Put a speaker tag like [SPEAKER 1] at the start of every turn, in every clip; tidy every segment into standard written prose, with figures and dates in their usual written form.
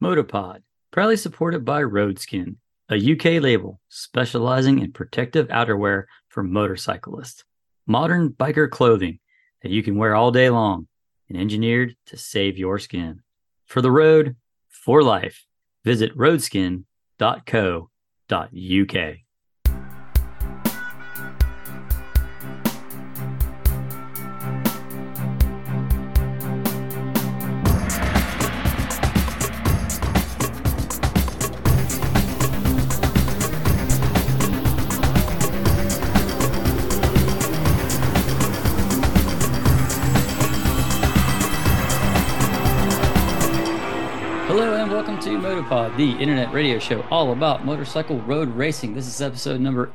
[SPEAKER 1] Motopod, proudly supported by Roadskin, a UK label specializing in protective outerwear for motorcyclists. Modern biker clothing that you can wear all day long and engineered to save your skin. For the road, for life, visit roadskin.co.uk. Welcome to Motopod, the internet radio show all about motorcycle road racing. This is episode number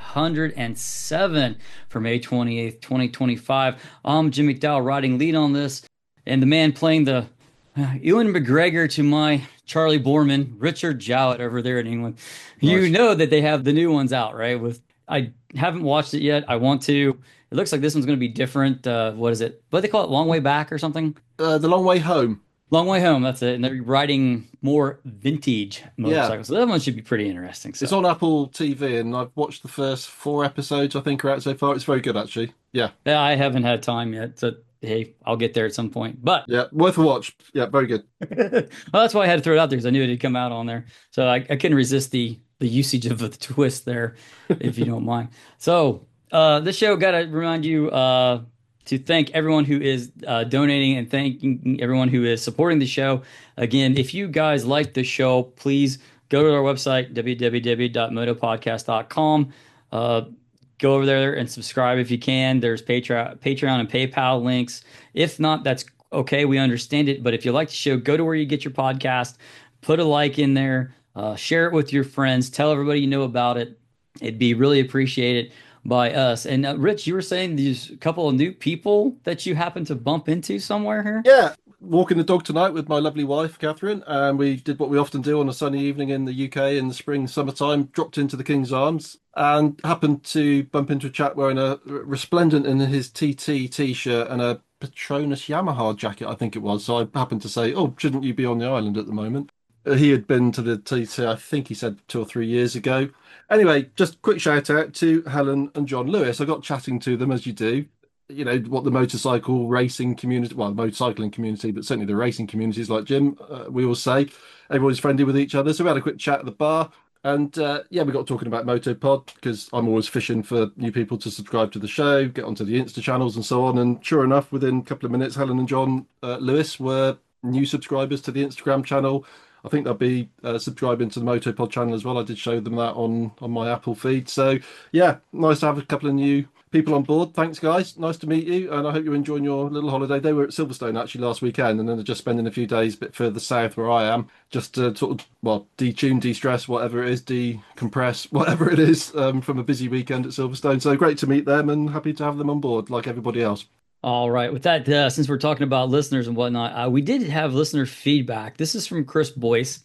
[SPEAKER 1] 807 for May 28th, 2025. I'm Jim McDowell riding lead on this, and the man playing the Ewan McGregor to my Charlie Borman, Richard Jowett over there in England. Nice. You know that they have the new ones out, right? I haven't watched it yet. I want to. It looks like this one's going to be different. What is it? What do they call it? Long Way Back or something?
[SPEAKER 2] The Long Way Home.
[SPEAKER 1] Long Way Home, that's it. And they're riding more vintage motorcycles. So that one should be pretty interesting. So.
[SPEAKER 2] It's on Apple TV, and I've watched the first 4 episodes, I think, are out so far. It's very good, actually. Yeah.
[SPEAKER 1] Yeah, I haven't had time yet. So, hey, I'll get there at some point. But
[SPEAKER 2] yeah, worth a watch. Yeah, very good.
[SPEAKER 1] Well, that's why I had to throw it out there, because I knew it had come out on there. So I couldn't resist the usage of the twist there, if you don't mind. So this show, got to remind you to thank everyone who is donating and thanking everyone who is supporting the show. Again, if you guys like the show, please go to our website, www.motopodcast.com. Go over there and subscribe if you can. There's Patreon and PayPal links. If not, that's okay. We understand it. But if you like the show, go to where you get your podcast, put a like in there, share it with your friends, tell everybody you know about it. It'd be really appreciated by us. And Rich, you were saying these couple of new people that you happen to bump into somewhere here?
[SPEAKER 2] Yeah, walking the dog tonight with my lovely wife, Catherine, and we did what we often do on a sunny evening in the UK in the spring, summertime, dropped into the King's Arms and happened to bump into a chap wearing a resplendent in his TT t-shirt and a Petronas Yamaha jacket, I think it was. So I happened to say, oh, shouldn't you be on the island at the moment? He had been to the TT, I think he said 2 or 3 years ago. Anyway, just quick shout out to Helen and John Lewis. I got chatting to them as you do. You know, what the motorcycle racing community, well, the motorcycling community, but certainly the racing communities, like Jim, we all say, everyone's friendly with each other. So we had a quick chat at the bar. And yeah, we got talking about Motopod because I'm always fishing for new people to subscribe to the show, get onto the Insta channels and so on. And sure enough, within a couple of minutes, Helen and John Lewis were new subscribers to the Instagram channel. I think they'll be subscribing to the Motopod channel as well. I did show them that on my Apple feed. So yeah, nice to have a couple of new people on board. Thanks, guys. Nice to meet you, and I hope you're enjoying your little holiday. They were at Silverstone actually last weekend, and then they're just spending a few days a bit further south where I am, just to sort of, well, detune, de-stress, whatever it is, decompress, whatever it is, from a busy weekend at Silverstone. So great to meet them, and happy to have them on board like everybody else.
[SPEAKER 1] All right. With that, since we're talking about listeners and whatnot, we did have listener feedback. This is from Chris Boyce.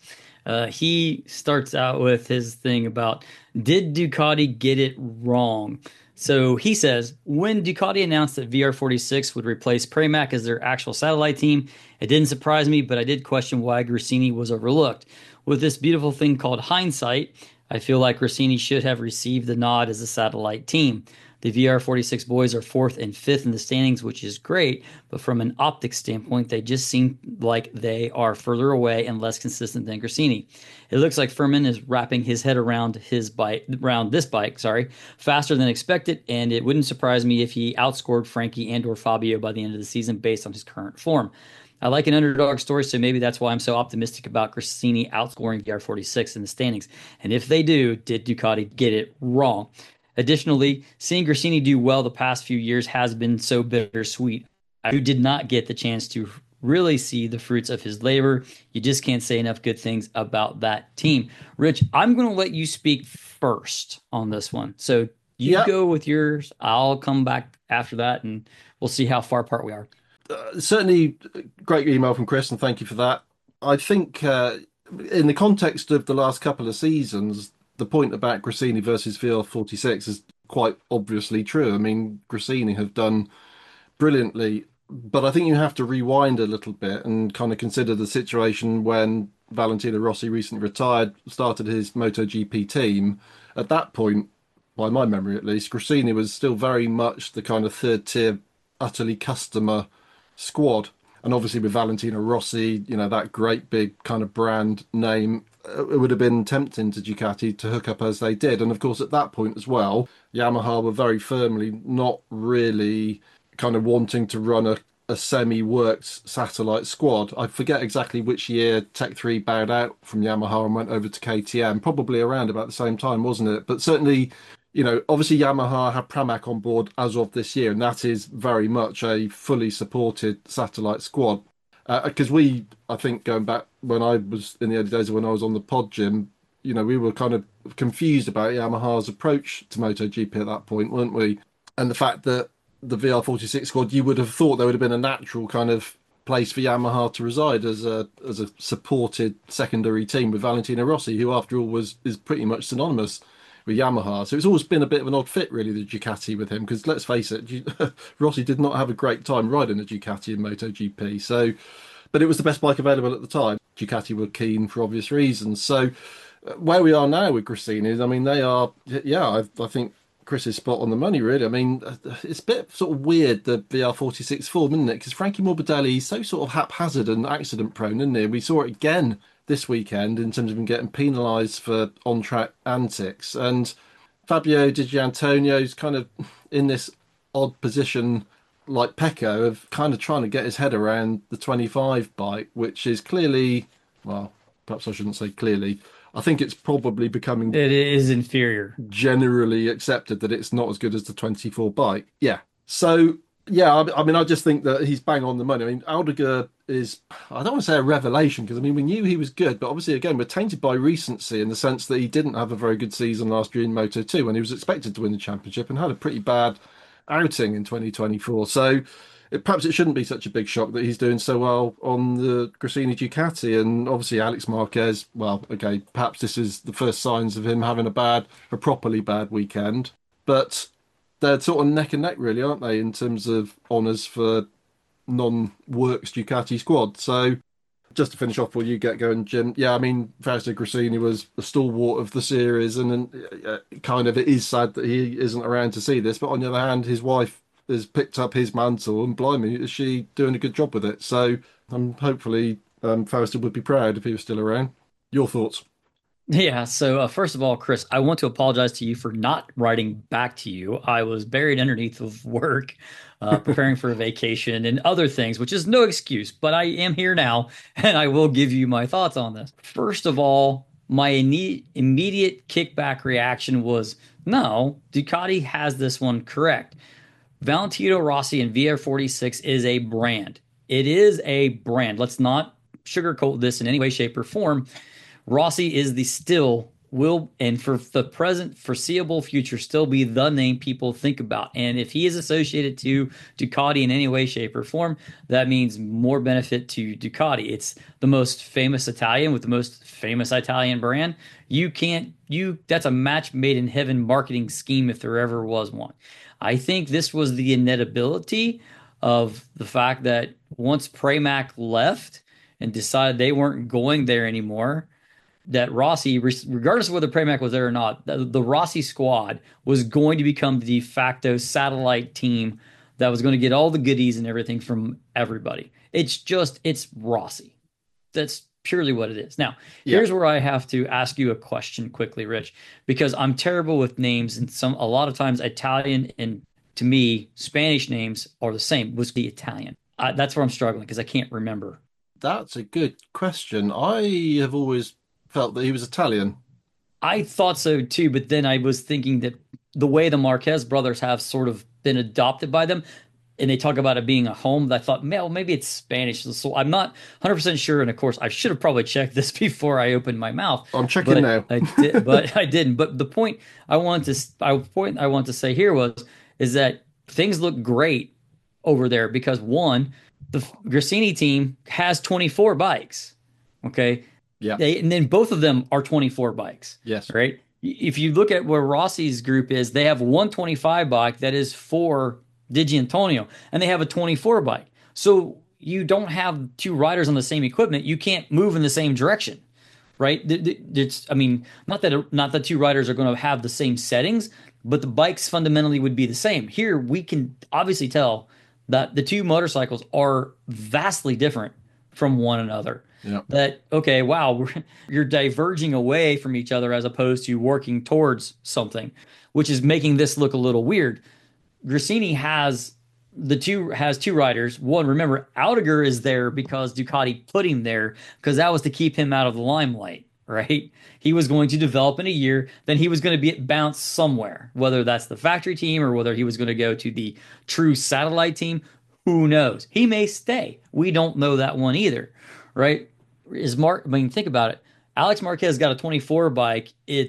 [SPEAKER 1] He starts out with his thing about, did Ducati get it wrong? So he says, when Ducati announced that VR46 would replace Pramac as their actual satellite team, it didn't surprise me, but I did question why Gresini was overlooked. With this beautiful thing called hindsight, I feel like Gresini should have received the nod as a satellite team. The VR46 boys are 4th and 5th in the standings, which is great, but from an optics standpoint, they just seem like they are further away and less consistent than Gresini. It looks like Furman is wrapping his head around this bike, faster than expected, and it wouldn't surprise me if he outscored Frankie and/or Fabio by the end of the season based on his current form. I like an underdog story, so maybe that's why I'm so optimistic about Gresini outscoring VR46 in the standings. And if they do, did Ducati get it wrong? Additionally, seeing Gresini do well the past few years has been so bittersweet. I did not get the chance to really see the fruits of his labor. You just can't say enough good things about that team. Rich, I'm going to let you speak first on this one. So you go with yours. I'll come back after that, and we'll see how far apart we are.
[SPEAKER 2] Certainly, great email from Chris, and thank you for that. I think in the context of the last couple of seasons, the point about Gresini versus VR46 is quite obviously true. I mean, Gresini have done brilliantly, but I think you have to rewind a little bit and kind of consider the situation when Valentino Rossi recently retired, started his MotoGP team. At that point, by my memory at least, Gresini was still very much the kind of third tier, utterly customer squad. And obviously with Valentino Rossi, that great big kind of brand name, it would have been tempting to Ducati to hook up as they did. And of course, at that point as well, Yamaha were very firmly not really kind of wanting to run a semi-worked satellite squad. I forget exactly which year Tech 3 bowed out from Yamaha and went over to KTM, probably around about the same time, wasn't it? But certainly, obviously Yamaha have Pramac on board as of this year, and that is very much a fully supported satellite squad. Because I think going back when I was in the early days when I was on the pod, Jim, we were kind of confused about Yamaha's approach to MotoGP at that point, weren't we? And the fact that the VR46 squad, you would have thought there would have been a natural kind of place for Yamaha to reside as a supported secondary team with Valentino Rossi, who after all is pretty much synonymous with Yamaha. So it's always been a bit of an odd fit, really, the Ducati with him, because let's face it, Rossi did not have a great time riding a Ducati in MotoGP. So, but it was the best bike available at the time. Ducati were keen for obvious reasons. So where we are now with Gresini, I mean, they are, yeah, I think Chris is spot on the money, really. I mean, it's a bit sort of weird, the VR46 form, isn't it? Because Frankie Morbidelli, he's so sort of haphazard and accident prone, isn't he? We saw it again this weekend in terms of him getting penalised for on-track antics. And Fabio Di Giannantonio's kind of in this odd position like Pecco of kind of trying to get his head around the 25 bike, which is clearly, well, perhaps I shouldn't say clearly. I think it's probably becoming
[SPEAKER 1] It is inferior.
[SPEAKER 2] generally accepted that it's not as good as the 24 bike. Yeah. So, yeah, I mean, I just think that he's bang on the money. I mean, Aldeguer is, I don't want to say a revelation because, I mean, we knew he was good, but obviously, again, we're tainted by recency in the sense that he didn't have a very good season last year in Moto2 when he was expected to win the championship and had a pretty bad outing in 2024. So, perhaps it shouldn't be such a big shock that he's doing so well on the Gresini Ducati. And obviously, Alex Marquez, well, okay, perhaps this is the first signs of him having a properly bad weekend. But they're sort of neck and neck, really, aren't they, in terms of honours for non-works Ducati squad. So just to finish off before you get going, Jim, yeah, I mean, Fausto Gresini was a stalwart of the series, and kind of it is sad that he isn't around to see this. But on the other hand, his wife has picked up his mantle, and blimey, is she doing a good job with it? So hopefully Fausto would be proud if he was still around. Your thoughts?
[SPEAKER 1] Yeah, so first of all, Chris, I want to apologize to you for not writing back to you. I was buried underneath of work, preparing for a vacation and other things, which is no excuse, but I am here now and I will give you my thoughts on this. First of all, my immediate kickback reaction was no, Ducati has this one correct. Valentino Rossi and VR46 is a brand. It is a brand. Let's not sugarcoat this in any way, shape, or form. Rossi is the still will and for the present foreseeable future still be the name people think about. And if he is associated to Ducati in any way, shape, or form, that means more benefit to Ducati. It's the most famous Italian with the most famous Italian brand. That's a match made in heaven marketing scheme if there ever was one. I think this was the inevitability of the fact that once Pramac left and decided they weren't going there anymore, that Rossi, regardless of whether Pramac was there or not, the Rossi squad was going to become the de facto satellite team that was going to get all the goodies and everything from everybody. It's Rossi. That's purely what it is. Now,
[SPEAKER 2] Yeah.
[SPEAKER 1] here's where I have to ask you a question quickly, Rich, because I'm terrible with names, and a lot of times Italian and to me Spanish names are the same. Was the Italian? That's where I'm struggling because I can't remember.
[SPEAKER 2] That's a good question. I have always felt that he was Italian.
[SPEAKER 1] I thought so too, but then I was thinking that the way the Marquez brothers have sort of been adopted by them, and they talk about it being a home, I thought, well, maybe it's Spanish. So I'm not 100% sure. And of course, I should have probably checked this before I opened my mouth.
[SPEAKER 2] I'm checking now.
[SPEAKER 1] But I didn't. But the point I want to say here is that things look great over there because one, the Gresini team has 24 bikes. Okay.
[SPEAKER 2] Yeah.
[SPEAKER 1] And then both of them are 24 bikes.
[SPEAKER 2] Yes.
[SPEAKER 1] Right. If you look at where Rossi's group is, they have one 25 bike that is for Di Giannantonio, and they have a 24 bike. So you don't have two riders on the same equipment, you can't move in the same direction, right? It's, I mean, not that two riders are going to have the same settings, but the bikes fundamentally would be the same. Here, we can obviously tell that the two motorcycles are vastly different from one another.
[SPEAKER 2] Yeah.
[SPEAKER 1] That, okay, wow, you're diverging away from each other as opposed to working towards something, which is making this look a little weird. Gresini has two riders. One, remember, Aldiger is there because Ducati put him there because that was to keep him out of the limelight, right? He was going to develop in a year, then he was going to be bounced somewhere, whether that's the factory team or whether he was going to go to the true satellite team. Who knows? He may stay. We don't know that one either, right? I mean, think about it. Alex Marquez got a 24 bike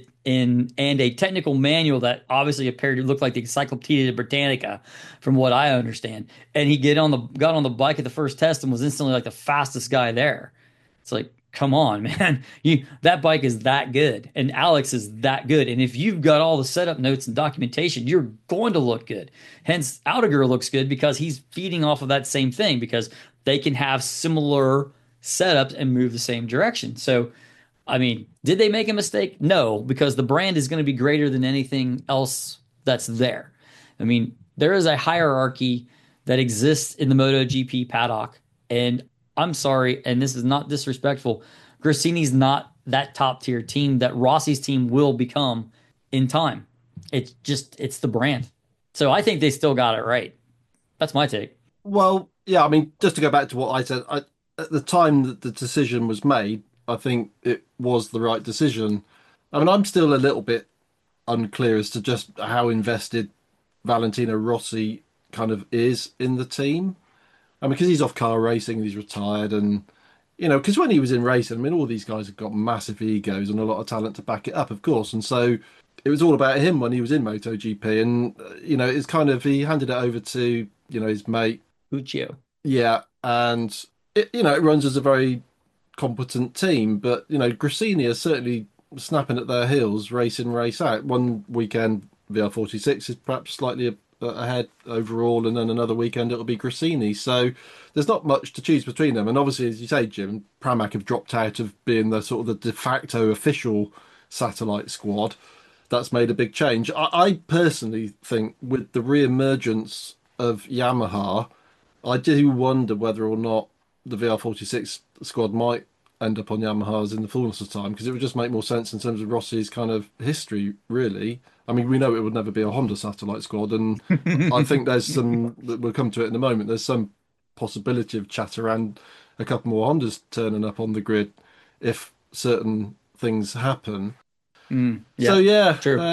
[SPEAKER 1] and a technical manual that obviously appeared to look like the Encyclopedia Britannica, from what I understand. And he got on the bike at the first test and was instantly like the fastest guy there. It's like, come on, man. That bike is that good, and Alex is that good. And if you've got all the setup notes and documentation, you're going to look good. Hence, Aldiger looks good because he's feeding off of that same thing because they can have similar setups and move the same direction. So I mean, did they make a mistake? No, because the brand is going to be greater than anything else that's there. I mean, there is a hierarchy that exists in the MotoGP paddock, and I'm sorry, and this is not disrespectful. Gresini's not that top tier team that Rossi's team will become in time. It's the brand. So I think they still got it right. That's my take.
[SPEAKER 2] Well, yeah, I mean, just to go back to what I said, at the time that the decision was made, I think it was the right decision. I mean, I'm still a little bit unclear as to just how invested Valentino Rossi kind of is in the team. I mean, because he's off car racing, he's retired, and because when he was in racing, I mean, all these guys have got massive egos and a lot of talent to back it up, of course. And so it was all about him when he was in MotoGP, and it's kind of he handed it over to his mate.
[SPEAKER 1] Puccio.
[SPEAKER 2] Yeah, and it runs as a very competent team, but Gresini are certainly snapping at their heels, race in, race out. One weekend, VR46 is perhaps slightly ahead overall, and then another weekend it'll be Gresini. So there's not much to choose between them. And obviously, as you say, Jim, Pramac have dropped out of being the sort of the de facto official satellite squad. That's made a big change. I personally think with the re-emergence of Yamaha, I do wonder whether or not the VR46 squad might end up on Yamahas in the fullness of time because it would just make more sense in terms of Rossi's kind of history, really. I mean, we know it would never be a Honda satellite squad, and I think there's some, we'll come to it in a moment, there's some possibility of chat around a couple more Hondas turning up on the grid if certain things happen. So,
[SPEAKER 1] Yeah,
[SPEAKER 2] yeah,
[SPEAKER 1] true.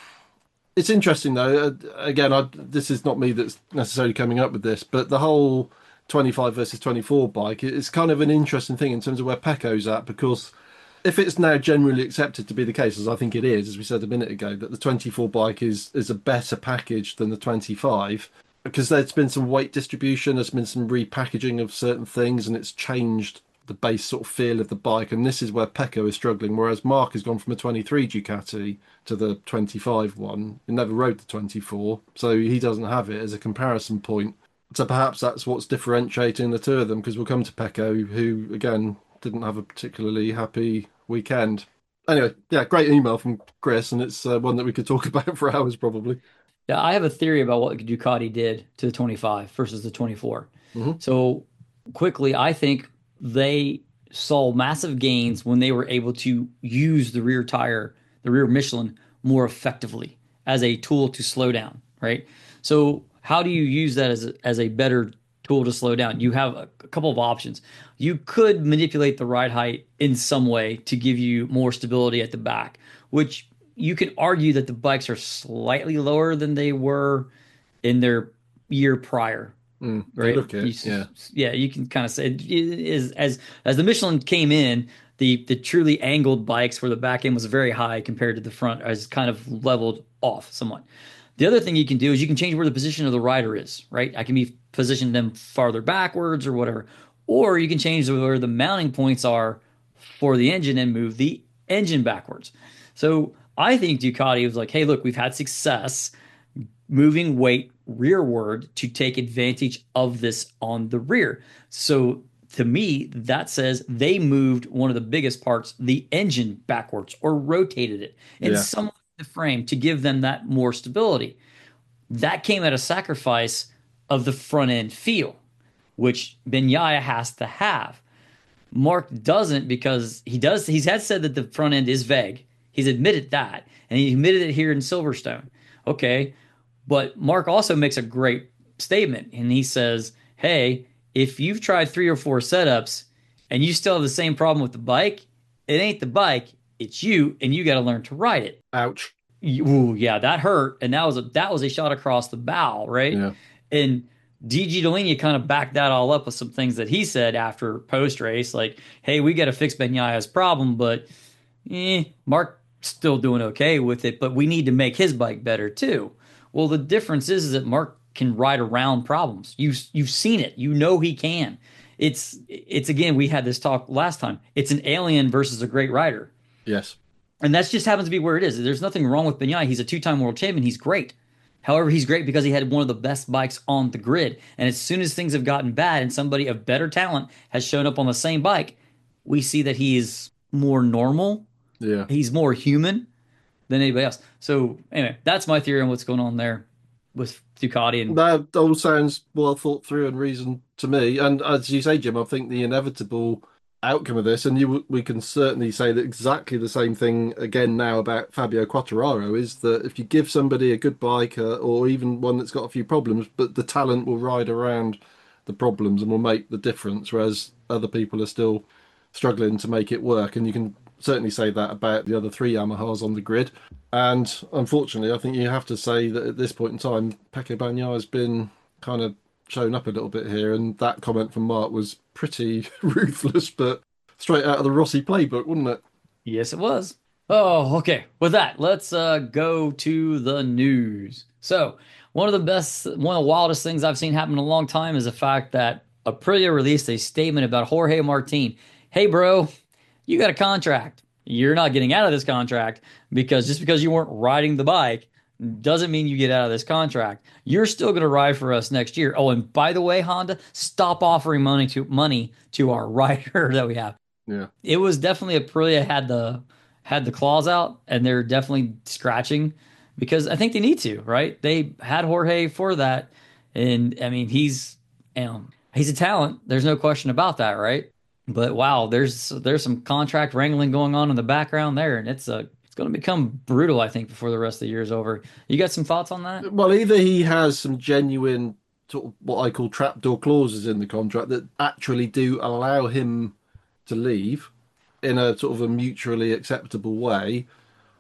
[SPEAKER 2] it's interesting though. Again, this is not me that's necessarily coming up with this, but the whole 25 versus 24 bike, it's kind of an interesting thing in terms of where Pecco's at, because if it's now generally accepted to be the case, as I think it is, as we said a minute ago, that the 24 bike is a better package than the 25, because there's been some weight distribution, there's been some repackaging of certain things, and it's changed the base sort of feel of the bike. And this is where Pecco is struggling, whereas Mark has gone from a 23 Ducati to the 25 one. He never rode the 24, so he doesn't have it as a comparison point. So perhaps that's what's differentiating the two of them, because we'll come to Pecco, who, again, didn't have a particularly happy weekend. Anyway, yeah, great email from Chris, and it's one that we could talk about for hours probably.
[SPEAKER 1] Yeah, I have a theory about what Ducati did to the 25 versus the 24.
[SPEAKER 2] Hmm.
[SPEAKER 1] So quickly, I think they saw massive gains when they were able to use the rear tire, the rear Michelin, more effectively as a tool to slow down, right? So how do you use that as a better tool to slow down? You have a couple of options. You could manipulate the ride height in some way to give you more stability at the back, which you can argue that the bikes are slightly lower than they were in their year prior,
[SPEAKER 2] They
[SPEAKER 1] right?
[SPEAKER 2] look it, yeah.
[SPEAKER 1] Yeah, you can kind of say it is as the Michelin came in, the truly angled bikes where the back end was very high compared to the front as kind of leveled off somewhat. The other thing you can do is you can change where the position of the rider is, right? I can be position them farther backwards or whatever. Or you can change where the mounting points are for the engine and move the engine backwards. So I think Ducati was like, hey, look, we've had success moving weight rearward to take advantage of this on the rear. So to me, that says they moved one of the biggest parts, the engine, backwards or rotated it in
[SPEAKER 2] Yeah.
[SPEAKER 1] some way in the frame to give them that more stability. That came at a sacrifice of the front end feel, which Benyaya has to have. Mark doesn't because he does. He's had said that the front end is vague. He's admitted that, and he admitted it here in Silverstone. Okay, but Mark also makes a great statement, and he says, "Hey, if you've tried 3 or 4 setups and you still have the same problem with the bike, it ain't the bike, it's you, and you got to learn to ride it."
[SPEAKER 2] Ouch.
[SPEAKER 1] Ooh, yeah, that hurt, and that was a shot across the bow, right?
[SPEAKER 2] Yeah.
[SPEAKER 1] And DG Delaney kind of backed that all up with some things that he said after post race, like, "Hey, we got to fix Benyaya's problem, but Mark's still doing okay with it, but we need to make his bike better too." Well, the difference is that Mark can ride around problems. You've seen it, you know he can. It's again, we had this talk last time. It's an alien versus a great rider.
[SPEAKER 2] Yes.
[SPEAKER 1] And that just happens to be where it is. There's nothing wrong with Benyai. He's a two-time world champion. He's great. However, he's great because he had one of the best bikes on the grid. And as soon as things have gotten bad and somebody of better talent has shown up on the same bike, we see that he is more normal.
[SPEAKER 2] Yeah.
[SPEAKER 1] He's more human than anybody else. So anyway, that's my theory on what's going on there with Ducati. And
[SPEAKER 2] That all sounds well thought through and reasoned to me. And as you say, Jim, I think the inevitable outcome of this, and we can certainly say that exactly the same thing again now about Fabio Quartararo, is that if you give somebody a good bike or even one that's got a few problems, but the talent will ride around the problems and will make the difference, whereas other people are still struggling to make it work. And you can certainly say that about the other three Yamahas on the grid. And unfortunately, I think you have to say that at this point in time, Pecco Bagnaia has been kind of shown up a little bit here. And that comment from Mark was pretty ruthless, but straight out of the Rossi playbook, wouldn't it?
[SPEAKER 1] yes, it was. Oh, okay. With that, let's go to the news. So, one of the wildest things I've seen happen in a long time is the fact that Aprilia released a statement about Jorge Martin. Hey, bro, you got a contract. You're not getting out of this contract because just because you weren't riding the bike doesn't mean you get out of this contract. You're still going to ride for us next year. Oh, and by the way, Honda, stop offering money to our rider that we have.
[SPEAKER 2] Yeah.
[SPEAKER 1] It was definitely Aprilia had the claws out, and they're definitely scratching because I think they need to, right? They had Jorge for that, and I mean he's a talent. There's no question about that, right? But wow, there's some contract wrangling going on in the background there, and it's going to become brutal, I think, before the rest of the year is over. You got some thoughts on that?
[SPEAKER 2] Well, either he has some genuine sort of what I call trapdoor clauses in the contract that actually do allow him to leave in a sort of a mutually acceptable way,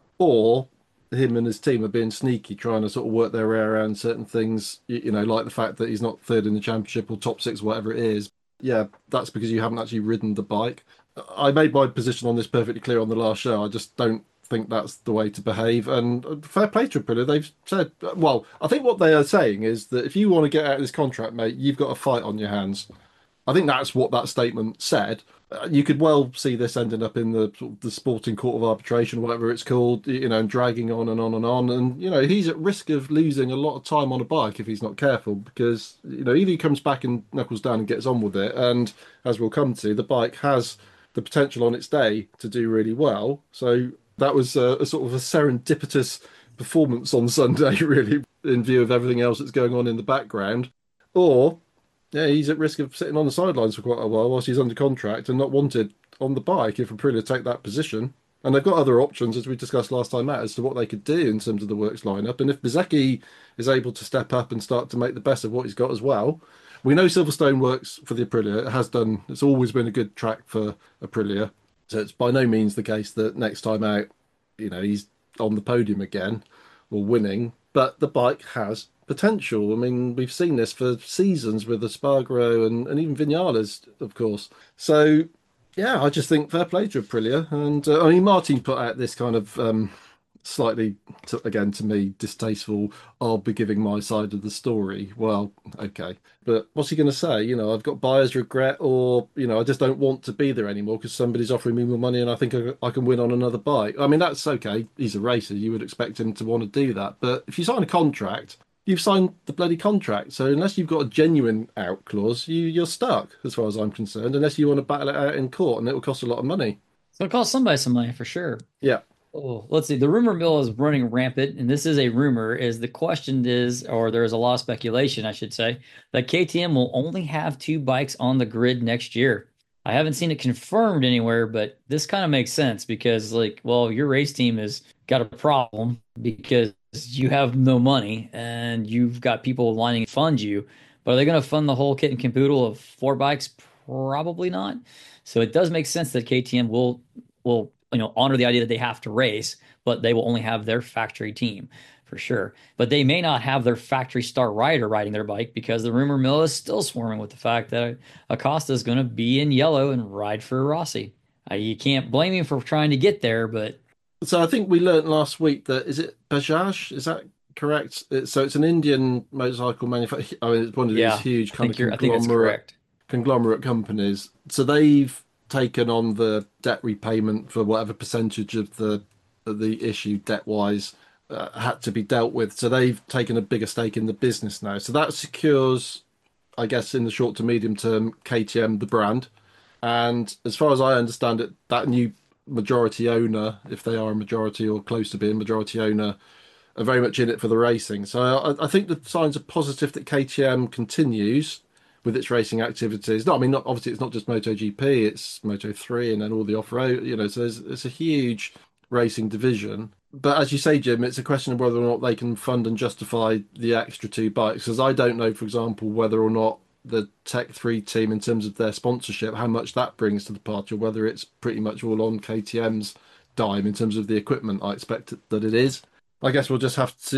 [SPEAKER 2] or him and his team are being sneaky, trying to sort of work their way around certain things, like the fact that he's not third in the championship or top six, whatever it is. Yeah, that's because you haven't actually ridden the bike. I made my position on this perfectly clear on the last show. I just don't think that's the way to behave. And fair play to Aprilia. They've said, well, I think what they are saying is that if you want to get out of this contract, mate, you've got a fight on your hands. I think that's what that statement said. You could well see this ending up in the sort of the sporting court of arbitration, whatever it's called, and dragging on and on and on. And he's at risk of losing a lot of time on a bike if he's not careful, because either he comes back and knuckles down and gets on with it, and as we'll come to, the bike has the potential on its day to do really well. So that was a sort of a serendipitous performance on Sunday, really, in view of everything else that's going on in the background. Or yeah, he's at risk of sitting on the sidelines for quite a while whilst he's under contract and not wanted on the bike if Aprilia take that position. And they've got other options, as we discussed last time out, as to what they could do in terms of the works lineup. And if Bezzecchi is able to step up and start to make the best of what he's got as well, we know Silverstone works for the Aprilia. It has done. It's always been a good track for Aprilia. So it's by no means the case that next time out, he's on the podium again or winning. But the bike has potential. I mean, we've seen this for seasons with Espargaro and even Vinales, of course. So, yeah, I just think fair play to Aprilia. And I mean, Martin put out this kind of slightly, again, to me, distasteful, I'll be giving my side of the story. Well, okay. But what's he going to say? I've got buyer's regret, or, I just don't want to be there anymore because somebody's offering me more money and I think I can win on another bike. I mean, that's okay. He's a racer. You would expect him to want to do that. But if you sign a contract you've signed the bloody contract. So unless you've got a genuine out clause, you're stuck, as far as I'm concerned, unless you want to battle it out in court, and it will cost a lot of money.
[SPEAKER 1] So it costs somebody some money for sure.
[SPEAKER 2] Yeah.
[SPEAKER 1] Oh, let's see. The rumor mill is running rampant, and this is a rumor. Is the question is, or there is a lot of speculation, I should say, that KTM will only have two bikes on the grid next year. I haven't seen it confirmed anywhere, but this kind of makes sense because, like, well, your race team has got a problem because you have no money and you've got people lining to fund you. But are they going to fund the whole kit and caboodle of four bikes? Probably not. So it does make sense that KTM will honor the idea that they have to race, but they will only have their factory team for sure. But they may not have their factory star rider riding their bike because the rumor mill is still swarming with the fact that Acosta is going to be in yellow and ride for Rossi. You can't blame him for trying to get there, but
[SPEAKER 2] So I think we learnt last week that is it Bajaj? Is that correct? So it's an Indian motorcycle manufacturer. I mean, it's one of these
[SPEAKER 1] yeah,
[SPEAKER 2] huge kind of
[SPEAKER 1] I think that's correct.
[SPEAKER 2] conglomerate companies. So they've taken on the debt repayment for whatever percentage of the issue debt wise had to be dealt with. So they've taken a bigger stake in the business now. So that secures, I guess, in the short to medium term, KTM the brand. And as far as I understand it, that new majority owner, if they are a majority or close to being majority owner, are very much in it for the racing. So I think the signs are positive that KTM continues with its racing activities. No, I mean, not obviously it's not just MotoGP, it's Moto3 and then all the off-road, so it's a huge racing division. But as you say, Jim, it's a question of whether or not they can fund and justify the extra two bikes. Because I don't know, for example, whether or not the Tech 3 team, in terms of their sponsorship, how much that brings to the party, or whether it's pretty much all on KTM's dime in terms of the equipment. I expect that it is. I guess we'll just have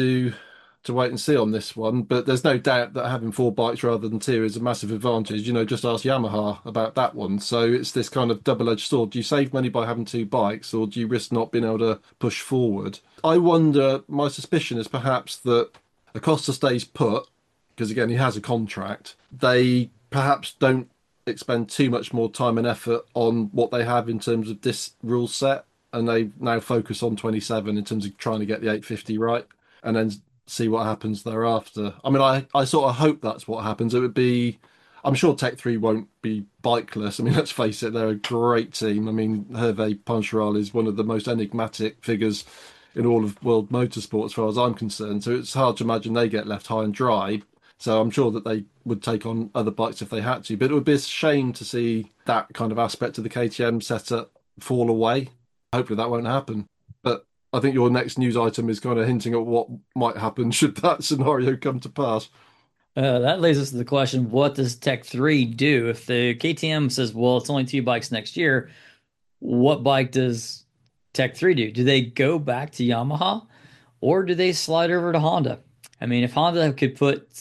[SPEAKER 2] to wait and see on this one. But there's no doubt that having four bikes rather than two is a massive advantage. Just ask Yamaha about that one. So it's this kind of double-edged sword. Do you save money by having two bikes, or do you risk not being able to push forward? I wonder, my suspicion is perhaps that Acosta stays put, because again, he has a contract. They perhaps don't expend too much more time and effort on what they have in terms of this rule set, and they now focus on 27 in terms of trying to get the 850 right, and then see what happens thereafter. I mean, I sort of hope that's what happens. It would be, I'm sure Tech 3 won't be bikeless. I mean, let's face it, they're a great team. I mean, Hervé Poncharal is one of the most enigmatic figures in all of world motorsport, as far as I'm concerned. So it's hard to imagine they get left high and dry. So I'm sure that they would take on other bikes if they had to. But it would be a shame to see that kind of aspect of the KTM setup fall away. Hopefully that won't happen. But I think your next news item is kind of hinting at what might happen should that scenario come to pass.
[SPEAKER 1] That leads us to the question, what does Tech 3 do? If the KTM says, well, it's only two bikes next year, what bike does Tech 3 do? Do they go back to Yamaha or do they slide over to Honda? I mean, if Honda could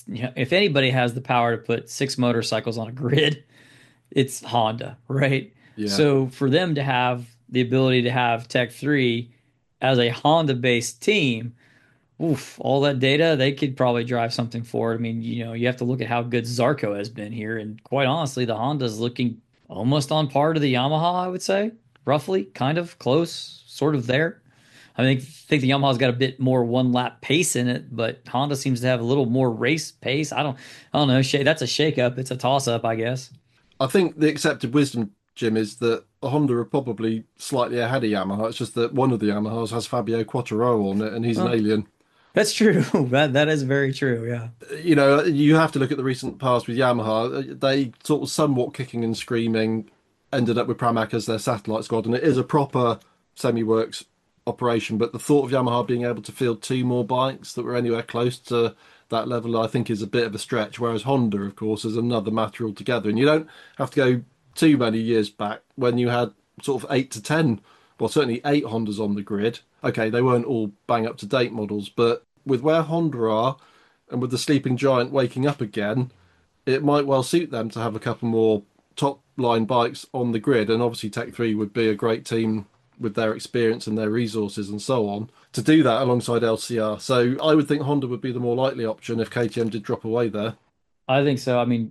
[SPEAKER 1] if anybody has the power to put six motorcycles on a grid, it's Honda, right?
[SPEAKER 2] Yeah.
[SPEAKER 1] So for them to have the ability to have Tech 3 as a Honda-based team, oof, all that data, they could probably drive something forward. I mean, you have to look at how good Zarco has been here, and quite honestly, the Honda's looking almost on par to the Yamaha, I would say, roughly, kind of close, sort of there. I think the Yamaha's got a bit more one lap pace in it, but Honda seems to have a little more race pace. I don't know. That's a shakeup. It's a toss up, I guess.
[SPEAKER 2] I think the accepted wisdom, Jim, is that Honda are probably slightly ahead of Yamaha. It's just that one of the Yamahas has Fabio Quartararo on it, and he's an
[SPEAKER 1] Well,
[SPEAKER 2] alien.
[SPEAKER 1] that's true. That is very true. Yeah.
[SPEAKER 2] You have to look at the recent past with Yamaha. They sort of somewhat kicking and screaming ended up with Pramac as their satellite squad, and it is a proper semi-works operation. But the thought of Yamaha being able to field two more bikes that were anywhere close to that level, I think, is a bit of a stretch. Whereas Honda, of course, is another matter altogether. And you don't have to go too many years back when you had sort of 8 to 10, well, certainly eight Hondas on the grid. Okay, they weren't all bang up to date models, but with where Honda are and with the sleeping giant waking up again, it might well suit them to have a couple more top line bikes on the grid. And obviously, Tech 3 would be a great team with their experience and their resources and so on to do that alongside LCR. So I would think Honda would be the more likely option if KTM did drop away there.
[SPEAKER 1] I think so. I mean,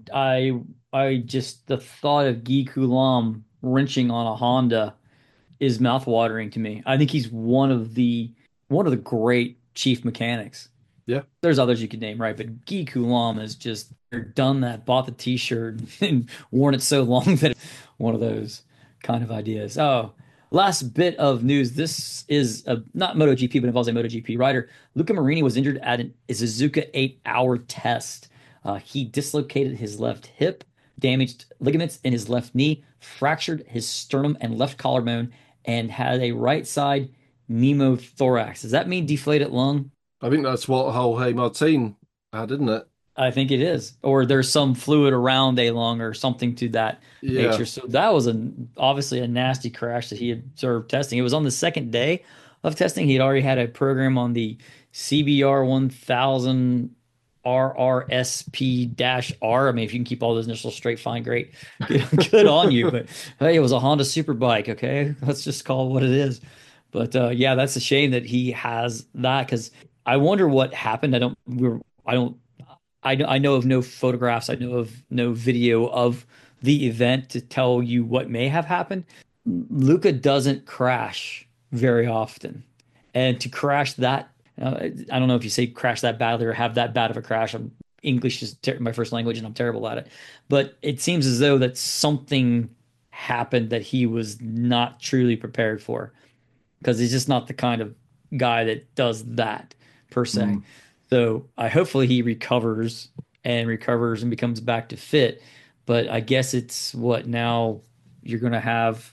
[SPEAKER 1] I just the thought of Guy Coulomb wrenching on a Honda is mouthwatering to me. I think he's one of the great chief mechanics.
[SPEAKER 2] Yeah.
[SPEAKER 1] There's others you could name, right? But Guy Coulomb has just done that, bought the t-shirt and worn it so long that it's one of those kind of ideas. Oh, last bit of news. This is not MotoGP, but involves a MotoGP rider. Luca Marini was injured at a Suzuka 8-hour test. He dislocated his left hip, damaged ligaments in his left knee, fractured his sternum and left collarbone, and had a right side pneumothorax. Does that mean deflated lung?
[SPEAKER 2] I think that's what Jorge Martin had, isn't it?
[SPEAKER 1] I think it is, or there's some fluid around a lung or something to that
[SPEAKER 2] Yeah.
[SPEAKER 1] nature. So that was obviously a nasty crash that he observed testing. It was on the second day of testing. He had already had a program on the CBR 1000 RRSP-R. I mean, if you can keep all those initials straight, fine, great, good on you. But hey, it was a Honda Superbike. Okay, let's just call it what it is. But yeah, that's a shame that he has that because I wonder what happened. I don't I know of no photographs. I know of no video of the event to tell you what may have happened. Luca doesn't crash very often. And to crash that, I don't know if you say crash that badly or have that bad of a crash. English is my first language and I'm terrible at it. But it seems as though that something happened that he was not truly prepared for because he's just not the kind of guy that does that per se.
[SPEAKER 2] Mm.
[SPEAKER 1] So I hopefully he recovers and becomes back to fit. But I guess it's what now you're gonna have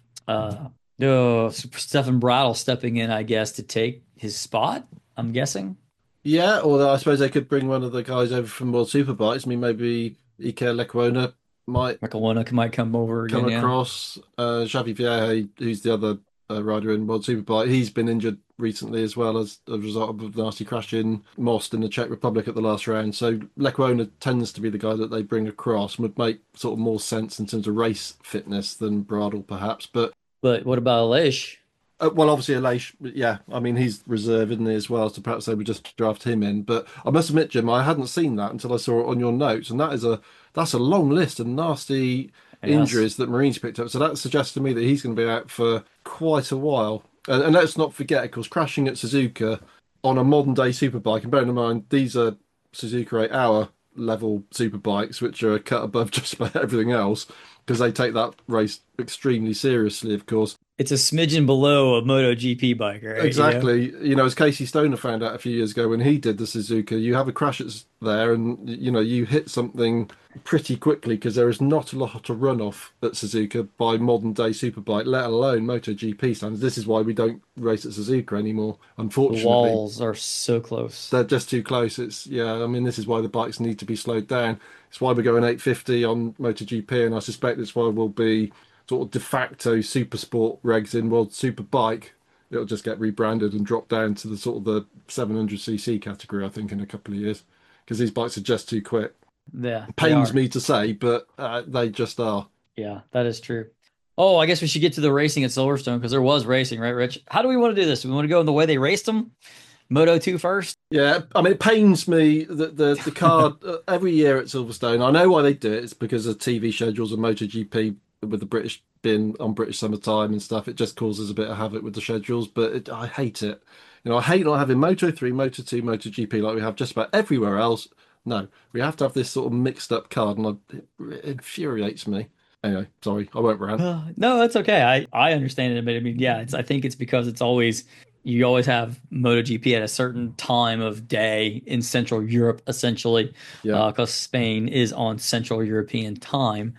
[SPEAKER 1] Stefan Brattle stepping in, I guess, to take his spot. I'm guessing.
[SPEAKER 2] Yeah, although I suppose they could bring one of the guys over from World Superbikes. I mean, maybe Iker Lecuona might
[SPEAKER 1] Michael might come over
[SPEAKER 2] come
[SPEAKER 1] again, yeah.
[SPEAKER 2] across. Xavi Vieira, who's the other rider in World Superbike, he's been injured recently as well as a result of a nasty crash in Most in the Czech Republic at the last round. So Lecuona tends to be the guy that they bring across, would make sort of more sense in terms of race fitness than Bradl perhaps. But
[SPEAKER 1] But what about Alish?
[SPEAKER 2] well, obviously, Aleix, yeah, I mean, he's reserve, isn't he, as well, so perhaps they would just draft him in. But I must admit, Jim, I hadn't seen that until I saw it on your notes, and that's a long list of nasty
[SPEAKER 1] Yes.
[SPEAKER 2] injuries that Marines picked up. So that suggests to me that he's going to be out for quite a while. And let's not forget, of course, crashing at Suzuka on a modern day superbike, and bearing in mind these are Suzuka 8-hour level superbikes, which are cut above just about everything else, because they take that race extremely seriously, of course.
[SPEAKER 1] It's a smidgen below a MotoGP bike, right? You know?
[SPEAKER 2] Exactly. You know, as Casey Stoner found out a few years ago when he did the Suzuka, you have a crash there and, you know, you hit something pretty quickly because there is not a lot to run off at Suzuka by modern day superbike, let alone MotoGP standards. This is why we don't race at Suzuka anymore,
[SPEAKER 1] The
[SPEAKER 2] unfortunately.
[SPEAKER 1] walls are so close.
[SPEAKER 2] They're just too close. Yeah, I mean, this is why the bikes need to be slowed down. It's why we're going 850 on MotoGP, and I suspect it's why we'll be sort of de facto super sport regs in World Superbike. It'll just get rebranded and drop down to the sort of the 700cc category, I think, in a couple of years, because these bikes are just too quick.
[SPEAKER 1] Yeah, they
[SPEAKER 2] Pains
[SPEAKER 1] are.
[SPEAKER 2] me to say, but they just are.
[SPEAKER 1] Yeah, that is true. Oh, I guess we should get to the racing at Silverstone because there was racing, right, Rich? How do we want to do this? Do we want to go in the way they raced them? Moto 2 first?
[SPEAKER 2] Yeah, I mean, it pains me that the card every year at Silverstone. I know why they do it. It's because of TV schedules and MotoGP with the British being on British summertime and stuff. It just causes a bit of havoc with the schedules, but I hate it. You know, I hate not having Moto 3, Moto 2, MotoGP like we have just about everywhere else. No, we have to have this sort of mixed up card, and it infuriates me. Anyway, sorry, I won't rant.
[SPEAKER 1] No, that's okay. I understand it, but I mean, yeah, I think it's because it's always you always have MotoGP at a certain time of day in Central Europe, essentially,
[SPEAKER 2] Yeah.
[SPEAKER 1] because Spain is on Central European time.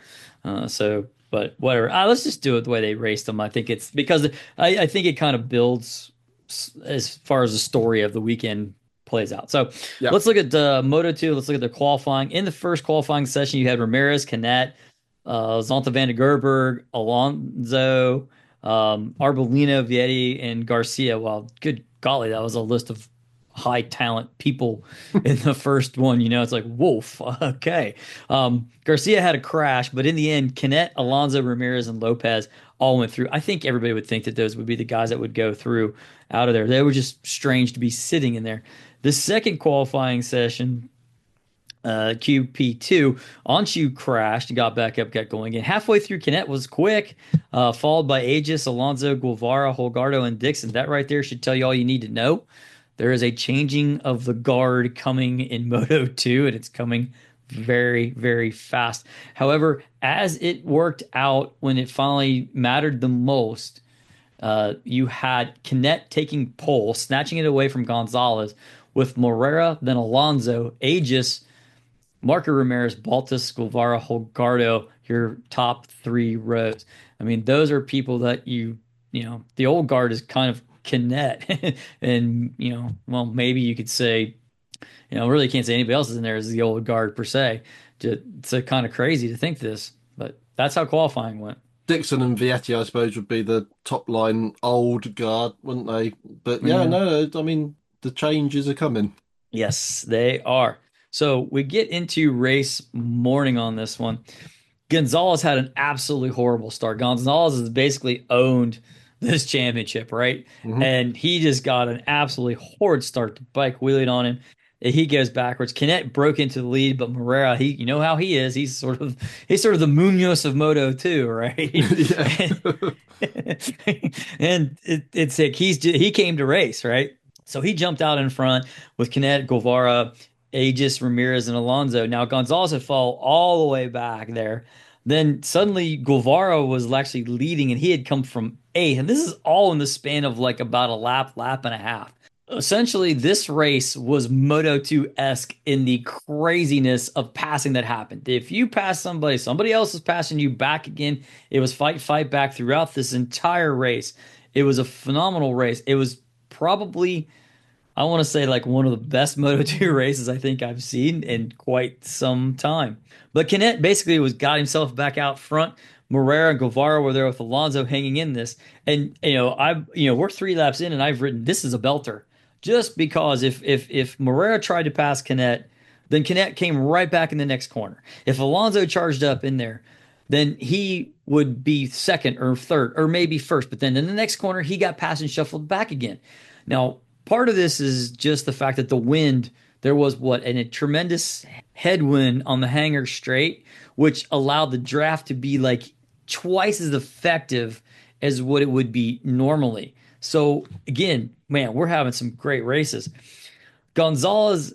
[SPEAKER 1] But whatever. Let's just do it the way they raced them. I think it's because I think it kind of builds as far as the story of the weekend plays out. So
[SPEAKER 2] Yeah.
[SPEAKER 1] let's look at the Moto 2. Let's look at the qualifying. In the first qualifying session, you had Ramirez, Canet, Zonta van der Gerberg, Alonso, Arbolino, Vietti, and Garcia. Well, good golly, that was a list of high talent people in the first one. You know, it's like, woof. Okay. Garcia had a crash, but in the end, Canet, Alonso, Ramirez, and Lopez all went through. I think everybody would think that those would be the guys that would go through out of there. They were just strange to be sitting in there. The second qualifying session, QP2, Anshu crashed and got back up, got going again. Halfway through, Canet was quick, followed by Aegis, Alonso, Guevara, Holgardo, and Dixon. That right there should tell you all you need to know. There is a changing of the guard coming in Moto 2, and it's coming very, very fast. However, as it worked out when it finally mattered the most, you had Canet taking pole, snatching it away from Gonzalez, with Morera, then Alonso, Aegis, Marco Ramirez, Baltus, Guevara, Holgardo, your top three rows. I mean, those are people that the old guard is kind of Canet. And, well, maybe you could say, really can't say anybody else is in there as the old guard per se. It's kind of crazy to think this, but that's how qualifying went.
[SPEAKER 2] Dixon and Vietti, I suppose, would be the top line old guard, wouldn't they? But yeah,
[SPEAKER 1] Yeah.
[SPEAKER 2] no, I mean, the changes are coming.
[SPEAKER 1] Yes, they are. So we get into race morning on this one. Gonzalez had an absolutely horrible start. Gonzalez has basically owned this championship, right?
[SPEAKER 2] Hmm.
[SPEAKER 1] And he just got an absolutely horrid start. The bike wheelied on him. He goes backwards. Canet broke into the lead, but Morera, you know how he is. He's sort of the Munoz of Moto 2, right?
[SPEAKER 2] Yeah.
[SPEAKER 1] And it's like he came to race, right? So he jumped out in front with Canet, Guevara, Aegis, Ramirez, and Alonso. Now Gonzalez had fall all the way back there. Then suddenly Guevara was actually leading, and he had come from eighth. And this is all in the span of like about a lap and a half. Essentially, this race was Moto 2-esque in the craziness of passing that happened. If you pass somebody, somebody else is passing you back again. It was fight, fight back throughout this entire race. It was a phenomenal race. It was probably, I want to say, like one of the best Moto 2 races I think I've seen in quite some time. But Canet basically got himself back out front. Morera and Guevara were there with Alonso hanging in this. And we're 3 laps in and I've written this is a belter. Just because if Morera tried to pass Canet, then Canet came right back in the next corner. If Alonso charged up in there, then he would be second or third or maybe first. But then in the next corner, he got passed and shuffled back again. Now, part of this is just the fact that the wind, there was a tremendous headwind on the Hanger Straight, which allowed the draft to be like twice as effective as what it would be normally. So again, man, we're having some great races. Gonzalez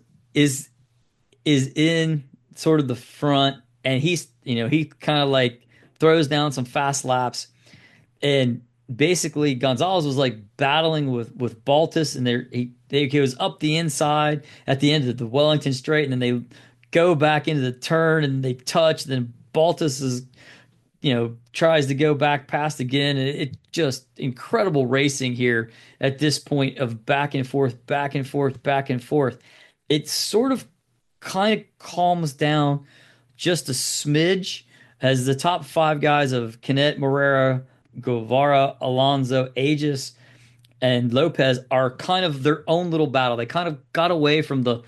[SPEAKER 1] is in sort of the front, and he kind of like throws down some fast laps, and basically Gonzalez was like battling with Baltus, and he was up the inside at the end of the Wellington Straight, and then they go back into the turn and they touch. Then Baltus is tries to go back past again. It just incredible racing here at this point of back and forth, back and forth, back and forth. It sort of kind of calms down just a smidge as the top five guys of Canet, Morera, Guevara, Alonso, Aegis, and Lopez are kind of their own little battle. They kind of got away from the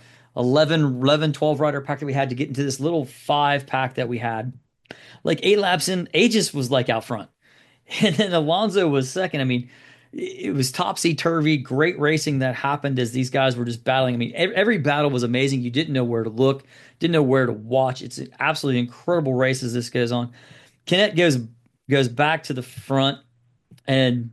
[SPEAKER 1] 12 rider pack that we had to get into this little five pack that we had. Like 8 laps in, Aegis was like out front. And then Alonso was second. I mean, it was topsy-turvy, great racing that happened as these guys were just battling. I mean, every battle was amazing. You didn't know where to look, didn't know where to watch. It's an absolutely incredible race as this goes on. Canet goes back to the front, and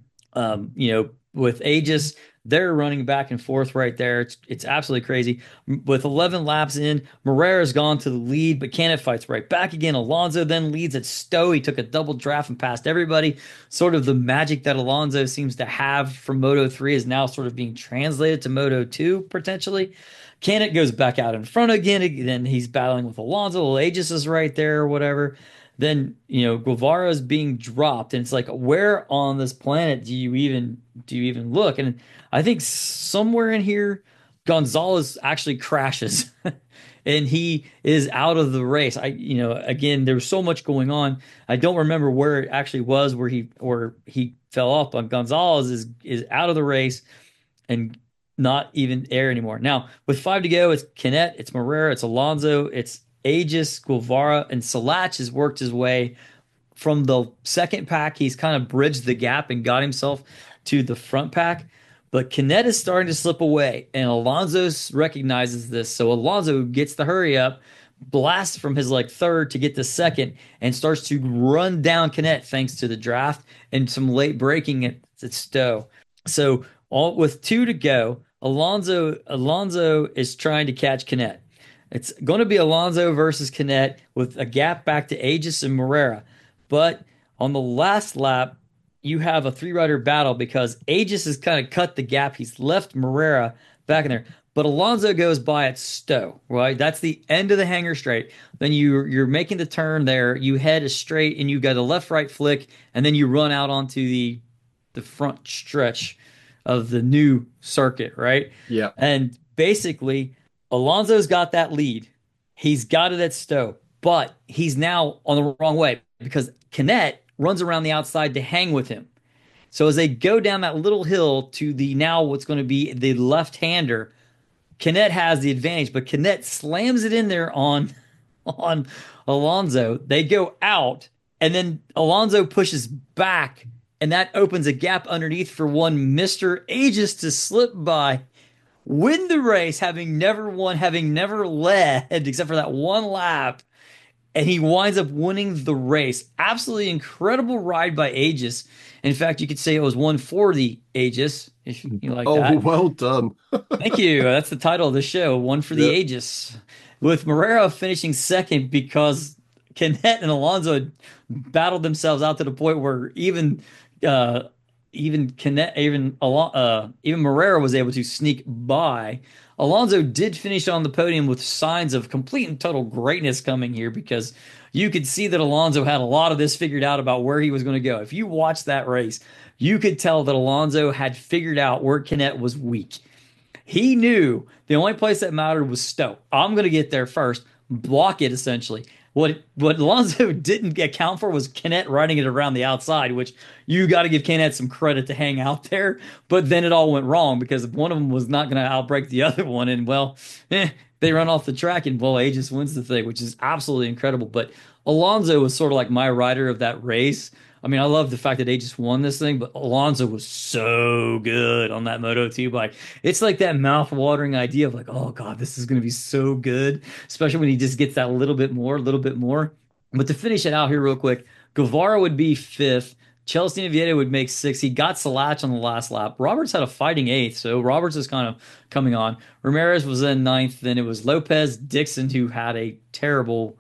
[SPEAKER 1] with Aegis, they're running back and forth right there. It's absolutely crazy. With 11 laps in, Morera's gone to the lead, but Canet fights right back again. Alonso then leads at Stowe. He took a double draft and passed everybody. Sort of the magic that Alonso seems to have from Moto 3 is now sort of being translated to Moto 2 potentially. Canet goes back out in front again. Then he's battling with Alonso. Well, Aegis is right there or whatever. Then Guevara is being dropped, and it's like, where on this planet do you even look? And I think somewhere in here, Gonzalez actually crashes, and he is out of the race. Again, there's so much going on. I don't remember where it actually was where he fell off, but Gonzalez is out of the race and not even air anymore. Now, with 5 to go, it's Canet, it's Morera, it's Alonso, it's Aegis, Guevara, and Salach has worked his way from the second pack. He's kind of bridged the gap and got himself to the front pack. But Canet is starting to slip away, and Alonso recognizes this. So Alonso gets the hurry up, blasts from his like third to get the second, and starts to run down Canet thanks to the draft and some late braking at Stowe. So all with 2 to go, Alonso is trying to catch Canet. It's going to be Alonso versus Canet with a gap back to Aegis and Morera. But on the last lap, you have a three-rider battle because Aegis has kind of cut the gap. He's left Morera back in there. But Alonso goes by at Stowe, right? That's the end of the hanger straight. Then you're making the turn there. You head a straight and you got a left-right flick, and then you run out onto the front stretch of the new circuit, right?
[SPEAKER 2] Yeah.
[SPEAKER 1] And basically, Alonso's got that lead. He's got it at Stowe, but he's now on the wrong way because Canet runs around the outside to hang with him. So as they go down that little hill to the now what's going to be the left-hander, Canet has the advantage, but Canet slams it in there on Alonso. They go out, and then Alonso pushes back, and that opens a gap underneath for one Mr. Aegis to slip by, win the race, having never won, having never led, except for that one lap. And he winds up winning the race. Absolutely incredible ride by Aegis. In fact, you could say it was one for the Aegis, if you like
[SPEAKER 2] Oh,
[SPEAKER 1] that.
[SPEAKER 2] well done.
[SPEAKER 1] Thank you. That's the title of the show, One for the
[SPEAKER 2] Yeah.
[SPEAKER 1] Aegis. With Morera finishing second because Canet and Alonso had battled themselves out to the point where uh, even Canet, even Morera was able to sneak by. Alonso did finish on the podium with signs of complete and total greatness coming here because you could see that Alonso had a lot of this figured out about where he was going to go. If you watch that race, you could tell that Alonso had figured out where Canet was weak. He knew the only place that mattered was Stowe. I'm going to get there first, block it essentially. What Alonso didn't account for was Canet riding it around the outside, which you got to give Canet some credit to hang out there. But then it all went wrong because one of them was not going to outbreak the other one, and well, they run off the track, and well, Aegis wins the thing, which is absolutely incredible. But Alonso was sort of like my rider of that race. I mean, I love the fact that they just won this thing, but Alonso was so good on that Moto 2 bike. It's like that mouth-watering idea of like, oh God, this is going to be so good, especially when he just gets that little bit more, a little bit more. But to finish it out here real quick, Guevara would be fifth. Chelsea Vieira would make sixth. He got Salach on the last lap. Roberts had a fighting eighth, so Roberts is kind of coming on. Ramirez was in ninth. Then it was Lopez Dixon who had a terrible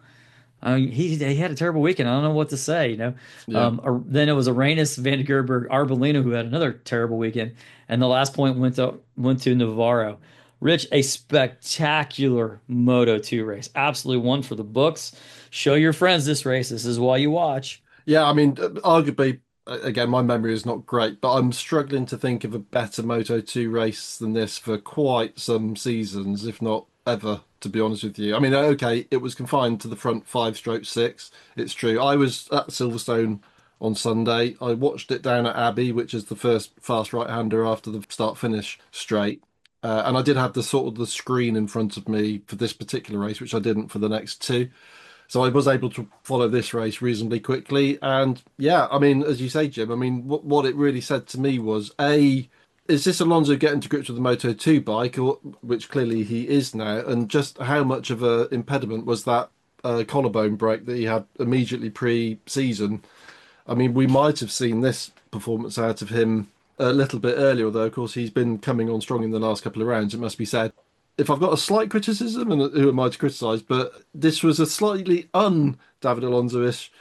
[SPEAKER 1] he had a terrible weekend. I don't know what to say, you know.
[SPEAKER 2] Yeah.
[SPEAKER 1] Then it was Arenas, Van de Gerber, Arbolino who had another terrible weekend, and the last point went to Navarro. Rich, a spectacular Moto 2 race. Absolutely one for the books. Show your friends this race. This is why you watch.
[SPEAKER 2] Yeah, I mean, arguably, again, my memory is not great, but I'm struggling to think of a better Moto 2 race than this for quite some seasons, if not ever, to be honest with you. I mean, okay, it was confined to the front five stroke six. It's true. I was at Silverstone on Sunday. I watched it down at Abbey, which is the first fast right-hander after the start-finish straight. And I did have the sort of the screen in front of me for this particular race, which I didn't for the next two. So I was able to follow this race reasonably quickly. And yeah, I mean, as you say, Jim, I mean, what it really said to me was, A, is this Alonso getting to grips with the Moto 2 bike, or which clearly he is now, and just how much of a impediment was that collarbone break that he had immediately pre-season? I mean, we might have seen this performance out of him a little bit earlier, although of course he's been coming on strong in the last couple of rounds, it must be said. If I've got a slight criticism, and who am I to criticise, but this was a slightly un-David Alonso-ish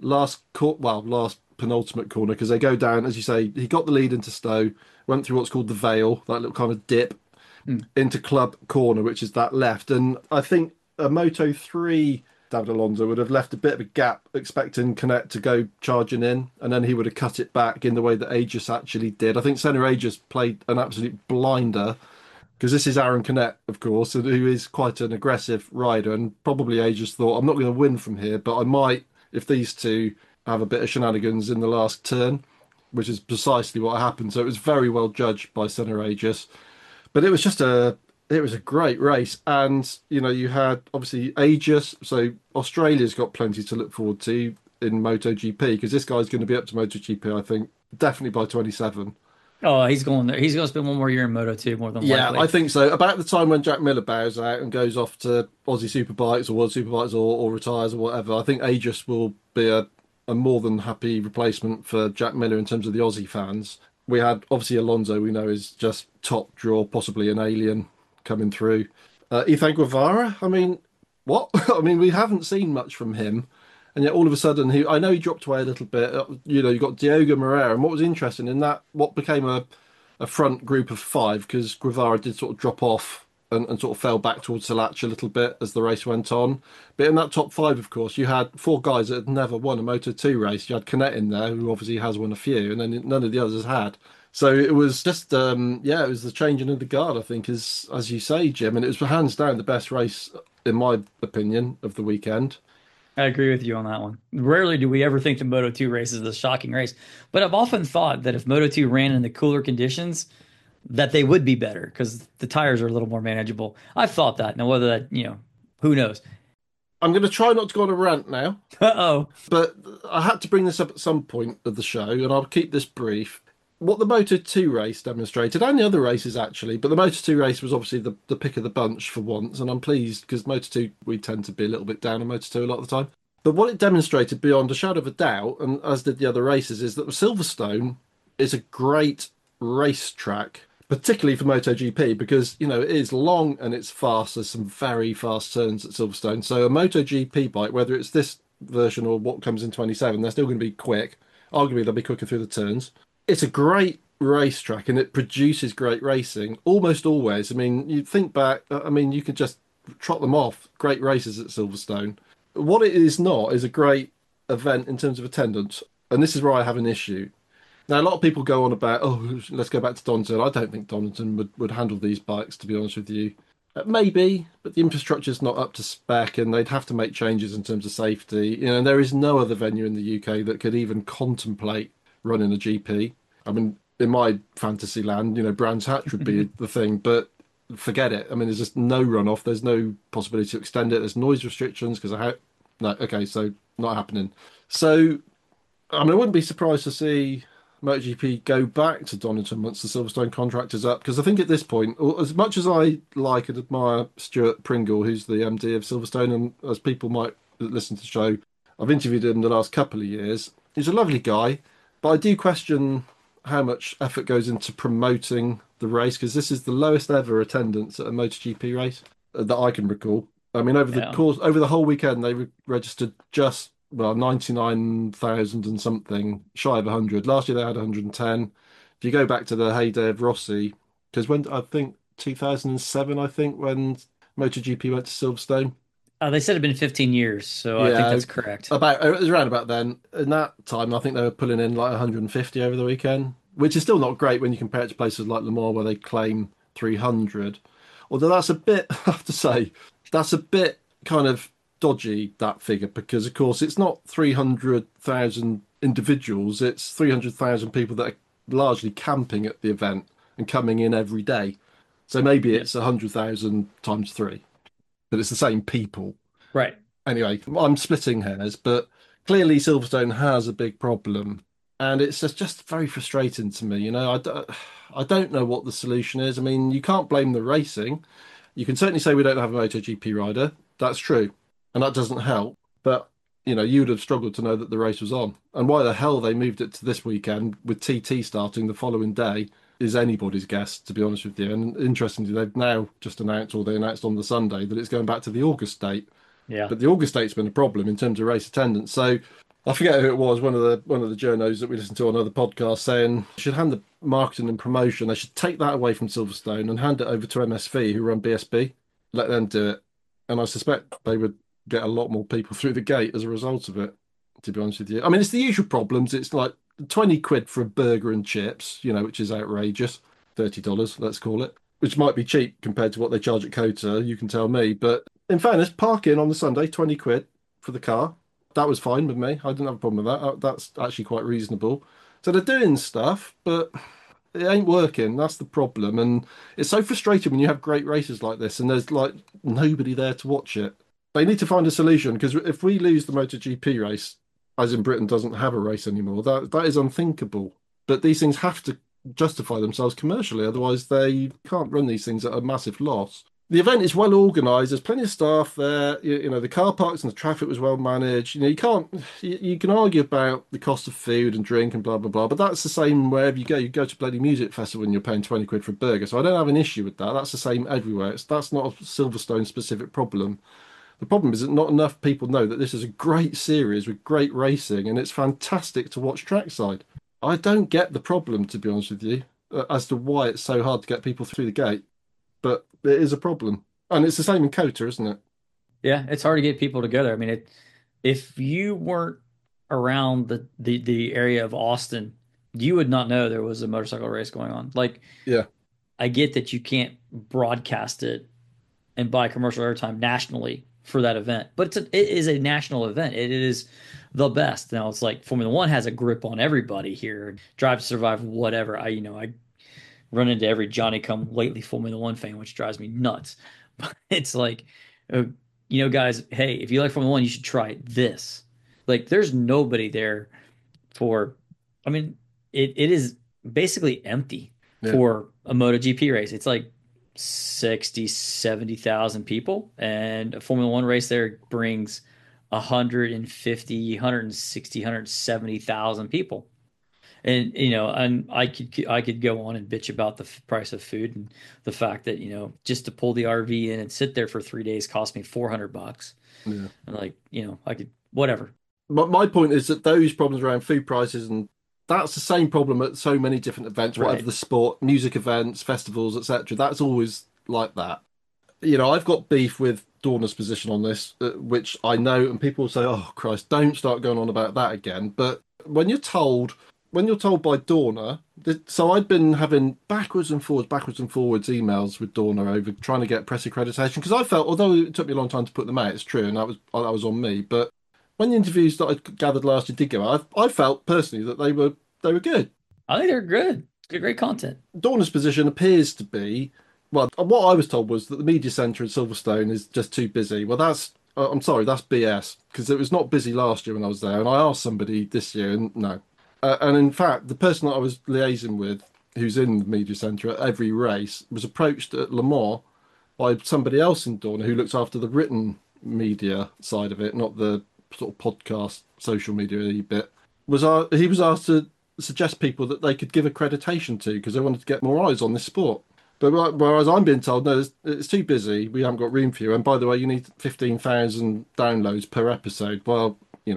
[SPEAKER 2] last penultimate corner, because they go down, as you say, he got the lead into Stowe, went through what's called the Vale, that little kind of dip,
[SPEAKER 1] Hmm.
[SPEAKER 2] into Club Corner, which is that left. And I think a Moto 3 David Alonso would have left a bit of a gap, expecting Canet to go charging in, and then he would have cut it back in the way that Aegis actually did. I think Senna Aegis played an absolute blinder, because this is Aaron Canet, of course, and who is quite an aggressive rider, and probably Aegis thought, I'm not going to win from here, but I might if these two have a bit of shenanigans in the last turn, which is precisely what happened. So it was very well judged by Senna Aegis. But it was a great race, and you had obviously Aegis, so Australia's got plenty to look forward to in MotoGP, because this guy's going to be up to MotoGP, I think, definitely by 27.
[SPEAKER 1] Oh, he's going there. He's going to spend one more year in Moto 2, more than
[SPEAKER 2] Yeah, I
[SPEAKER 1] likely.
[SPEAKER 2] think so. About the time when Jack Miller bows out and goes off to Aussie Superbikes or World Superbikes, or retires or whatever, I think Aegis will be a more than happy replacement for Jack Miller in terms of the Aussie fans. We had obviously Alonso, we know is just top draw, possibly an alien coming through. Ethan Guevara, I mean, what? I mean, we haven't seen much from him. And yet all of a sudden, I know he dropped away a little bit. You got Diogo Moreira. And what was interesting in that, what became a front group of five, because Guevara did sort of drop off and sort of fell back towards Salacia a little bit as the race went on. But in that top five, of course, you had four guys that had never won a Moto2 race. You had Canet in there, who obviously has won a few, and then none of the others had. So it was just, yeah, it was the changing of the guard, I think, as you say, Jim. And it was hands down the best race, in my opinion, of the weekend.
[SPEAKER 1] I agree with you on that one. Rarely do we ever think the Moto 2 race is a shocking race, but I've often thought that if Moto 2 ran in the cooler conditions, that they would be better because the tires are a little more manageable. I've thought that. Now, whether that, who knows?
[SPEAKER 2] I'm going to try not to go on a rant now,
[SPEAKER 1] Uh-oh.
[SPEAKER 2] but I had to bring this up at some point of the show, and I'll keep this brief. What the Moto2 race demonstrated, and the other races actually, but the Moto2 race was obviously the pick of the bunch for once, and I'm pleased because Moto2, we tend to be a little bit down on Moto2 a lot of the time. But what it demonstrated beyond a shadow of a doubt, and as did the other races, is that Silverstone is a great racetrack, particularly for MotoGP, because it is long and it's fast. There's some very fast turns at Silverstone. So a MotoGP bike, whether it's this version or what comes in 27, they're still going to be quick. Arguably, they'll be quicker through the turns. It's a great racetrack and it produces great racing almost always. I mean, you think back, I mean, you could just trot them off. Great races at Silverstone. What it is not is a great event in terms of attendance. And this is where I have an issue. Now, a lot of people go on about, oh, let's go back to Donington. I don't think Donington would handle these bikes, to be honest with you. Maybe, but the infrastructure's not up to spec and they'd have to make changes in terms of safety. And there is no other venue in the UK that could even contemplate running a GP. I mean, in my fantasy land, Brands Hatch would be the thing, but forget it. I mean, there's just no runoff. There's no possibility to extend it. There's noise restrictions because no, okay, so not happening. So, I mean, I wouldn't be surprised to see MotoGP go back to Donington once the Silverstone contract is up, because I think at this point, as much as I like and admire Stuart Pringle, who's the MD of Silverstone, and as people might listen to the show, I've interviewed him the last couple of years. He's a lovely guy, but I do question how much effort goes into promoting the race, because this is the lowest ever attendance at a MotoGP race that I can recall. I mean,
[SPEAKER 1] Yeah.
[SPEAKER 2] over the whole weekend, they registered just 99,000 and something, shy of 100. Last year they had 110. If you go back to the heyday of Rossi, because when I think 2007, I think when MotoGP went to Silverstone.
[SPEAKER 1] They said it'd been 15 years, so I think
[SPEAKER 2] Yeah,
[SPEAKER 1] that's correct.
[SPEAKER 2] about it was around about then. In that time, I think they were pulling in like 150 over the weekend, which is still not great when you compare it to places like Le Mans where they claim 300. Although that's a bit, I have to say, that's a bit kind of dodgy, that figure, because of course it's not 300,000 individuals, it's 300,000 people that are largely camping at the event and coming in every day. So maybe
[SPEAKER 1] Yeah.
[SPEAKER 2] it's 100,000 times three, but it's the same people.
[SPEAKER 1] Right.
[SPEAKER 2] Anyway, I'm splitting hairs, but clearly Silverstone has a big problem, and it's just very frustrating to me. I don't know what the solution is. I mean, you can't blame the racing. You can certainly say we don't have a MotoGP rider. That's true, and that doesn't help. But you would have struggled to know that the race was on, and why the hell they moved it to this weekend with TT starting the following day is anybody's guess, to be honest with you. And interestingly, they've now just announced, or they announced on the Sunday, that it's going back to the August date.
[SPEAKER 1] Yeah.
[SPEAKER 2] But the August date's been a problem in terms of race attendance. So I forget who it was, one of the journos that we listened to on other podcasts, saying they should hand the marketing and promotion. They should take that away from Silverstone and hand it over to MSV, who run BSB. Let them do it, and I suspect they would get a lot more people through the gate as a result of it. To be honest with you, I mean, it's the usual problems. It's like 20 quid for a burger and chips, which is outrageous. $30, let's call it, which might be cheap compared to what they charge at Kota. You can tell me, but in fairness, parking on the Sunday, 20 quid for the car. That was fine with me. I didn't have a problem with that. That's actually quite reasonable. So they're doing stuff, but it ain't working. That's the problem. And it's so frustrating when you have great races like this and there's like nobody there to watch it. They need to find a solution, because if we lose the MotoGP race, as in Britain doesn't have a race anymore, that is unthinkable. But these things have to justify themselves commercially, otherwise they can't run these things at a massive loss. The event is well organised. There's plenty of staff there. The car parks and the traffic was well managed. You can't. You can argue about the cost of food and drink and blah blah blah, but that's the same wherever you go. You go to a bloody music festival and you're paying 20 quid for a burger. So I don't have an issue with that. That's the same everywhere. That's not a Silverstone specific problem. The problem is that not enough people know that this is a great series with great racing and it's fantastic to watch trackside. I don't get the problem, to be honest with you, as to why it's so hard to get people through the gate, but it is a problem. And it's the same in Kota, isn't it?
[SPEAKER 1] Yeah, it's hard to get people together. I mean, if you weren't around the area of Austin, you would not know there was a motorcycle race going on. Like,
[SPEAKER 2] Yeah,
[SPEAKER 1] I get that you can't broadcast it and buy commercial airtime nationally for that event, but it is a national event. It is the best. Now it's like Formula One has a grip on everybody here. Drive to Survive, whatever. I run into every Johnny come lately Formula One fan, which drives me nuts. But it's like, uh, guys, hey, if you like Formula One, you should try this. Like, there's nobody there for, I mean, it is basically empty
[SPEAKER 2] yeah.
[SPEAKER 1] for a MotoGP race. It's like 60, 70,000 people, and a Formula One race there brings 150, 160, 170,000 people. And and I could go on and bitch about the price of food and the fact that just to pull the RV in and sit there for 3 days cost me $400.
[SPEAKER 2] Yeah.
[SPEAKER 1] And like I could whatever.
[SPEAKER 2] But my point is that those problems around food prices and that's the same problem at so many different events, whatever
[SPEAKER 1] Right.
[SPEAKER 2] the sport, music events, festivals, etc. That's always like that. I've got beef with Dorna's position on this, which I know, and people will say, "Oh Christ, don't start going on about that again." But when you're told by Dorna, so I'd been having backwards and forwards emails with Dorna over trying to get press accreditation because I felt, although it took me a long time to put them out, it's true, and that was on me. But when the interviews that I gathered last year did go out, I felt personally that they were good.
[SPEAKER 1] I think they're good. Good, great content.
[SPEAKER 2] Dorna's position appears to be, well, what I was told was that the media centre in Silverstone is just too busy. Well, I'm sorry, that's BS because it was not busy last year when I was there, and I asked somebody this year, and no. And in fact, the person that I was liaising with, who's in the media centre at every race, was approached at Le Mans by somebody else in Dorna who looks after the written media side of it, not the sort of podcast, social media bit. He was asked to suggest people that they could give accreditation to because they wanted to get more eyes on this sport. But whereas I'm being told, no, it's too busy. We haven't got room for you. And by the way, you need 15,000 downloads per episode. Well,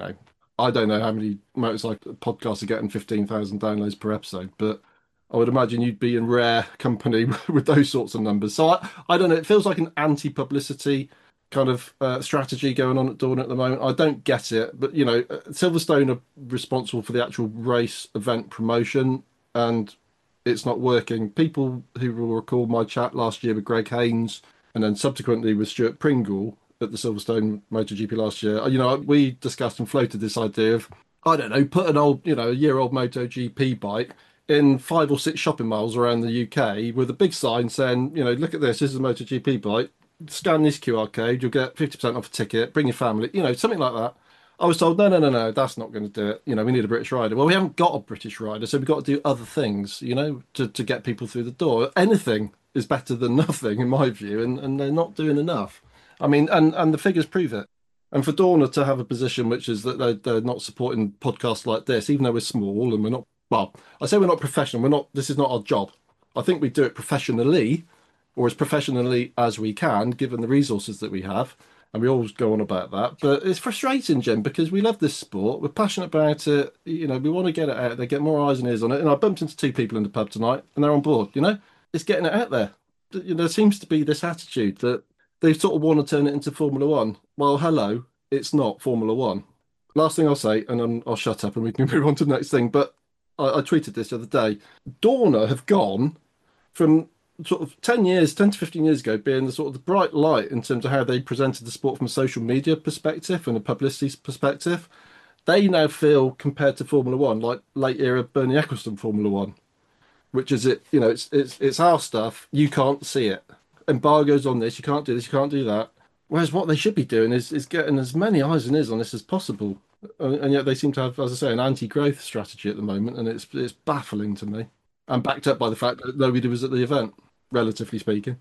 [SPEAKER 2] I don't know how many motorcycle podcasts are getting 15,000 downloads per episode, but I would imagine you'd be in rare company with those sorts of numbers. So I don't know. It feels like an anti-publicity kind of strategy going on at Dawn at the moment. I don't get it, but Silverstone are responsible for the actual race event promotion, and it's not working. People who will recall my chat last year with Greg Haynes and then subsequently with Stuart Pringle at the Silverstone MotoGP last year, we discussed and floated this idea of, I don't know, put an old, a year-old MotoGP bike in 5 or 6 shopping malls around the UK with a big sign saying, look at this is a MotoGP bike. Scan this QR code, you'll get 50% off a ticket, bring your family, something like that. I was told, no, no, no, no, that's not going to do it. We need a British rider. Well, we haven't got a British rider, so we've got to do other things, to get people through the door. Anything is better than nothing, in my view, and they're not doing enough. I mean, and the figures prove it. And for Dorna to have a position which is that they're not supporting podcasts like this, even though we're small and we're not, well, I say we're not professional. This is not our job. I think we do it professionally, or as professionally as we can, given the resources that we have. And we always go on about that. But it's frustrating, Jim, because we love this sport. We're passionate about it. We want to get it out there, get more eyes and ears on it. And I bumped into 2 people in the pub tonight and they're on board, It's getting it out there. There seems to be this attitude that they sort of want to turn it into Formula One. Well, hello, it's not Formula One. Last thing I'll say, and then I'll shut up and we can move on to the next thing. But I tweeted this the other day. Dorna have gone from sort of 10 to 15 years ago being the sort of the bright light in terms of how they presented the sport from a social media perspective and a publicity perspective. They now feel compared to Formula One like late era Bernie Ecclestone Formula One, which is it's our stuff. You can't see it. Embargoes on this. You can't do this. You can't do that. Whereas what they should be doing is getting as many eyes and ears on this as possible. And yet they seem to have, as I say, an anti-growth strategy at the moment, and it's baffling to me. And backed up by the fact that nobody was at the event, relatively speaking.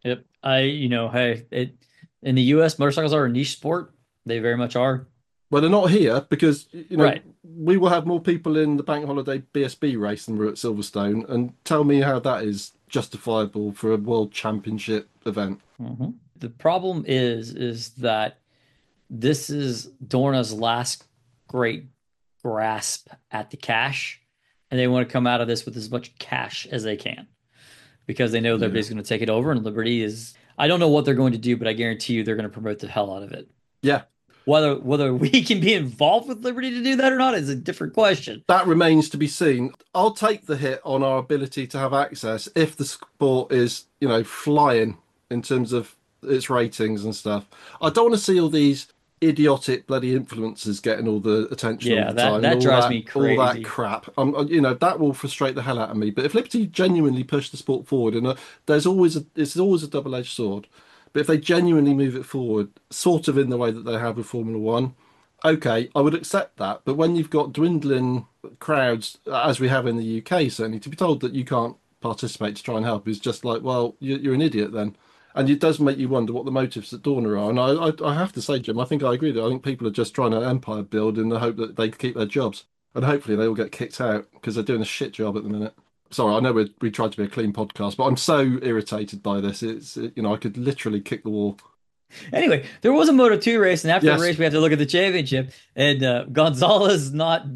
[SPEAKER 1] Yep. Hey, in the US, motorcycles are a niche sport. They very much are.
[SPEAKER 2] Well, they're not here because,
[SPEAKER 1] Right.
[SPEAKER 2] we will have more people in the Bank Holiday BSB race than we're at Silverstone. And tell me how that is justifiable for a World Championship event.
[SPEAKER 1] The problem is that this is Dorna's last great grasp at the cash, and they want to come out of this with as much cash as they can because they know
[SPEAKER 2] Yeah.
[SPEAKER 1] Liberty's going to take it over, and Liberty is. I don't know what they're going to do, but I guarantee you they're going to promote the hell out of it.
[SPEAKER 2] Yeah,
[SPEAKER 1] Whether we can be involved with Liberty to do that or not is a different question.
[SPEAKER 2] that remains to be seen. I'll take the hit on our ability to have access if the sport is, flying in terms of its ratings and stuff. I don't want to see all these idiotic bloody influencers getting all the attention all
[SPEAKER 1] Yeah,
[SPEAKER 2] the
[SPEAKER 1] that
[SPEAKER 2] time and
[SPEAKER 1] that drives me
[SPEAKER 2] all that
[SPEAKER 1] crazy.
[SPEAKER 2] crap. That will frustrate the hell out of me. But if Liberty genuinely push the sport forward, and it's always a double-edged sword. But if they genuinely move it forward, sort of in the way that they have with Formula One, okay, I would accept that. But when you've got dwindling crowds, as we have in the UK, certainly, to be told that you can't participate to try and help is just like, well, you're an idiot then. And it does make you wonder what the motives at Dorna are. And I have to say, Jim, I think I agree that I think people are just trying to empire build in the hope that they keep their jobs. And hopefully they all get kicked out because they're doing a shit job at the minute. Sorry, I know we tried to be a clean podcast, but I'm so irritated by this. I could literally kick the wall.
[SPEAKER 1] Anyway, there was a Moto 2 race, and after the
[SPEAKER 2] Yes.
[SPEAKER 1] race, we have to look at the championship. And Gonzalez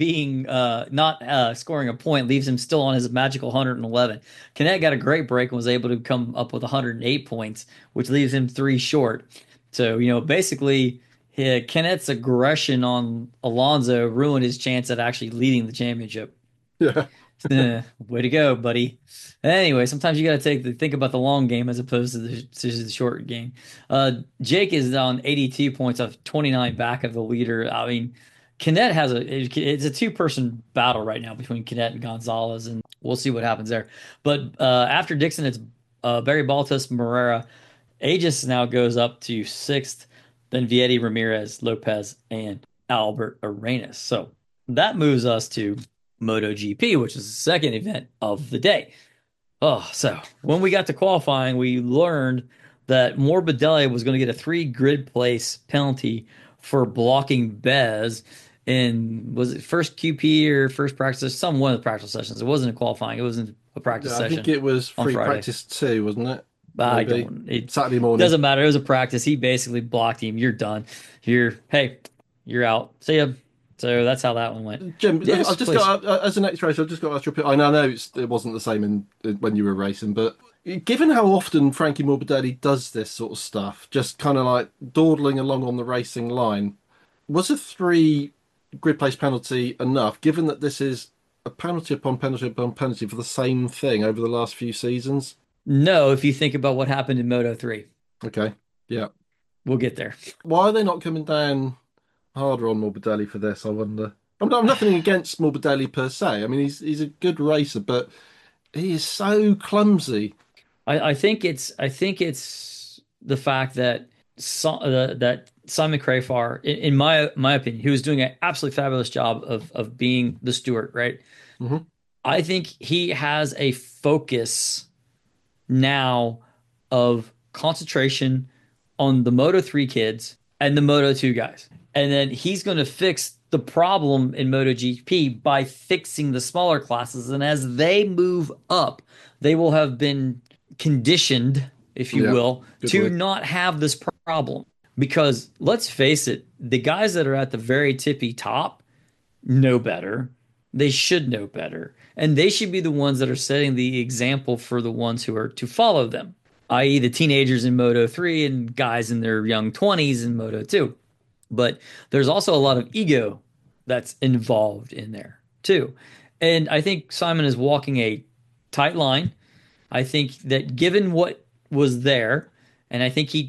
[SPEAKER 1] not scoring a point leaves him still on his magical 111. Canet got a great break and was able to come up with 108 points, which leaves him three short. So, basically, Canet's aggression on Alonso ruined his chance at actually leading the championship.
[SPEAKER 2] Yeah.
[SPEAKER 1] Way to go, buddy. Anyway, sometimes you got to think about the long game as opposed to the short game. Jake is on 82 points off 29 back of the leader. I mean, Canet it's a two-person battle right now between Canet and Gonzalez, and we'll see what happens there. But after Dixon, it's Barry Baltus, Morera. Aegis now goes up to sixth, then Vietti, Ramirez, Lopez, and Albert Arenas. So that moves us to MotoGP, which is the second event of the day. Oh, so when we got to qualifying, we learned that Morbidelli was going to get a three grid place penalty for blocking Bez in, was it first QP or first practice? Some one of the practice sessions. It wasn't a qualifying. It wasn't a practice
[SPEAKER 2] Yeah, I think
[SPEAKER 1] session
[SPEAKER 2] it was
[SPEAKER 1] on
[SPEAKER 2] free
[SPEAKER 1] Friday.
[SPEAKER 2] practice two, wasn't it?
[SPEAKER 1] I
[SPEAKER 2] Maybe
[SPEAKER 1] don't. It
[SPEAKER 2] Saturday morning.
[SPEAKER 1] doesn't matter. It was a practice. He basically blocked him. You're done. Hey, you're out. See ya. So that's how that one went.
[SPEAKER 2] Jim,
[SPEAKER 1] Yes,
[SPEAKER 2] I've just
[SPEAKER 1] please.
[SPEAKER 2] got as an next race. I've just got to ask your opinion. I know it wasn't the same when you were racing, but given how often Frankie Morbidelli does this sort of stuff, just kind of like dawdling along on the racing line, was a three grid place penalty enough? Given that this is a penalty upon penalty upon penalty for the same thing over the last few seasons.
[SPEAKER 1] No, if you think about what happened in Moto 3,
[SPEAKER 2] Okay, yeah.
[SPEAKER 1] we'll get there.
[SPEAKER 2] Why are they not coming down harder on Morbidelli for this? I wonder. I'm nothing against Morbidelli per se. I mean, he's a good racer, but he is so clumsy.
[SPEAKER 1] I think it's the fact that that Simon Crafar, in my opinion, he was doing an absolutely fabulous job of being the steward, right?
[SPEAKER 2] Hmm.
[SPEAKER 1] I think he has a focus now of concentration on the Moto 3 kids and the Moto 2 guys. And then he's going to fix the problem in MotoGP by fixing the smaller classes. And as they move up, they will have been conditioned, if you
[SPEAKER 2] Yeah,
[SPEAKER 1] will,
[SPEAKER 2] good
[SPEAKER 1] to
[SPEAKER 2] word.
[SPEAKER 1] not have this problem. Because let's face it, the guys that are at the very tippy top know better. They should know better. And they should be the ones that are setting the example for the ones who are to follow them, i.e., the teenagers in Moto 3 and guys in their young 20s in Moto 2. But there's also a lot of ego that's involved in there too. And I think Simon is walking a tight line. I think that given what was there, and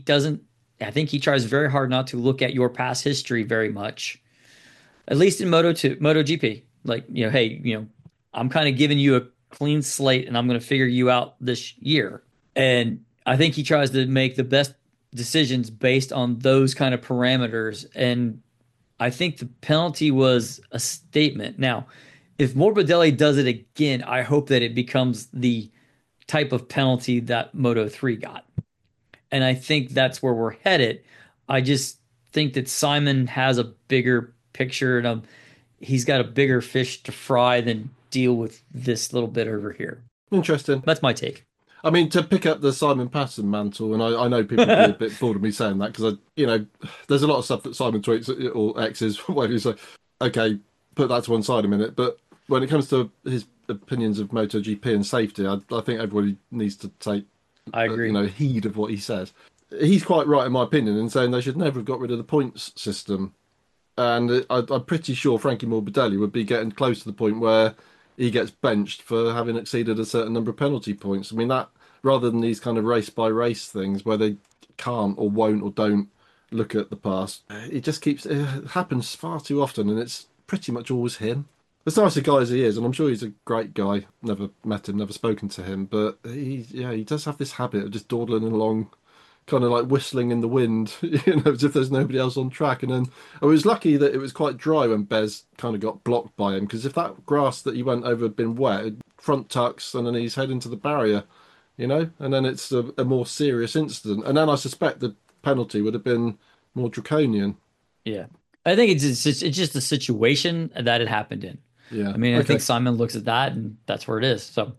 [SPEAKER 1] I think he tries very hard not to look at your past history very much, at least in Moto 2, Moto GP. Like, hey, I'm kind of giving you a clean slate and I'm going to figure you out this year. And I think he tries to make the best decisions based on those kind of parameters. And I think the penalty was a statement. Now, if Morbidelli does it again, I hope that it becomes the type of penalty that Moto 3 got. and I think that's where we're headed. I just think that Simon has a bigger picture and he's got a bigger fish to fry than deal with this little bit over here.
[SPEAKER 2] Interesting.
[SPEAKER 1] That's my take.
[SPEAKER 2] I mean, to pick up the Simon Patterson mantle, and I know people will be a bit bored of me saying that because there's a lot of stuff that Simon tweets or X's, whatever you say. Okay, put that to one side a minute. But when it comes to his opinions of MotoGP and safety, I think everybody needs to take,
[SPEAKER 1] I agree.
[SPEAKER 2] heed of what he says. He's quite right, in my opinion, in saying they should never have got rid of the points system. And I'm pretty sure Frankie Morbidelli would be getting close to the point where he gets benched for having exceeded a certain number of penalty points. I mean, that rather than these kind of race by race things where they can't or won't or don't look at the past, it happens far too often, and it's pretty much always him. As nice a guy as he is, and I'm sure he's a great guy. Never met him, never spoken to him, but he does have this habit of just dawdling along kind of like whistling in the wind, as if there's nobody else on track. And then I was lucky that it was quite dry when Bez kind of got blocked by him, because if that grass that he went over had been wet, front tucks and then he's heading to the barrier, and then it's a more serious incident. And then I suspect the penalty would have been more draconian.
[SPEAKER 1] Yeah. I think it's just the situation that it happened in.
[SPEAKER 2] Yeah.
[SPEAKER 1] I mean, I think
[SPEAKER 2] Okay.
[SPEAKER 1] Simon looks at that and that's where it is. So,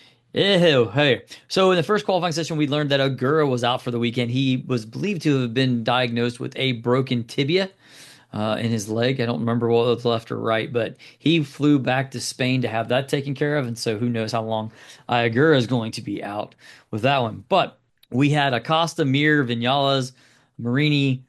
[SPEAKER 1] ew, hey. So in the first qualifying session, we learned that Ogura was out for the weekend. He was believed to have been diagnosed with a broken tibia in his leg. I don't remember what was left or right, but he flew back to Spain to have that taken care of. And so who knows how long Ogura is going to be out with that one. But we had Acosta, Mir, Vinales, Marini,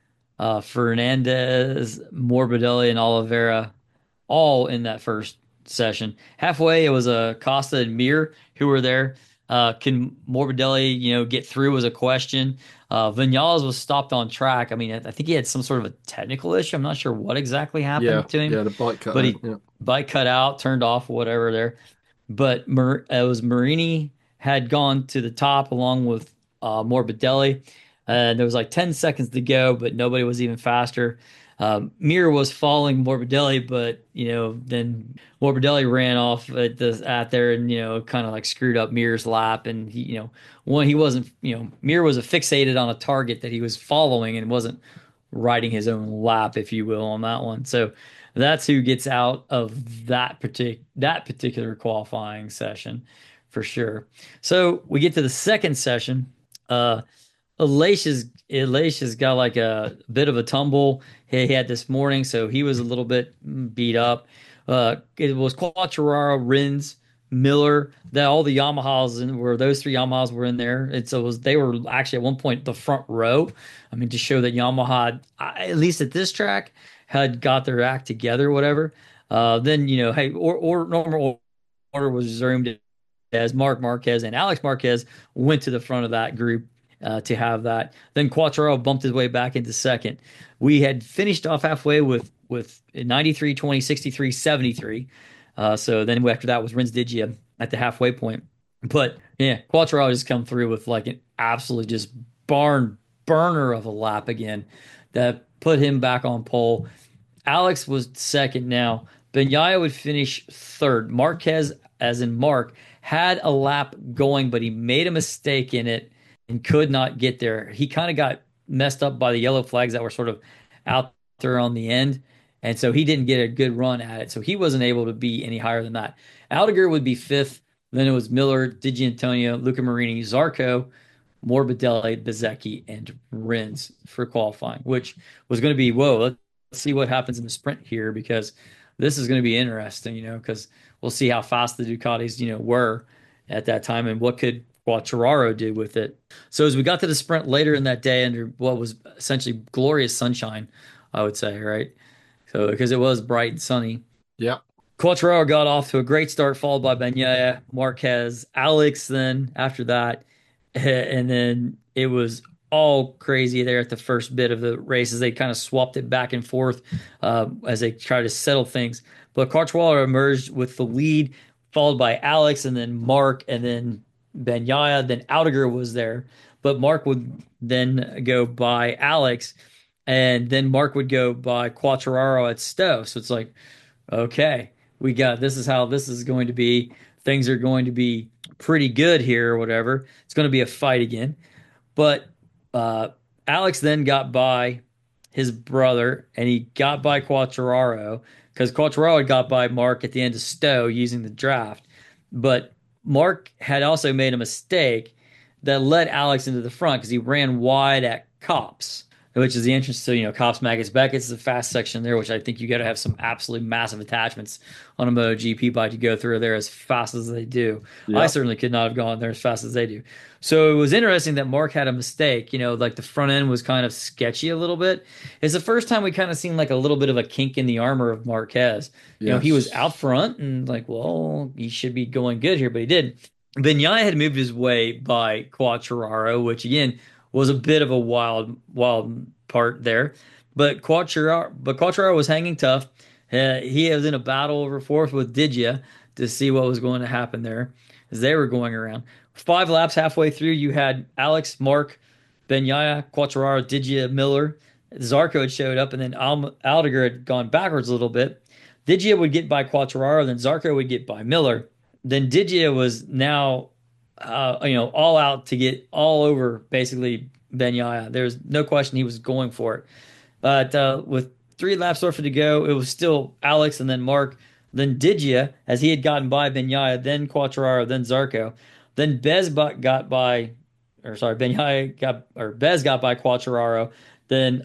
[SPEAKER 1] Fernandez, Morbidelli, and Oliveira all in that first session. Halfway, it was Costa and Mir who were there. Can Morbidelli, get through was a question. Vinales was stopped on track. I mean, I think he had some sort of a technical issue. I'm not sure what exactly
[SPEAKER 2] Yeah.
[SPEAKER 1] happened to him,
[SPEAKER 2] Yeah. The bike cut
[SPEAKER 1] but
[SPEAKER 2] out.
[SPEAKER 1] he
[SPEAKER 2] Yeah.
[SPEAKER 1] bike cut out, turned off, whatever there. But it was Marini had gone to the top along with Morbidelli. And there was like 10 seconds to go, but nobody was even faster. Mir was following Morbidelli, but then Morbidelli ran off at there and kind of like screwed up Mir's lap. And he wasn't Mir was fixated on a target that he was following and wasn't riding his own lap, if you will, on that one. So that's who gets out of that particular qualifying session for sure. So we get to the second session. Alicia's got like a bit of a tumble he had this morning, so he was a little bit beat up. It was Quartararo, Rins, Miller, that all the Yamahas were those three Yamahas were in there, and so they were actually at one point the front row. I mean, to show that Yamaha, at least at this track, had got their act together, whatever. Then hey, or normal order was resumed as Marc Marquez and Alex Marquez went to the front of that group to have that. Then Quattraro bumped his way back into second. We had finished off halfway with 93, 20, 63, 73. So then after that was Rins Digia at the halfway point. But yeah, Quattraro just come through with like an absolute just barn burner of a lap again that put him back on pole. Alex was second now. Bagnaia would finish third. Marquez, as in Mark, had a lap going, but he made a mistake in it and could not get there. He kind of got messed up by the yellow flags that were sort of out there on the end. And so he didn't get a good run at it. So he wasn't able to be any higher than that. Aldegar would be fifth. Then it was Miller, Di Gianantonio, Luca Marini, Zarco, Morbidelli, Bezzecchi, and Rins for qualifying, which was going to be, whoa, let's see what happens in the sprint here because this is going to be interesting, because we'll see how fast the Ducatis, were at that time and what could Quartararo do with it. So as we got to the sprint later in that day under what was essentially glorious sunshine, I would say, right? So because it was bright and sunny.
[SPEAKER 2] Yeah.
[SPEAKER 1] Quartararo got off to a great start, followed by Bagnaia, Marquez, Alex. Then after that, and then it was all crazy there at the first bit of the race as they kind of swapped it back and forth as they tried to settle things. But Quartararo emerged with the lead, followed by Alex, and then Mark, and then Bagnaia. Then Aldegar was there, but Mark would then go by Alex, and then Mark would go by Quartararo at Stowe. So it's like, okay, we got this is how this is going to be. Things are going to be pretty good here or whatever. It's going to be a fight again. But Uh, Alex then got by his brother, and he got by Quattararo because Quattararo had got by Mark at the end of Stowe using the draft. But Mark had also made a mistake that led Alex into the front because he ran wide at Cops, which is the entrance to, Cops Magus Beckett's the fast section there, which I think you got to have some absolutely massive attachments on a MotoGP bike to go through there as fast as they do. I
[SPEAKER 2] Yeah.
[SPEAKER 1] certainly could not have gone there as fast as they do. So it was interesting that Mark had a mistake. Like the front end was kind of sketchy a little bit. It's the first time we kind of seen like a little bit of a kink in the armor of Marquez. He was
[SPEAKER 2] Yes.
[SPEAKER 1] out front and like, well, he should be going good here, but he did. Bagnaia had moved his way by Quattararo, which again was a bit of a wild part there. But Quattararo was hanging tough. He was in a battle over fourth with Digia to see what was going to happen there as they were going around. 5 laps halfway through, you had Alex, Mark, Bagnaia, Quattararo, Digia, Miller. Zarco had showed up, and then Aldiger had gone backwards a little bit. Digia would get by Quattararo, then Zarco would get by Miller. Then Digia was now, all out to get all over basically Bagnaia. There's no question he was going for it. But with 3 laps left to go, it was still Alex and then Mark, then Digia as he had gotten by Bagnaia, then Quattararo, then Zarco. Then got by, or sorry, Bagnaia got, or Bez got by Quattararo. Then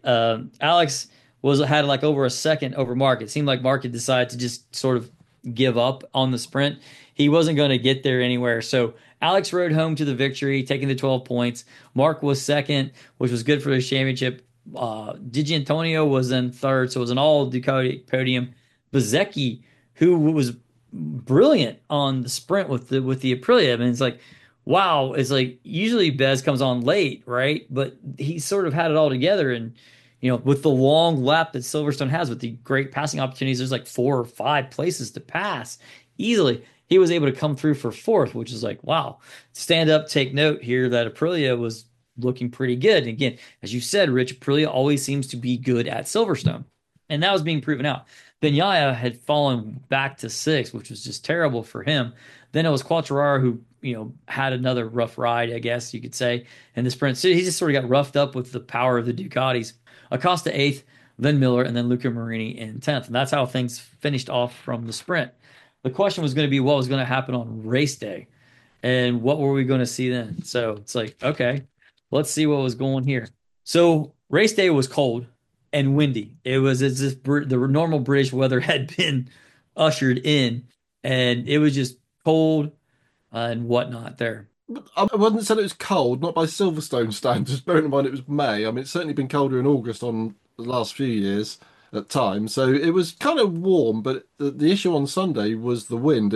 [SPEAKER 1] Alex had like over a second over Mark. It seemed like Mark had decided to just sort of give up on the sprint. He wasn't going to get there anywhere. So Alex rode home to the victory, taking the 12 points. Mark was second, which was good for the championship. Digi Antonio was in third, so it was an all Ducati podium. Bezecchi, who was brilliant on the sprint with the Aprilia. I mean, it's like, wow, it's like usually Bez comes on late, right? But he sort of had it all together, and with the long lap that Silverstone has, with the great passing opportunities, there's like 4 or 5 places to pass easily. He was able to come through for fourth, which is like, wow, stand up, take note here that Aprilia was looking pretty good. And again, as you said, Rich, Aprilia always seems to be good at Silverstone. And that was being proven out. Bagnaia had fallen back to sixth, which was just terrible for him. Then it was Quattararo who, had another rough ride, I guess you could say, in the sprint. So he just sort of got roughed up with the power of the Ducatis. Acosta eighth, then Miller, and then Luca Marini in 10th. And that's how things finished off from the sprint. The question was going to be what was going to happen on race day and what were we going to see then? So it's like, okay, let's see what was going here. So race day was cold and windy. It was as if the normal British weather had been ushered in, and it was just cold and whatnot there.
[SPEAKER 2] I wouldn't say it was cold, not by Silverstone standards, bearing in mind it was May. I mean, it's certainly been colder in August on the last few years at times. So it was kind of warm, but the issue on Sunday was the wind.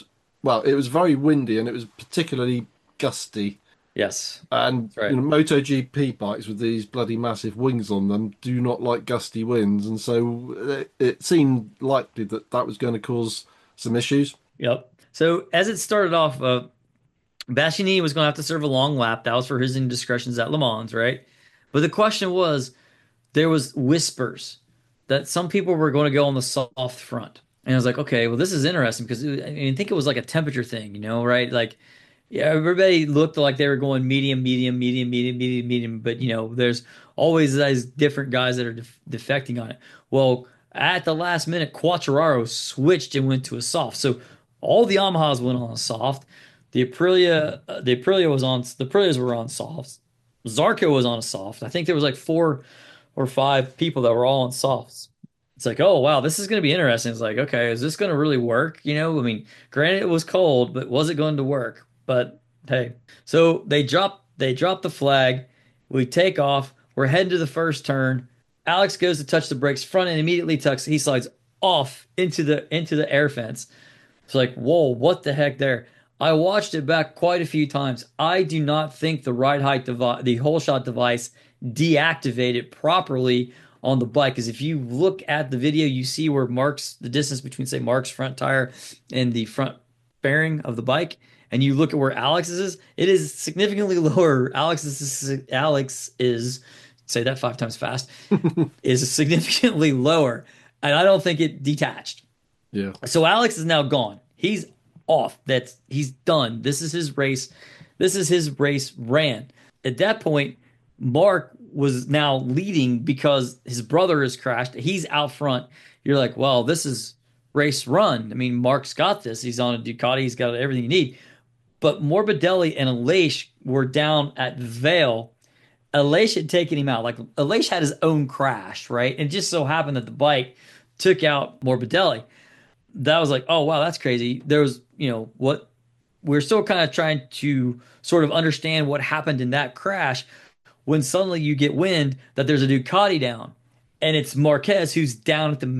[SPEAKER 2] It was very windy and it was particularly gusty.
[SPEAKER 1] Yes,
[SPEAKER 2] And
[SPEAKER 1] that's right.
[SPEAKER 2] MotoGP bikes with these bloody massive wings on them do not like gusty winds, and so it seemed likely that that was going to cause some issues.
[SPEAKER 1] Yep. So as it started off, Bastianini was going to have to serve a long lap. That was for his indiscretions at Le Mans, right? But the question was, there was whispers that some people were going to go on the soft front. And I was like, okay, well, this is interesting because I think it was like a temperature thing, right? Like, yeah, everybody looked like they were going medium, medium, medium, medium, medium, medium. But, there's always these different guys that are defecting on it. Well, at the last minute, Quattararo switched and went to a soft. So all the Yamahas went on a soft. The Aprilias were on softs. Zarco was on a soft. I think there was like 4 or 5 people that were all on softs. It's like, oh wow, this is going to be interesting. It's like, okay, is this going to really work? I mean, granted it was cold, but was it going to work? But hey, so they drop the flag. We take off. We're heading to the first turn. Alex goes to touch the brakes front and immediately he slides off into the air fence. It's like, whoa, what the heck there? I watched it back quite a few times. I do not think the ride height device, the whole shot device, deactivated properly on the bike. Because if you look at the video, you see where the distance between, say, Mark's front tire and the front fairing of the bike, and you look at where Alex's is, it is significantly lower. Alex is, say that 5 times fast, is significantly lower. And I don't think it detached.
[SPEAKER 2] Yeah.
[SPEAKER 1] So Alex is now gone. He's off. He's done. This is his race. This is his race ran. At that point, Mark was now leading because his brother has crashed. He's out front. You're like, well, this is race run. I mean, Mark's got this. He's on a Ducati. He's got everything you need. But Morbidelli and Aleix were down at Vale. Aleix had taken him out. Like Aleix had his own crash, right? And it just so happened that the bike took out Morbidelli. That was like, oh wow, that's crazy. There was, what we're still kind of trying to sort of understand what happened in that crash when suddenly you get wind that there's a Ducati down, and it's Marquez who's down at the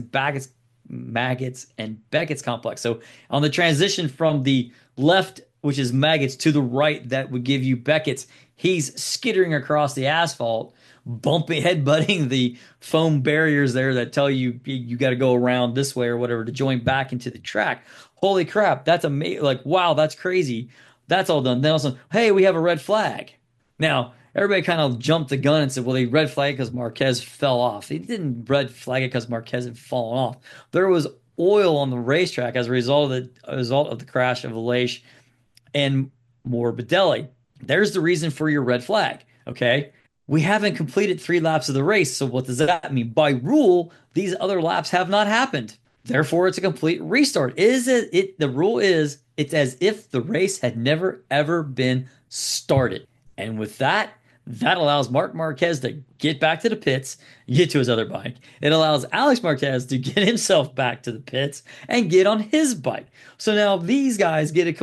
[SPEAKER 1] Maggots and Beckett's complex. So on the transition from the left, which is Maggots, to the right, that would give you Beckett's, he's skittering across the asphalt, bumping, headbutting the foam barriers there that tell you got to go around this way or whatever to join back into the track. Holy crap, that's amazing! Like, wow, that's crazy. That's all done. Then all of a sudden, hey, we have a red flag. Now, everybody kind of jumped the gun and said, well, they red flagged because Marquez fell off. They didn't red flag it because Marquez had fallen off. There was oil on the racetrack as a result of the crash of Aleix and Morbidelli. There's the reason for your red flag. Okay. We haven't completed 3 laps of the race. So what does that mean? By rule, these other laps have not happened. Therefore, it's a complete restart. The rule is it's as if the race had never ever been started. And with that, that allows Marc Marquez to get back to the pits, get to his other bike. It allows Alex Marquez to get himself back to the pits and get on his bike. So now these guys get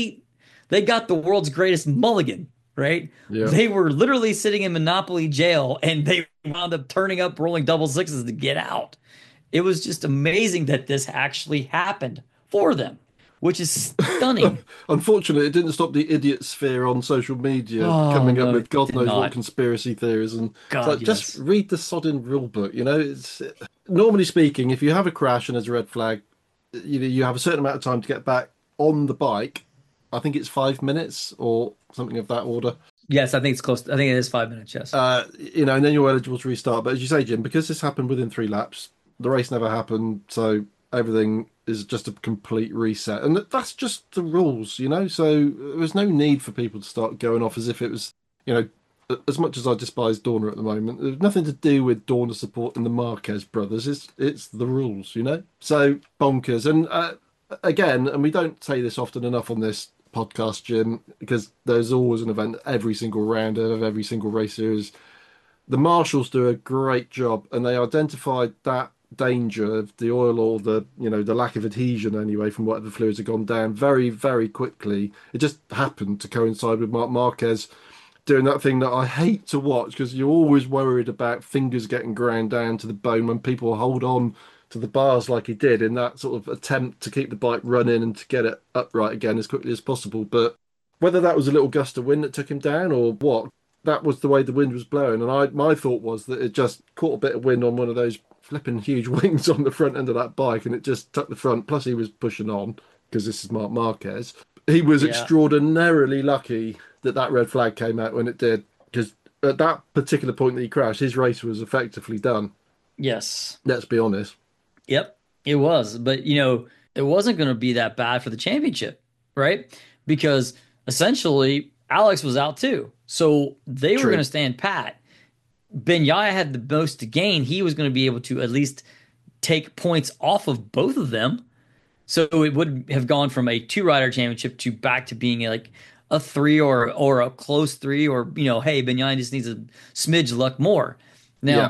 [SPEAKER 1] they got the world's greatest mulligan, right?
[SPEAKER 2] Yeah.
[SPEAKER 1] They were literally sitting in Monopoly jail and they wound up turning up rolling double sixes to get out. It was just amazing that this actually happened for them, which is stunning.
[SPEAKER 2] Unfortunately, it didn't stop the idiot sphere on social media
[SPEAKER 1] Oh,
[SPEAKER 2] coming up
[SPEAKER 1] no,
[SPEAKER 2] with
[SPEAKER 1] it
[SPEAKER 2] God
[SPEAKER 1] did
[SPEAKER 2] knows what
[SPEAKER 1] not.
[SPEAKER 2] conspiracy theories, and it's
[SPEAKER 1] God,
[SPEAKER 2] like just
[SPEAKER 1] yes.
[SPEAKER 2] read the sodding rule book. It's normally speaking, if you have a crash and there's a red flag, you have a certain amount of time to get back on the bike. I think it's 5 minutes or something of that order.
[SPEAKER 1] Yes, I think it's close. I think it is 5 minutes. Yes.
[SPEAKER 2] And then you're eligible to restart. But as you say, Jim, because this happened within 3 laps, the race never happened, so everything is just a complete reset, and that's just the rules. So there was no need for people to start going off as if it was, you know, as much as I despise Dorna at the moment, there's nothing to do with Dorna supporting the Marquez brothers. It's the rules. So bonkers, and again, and we don't say this often enough on this podcast, Jim, because there's always an event every single round of every single race series. The marshals do a great job, and they identified that danger of the oil or the lack of adhesion anyway from whatever fluids had gone down very, very quickly. It just happened to coincide with Marc Marquez doing that thing that I hate to watch because you're always worried about fingers getting ground down to the bone when people hold on to the bars like he did in that sort of attempt to keep the bike running and to get it upright again as quickly as possible. But whether that was a little gust of wind that took him down or what, that was the way the wind was blowing. And my thought was that it just caught a bit of wind on one of those flipping huge wings on the front end of that bike, and it just tucked the front. Plus, he was pushing on because this is Marc Marquez. He was
[SPEAKER 1] Yeah.
[SPEAKER 2] extraordinarily lucky that that red flag came out when it did, because at that particular point that he crashed, his race was effectively done.
[SPEAKER 1] Yes.
[SPEAKER 2] Let's be honest.
[SPEAKER 1] Yep. It was, but it wasn't going to be that bad for the championship, right? Because essentially Alex was out too, so they were going
[SPEAKER 2] True.
[SPEAKER 1] to stand pat. Benyaya had the most to gain. He was going to be able to at least take points off of both of them. So it would have gone from a two-rider championship to back to being like a three or a close three, or hey, Benyai just needs a smidge luck more.
[SPEAKER 2] Yeah.
[SPEAKER 1] Now,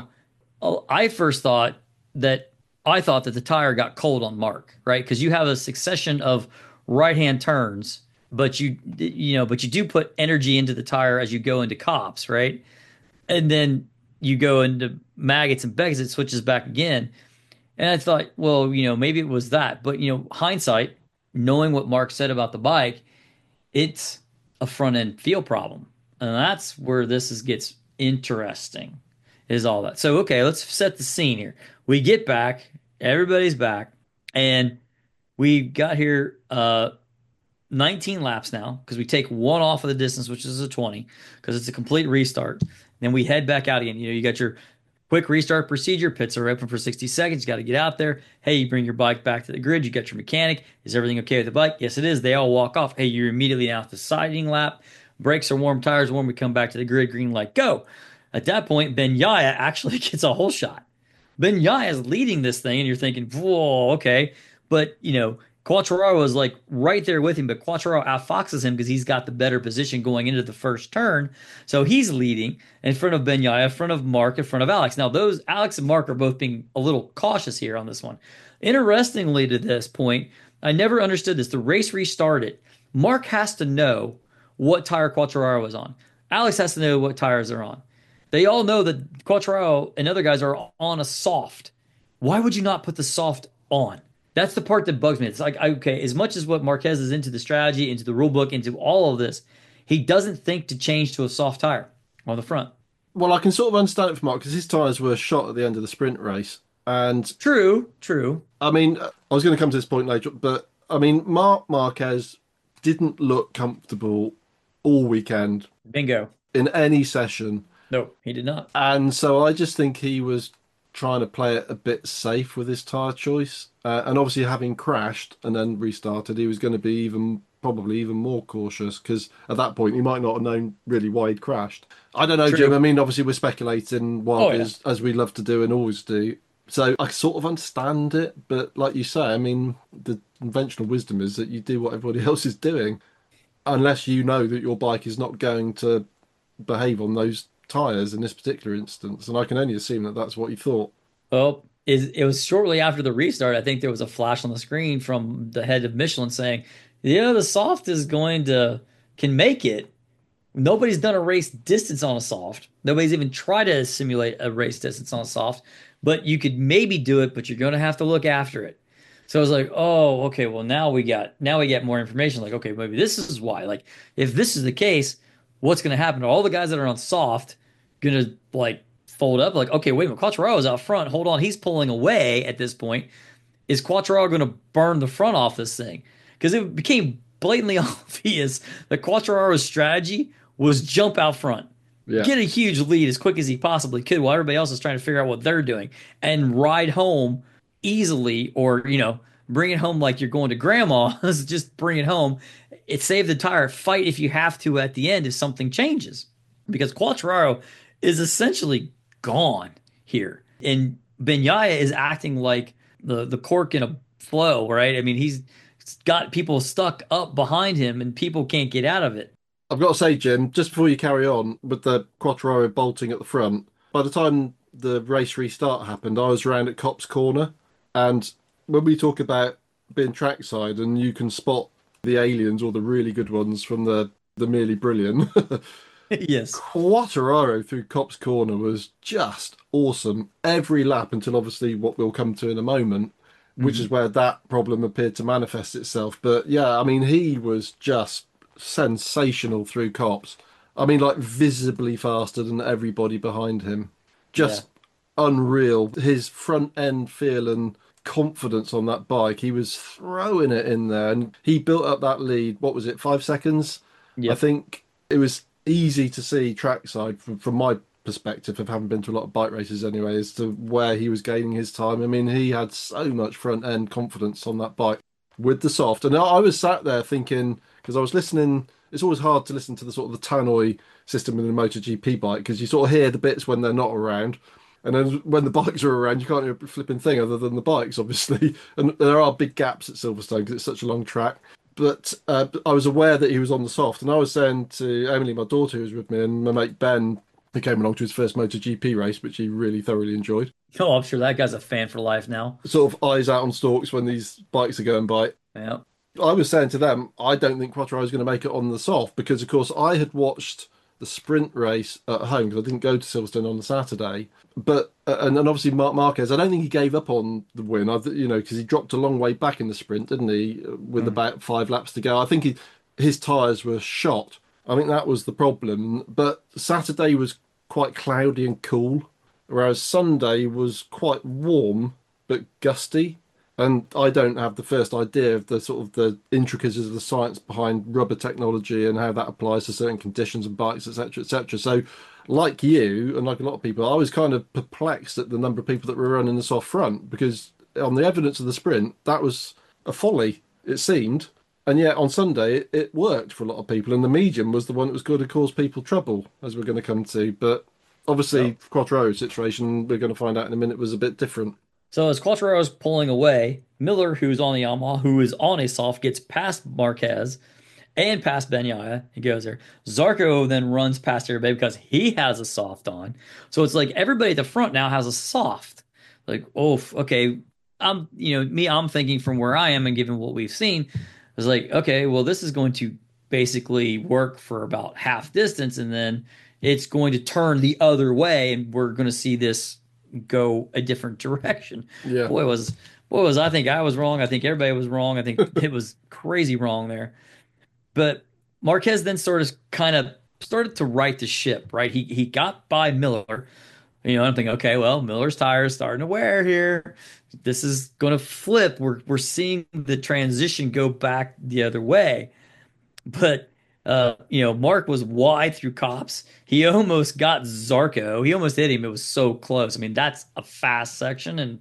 [SPEAKER 1] I first thought that the tire got cold on Mark, right? Because you have a succession of right-hand turns, but you do put energy into the tire as you go into cops, right? And then you go into maggots and begs, it switches back again. And I thought, well, maybe it was that. But, hindsight, knowing what Mark said about the bike, it's a front end feel problem. And that's where gets interesting, is all that. So, okay, let's set the scene here. We get back, everybody's back, and we got here 19 laps now because we take one off of the distance, which is a 20, because it's a complete restart. Then we head back out again. You got your quick restart procedure. Pits are open for 60 seconds. You got to get out there. Hey, you bring your bike back to the grid. You got your mechanic. Is everything okay with the bike? Yes, it is. They all walk off. Hey, you're immediately now at the siding lap. brakes are warm, tires are warm. We come back to the grid, green light, go. At that point, Ben Yaya actually gets a whole shot. Ben Yaya is leading this thing, and you're thinking, whoa, okay. But, Quartararo is like right there with him, but Quartararo outfoxes him because he's got the better position going into the first turn. So he's leading in front of Ben Yaya, in front of Mark, in front of Alex. Now, those Alex and Mark are both being a little cautious here on this one. Interestingly, to this point, I never understood this. The race restarted. Mark has to know what tire Quartararo is on. Alex has to know what tires they're on. They all know that Quartararo and other guys are on a soft. Why would you not put the soft on? That's the part that bugs me. It's like, okay, as much as what Marquez is into the strategy, into the rule book, into all of this, he doesn't think to change to a soft tire on the front.
[SPEAKER 2] Well, I can sort of understand it from Mark because his tyres were shot at the end of the sprint race. And
[SPEAKER 1] True, true.
[SPEAKER 2] I mean, I was going to come to this point later, but I mean, Mark Marquez didn't look comfortable all weekend
[SPEAKER 1] Bingo.
[SPEAKER 2] in any session.
[SPEAKER 1] No, he did not.
[SPEAKER 2] And so I just think he was trying to play it a bit safe with his tyre choice. And obviously, having crashed and then restarted, he was going to be probably even more cautious because at that point he might not have known really why he'd crashed. I don't know, Jim.
[SPEAKER 1] True.
[SPEAKER 2] I mean, obviously, we're speculating
[SPEAKER 1] Oh, yeah.
[SPEAKER 2] wildly as we love to do and always do. So I sort of understand it, but like you say, I mean, the conventional wisdom is that you do what everybody else is doing, unless you know that your bike is not going to behave on those tyres in this particular instance. And I can only assume that that's what he thought.
[SPEAKER 1] Well, it was shortly after the restart. I think there was a flash on the screen from the head of Michelin saying, "Yeah, the soft is going to can make it." Nobody's done a race distance on a soft. Nobody's even tried to simulate a race distance on a soft, but you could maybe do it, but you're going to have to look after it. So I was like, oh, okay, well now we get more information. Like, okay, maybe this is why. Like, if this is the case, what's going to happen? Are all the guys that are on soft going to like fold up? Like, okay, wait a minute, Quattraro is out front. Hold on, he's pulling away at this point. Is Quattraro going to burn the front off this thing? Because it became blatantly obvious that Quattraro's strategy was jump out front,
[SPEAKER 2] Yeah.
[SPEAKER 1] get a huge lead as quick as he possibly could while everybody else is trying to figure out what they're doing and ride home easily or, bring it home like you're going to grandma's, just bring it home. It saved the tire. Fight if you have to at the end if something changes. Because Quattraro is essentially gone here. And Benyaya is acting like the cork in a flow, right? I mean, he's got people stuck up behind him and people can't get out of it.
[SPEAKER 2] I've got to say, Jim, just before you carry on with the Quattraro bolting at the front, by the time the race restart happened, I was around at Copse Corner. And when we talk about being trackside and you can spot the aliens or the really good ones from the merely brilliant,
[SPEAKER 1] Yes.
[SPEAKER 2] Quattraro through Copse Corner was just awesome every lap until obviously what we'll come to in a moment, which is
[SPEAKER 1] Mhm.
[SPEAKER 2] where that problem appeared to manifest itself. But yeah, I mean, he was just sensational through Copse. I mean, like visibly faster than everybody behind him.
[SPEAKER 1] Yeah.
[SPEAKER 2] Just unreal. His front end feel and confidence on that bike, he was throwing it in there and he built up that lead. What was it, 5 seconds? I
[SPEAKER 1] Yep.
[SPEAKER 2] think it was easy to see trackside from my perspective of having been to a lot of bike races anyway as to where he was gaining his time. I mean, he had so much front end confidence on that bike with the soft. And I was sat there thinking, because I was listening, it's always hard to listen to the sort of the tannoy system in a MotoGP bike because you sort of hear the bits when they're not around. And then when the bikes are around, you can't hear a flipping thing other than the bikes, obviously. And there are big gaps at Silverstone because it's such a long track. But I was aware that he was on the soft, and I was saying to Emily, my daughter, who was with me, and my mate Ben, who came along to his first MotoGP race, which he really thoroughly enjoyed.
[SPEAKER 1] Oh, I'm sure that guy's a fan for life now.
[SPEAKER 2] Sort of eyes out on stalks when these bikes are going by.
[SPEAKER 1] Yeah.
[SPEAKER 2] I was saying to them, I don't think Quattro is going to make it on the soft because, of course, I had watched the sprint race at home because I didn't go to Silverstone on the Saturday. But and obviously Mark Marquez, I don't think he gave up on the win. Because he dropped a long way back in the sprint, didn't he? With
[SPEAKER 1] Mm.
[SPEAKER 2] about 5 laps to go, I think his tyres were shot. I think that was the problem. But Saturday was quite cloudy and cool, whereas Sunday was quite warm but gusty. And I don't have the first idea of the sort of the intricacies of the science behind rubber technology and how that applies to certain conditions and bikes, etc., etc. So, like you and like a lot of people, I was kind of perplexed at the number of people that were running the soft front because on the evidence of the sprint, that was a folly, it seemed. And yet on Sunday it worked for a lot of people, and the medium was the one that was going to cause people trouble, as we're going to come to. But obviously,
[SPEAKER 1] Yep.
[SPEAKER 2] Quattro's situation, we're going to find out in a minute, was a bit different.
[SPEAKER 1] So as Quartararo's pulling away, Miller, who's on the Yamaha, who is on a soft, gets past Marquez and past Benyaya. He goes there. Zarco then runs past everybody because he has a soft on. So it's like everybody at the front now has a soft. Like, oh, okay. I'm thinking from where I am and given what we've seen, it's like, okay, well, this is going to basically work for about half distance, and then it's going to turn the other way, and we're going to see this go a different direction.
[SPEAKER 2] Yeah.
[SPEAKER 1] Boy, was I think I was wrong. I think everybody was wrong. I think it was crazy wrong there. But Marquez then sort of kind of started to right the ship, right? He got by Miller. I'm thinking, okay, well, Miller's tires starting to wear here. This is going to flip. We're seeing the transition go back the other way. But Mark was wide through cops. He almost got Zarco. He almost hit him. It was so close. I mean, that's a fast section, and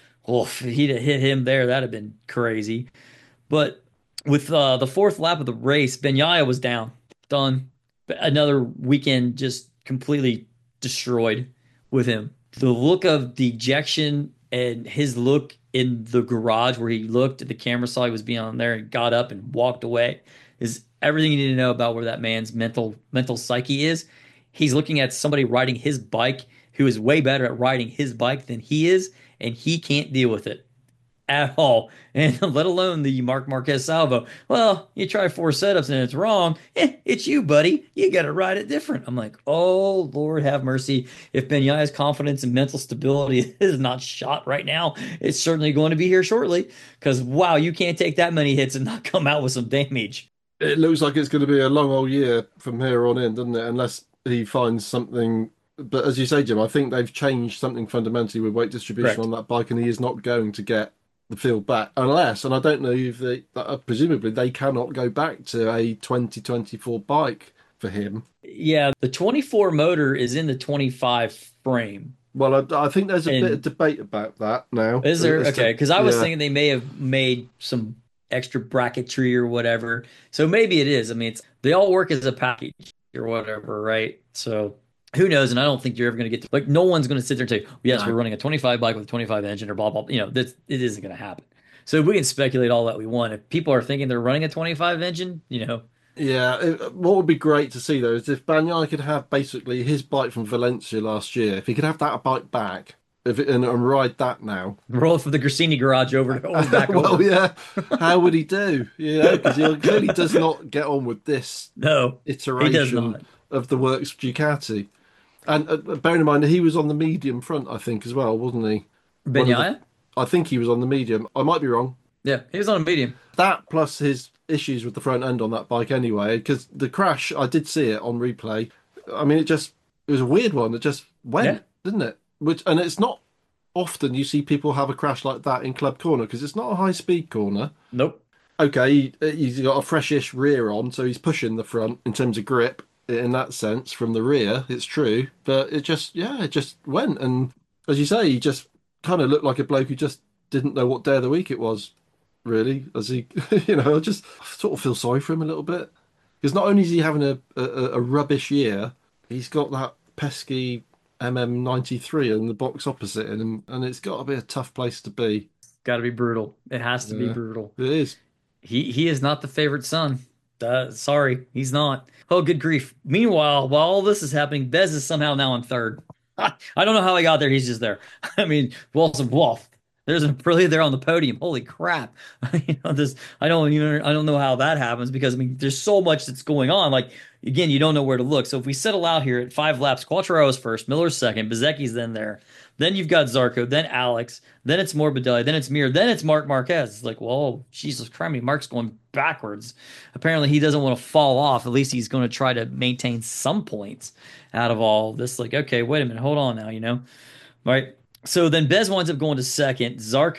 [SPEAKER 1] if he'd have hit him there, that'd have been crazy. But with the fourth lap of the race, Benyaya was down, done. Another weekend just completely destroyed with him. The look of dejection and his look in the garage where he looked at the camera, saw he was being on there and got up and walked away is everything you need to know about where that man's mental psyche is. He's looking at somebody riding his bike who is way better at riding his bike than he is, and he can't deal with it at all, and let alone the Marc Marquez salvo. Well, you try 4 setups and it's wrong. It's you, buddy. You got to ride it different. I'm like, oh, Lord have mercy. If Benyaya's confidence and mental stability is not shot right now, it's certainly going to be here shortly. Because, wow, you can't take that many hits and not come out with some damage.
[SPEAKER 2] It looks like it's going to be a long old year from here on in, doesn't it? Unless he finds something. But as you say, Jim, I think they've changed something fundamentally with weight distribution
[SPEAKER 1] Correct.
[SPEAKER 2] on that bike, and he is not going to get the field back unless, and I don't know if presumably they cannot go back to a 2024 bike for him.
[SPEAKER 1] Yeah, the 24 motor is in the 25 frame.
[SPEAKER 2] Well, I think there's a bit of
[SPEAKER 1] And
[SPEAKER 2] debate about that now.
[SPEAKER 1] is there?
[SPEAKER 2] As to,
[SPEAKER 1] Okay, because I was
[SPEAKER 2] yeah,
[SPEAKER 1] thinking they may have made some extra bracketry or whatever. So maybe it is. I mean, they all work as a package or whatever, right? So who knows? And I don't think you're ever going to get to, like, no one's going to sit there and say, yes, we're
[SPEAKER 2] no.
[SPEAKER 1] running a 25 bike with a 25 engine or blah, blah, blah. It isn't going to happen. So we can speculate all that we want. If people are thinking they're running a 25 engine,
[SPEAKER 2] Yeah, what would be great to see though is if Bagnaia could have basically his bike from Valencia last year, if he could have that bike back, and ride that now.
[SPEAKER 1] roll from the Grassini garage over back
[SPEAKER 2] Well,
[SPEAKER 1] over.
[SPEAKER 2] yeah, how would he do? Because he clearly does not get on with this
[SPEAKER 1] No, he does
[SPEAKER 2] iteration
[SPEAKER 1] not.
[SPEAKER 2] of the works Ducati. And bearing in mind he was on the medium front, I think, as well, wasn't he? One of the,
[SPEAKER 1] Benyaya?
[SPEAKER 2] I think he was on the medium. I might be wrong.
[SPEAKER 1] Yeah, he was on a medium.
[SPEAKER 2] That plus his issues with the front end on that bike anyway, because the crash, I did see it on replay. I mean, it was a weird one. It just
[SPEAKER 1] Yeah.
[SPEAKER 2] went, didn't it? And it's not often you see people have a crash like that in Club Corner because it's not a high speed corner.
[SPEAKER 1] Nope.
[SPEAKER 2] Okay, he's got a freshish rear on, so he's pushing the front in terms of grip in that sense from the rear. It's true, but it just went. And as you say, he just kind of looked like a bloke who just didn't know what day of the week it was, really. As he, I just sort of feel sorry for him a little bit because not only is he having a rubbish year, he's got that pesky MM93 in the box opposite him, and it's got to be a tough place to be.
[SPEAKER 1] Got to be brutal. It has to be
[SPEAKER 2] Yeah,
[SPEAKER 1] brutal.
[SPEAKER 2] it is.
[SPEAKER 1] He is not the favorite son. Sorry, he's not. Oh, good grief. Meanwhile, while all this is happening, Bez is somehow now in third. I don't know how he got there. He's just there. I mean, Wilson Wolf. There's a Aprilia there on the podium. Holy crap. This I don't know how that happens because I mean there's so much that's going on. Like again, you don't know where to look. So if we settle out here at 5 laps, Quattro's first, Miller's second, Bezecchi's then there. Then you've got Zarco, then Alex, then it's Morbidelli, then it's Mir, then it's Marc Marquez. It's like, well, Jesus Christ, Mark's going backwards. Apparently, he doesn't want to fall off. At least he's going to try to maintain some points out of all this. Like, okay, wait a minute, hold on now. Right? So then Bez winds up going to second.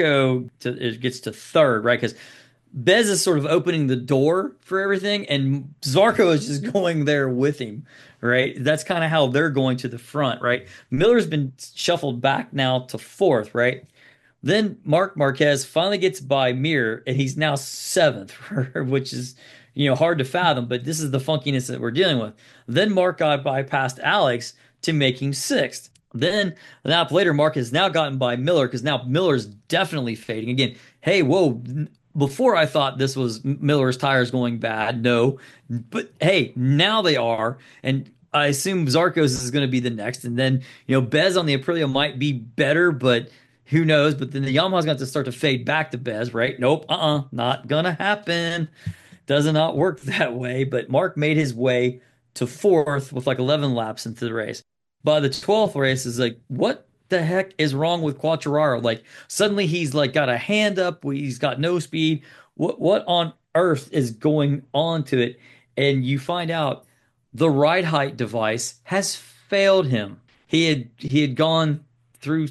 [SPEAKER 1] It gets to third, right? Because Bez is sort of opening the door for everything, and Zarco is just going there with him, right? That's kind of how they're going to the front, right? Miller's been shuffled back now to fourth, right? Then Mark Marquez finally gets by Mir, and he's now seventh, which is, hard to fathom, but this is the funkiness that we're dealing with. Then Mark got bypassed Alex to make him sixth. Then an app later, Mark has now gotten by Miller because now Miller's definitely fading. Again, hey, whoa, before I thought this was Miller's tires going bad. No, but hey, now they are. And I assume Zarcos is going to be the next. And then, Bez on the Aprilia might be better, but who knows? But then the Yamaha's got to start to fade back to Bez, right? Nope, not gonna happen. Does not work that way. But Mark made his way to fourth with like 11 laps into the race. By the 12th race, is like, what the heck is wrong with Quartararo? Like suddenly he's like got a hand up, he's got no speed. What on earth is going on to it? And you find out the ride height device has failed him. He had gone through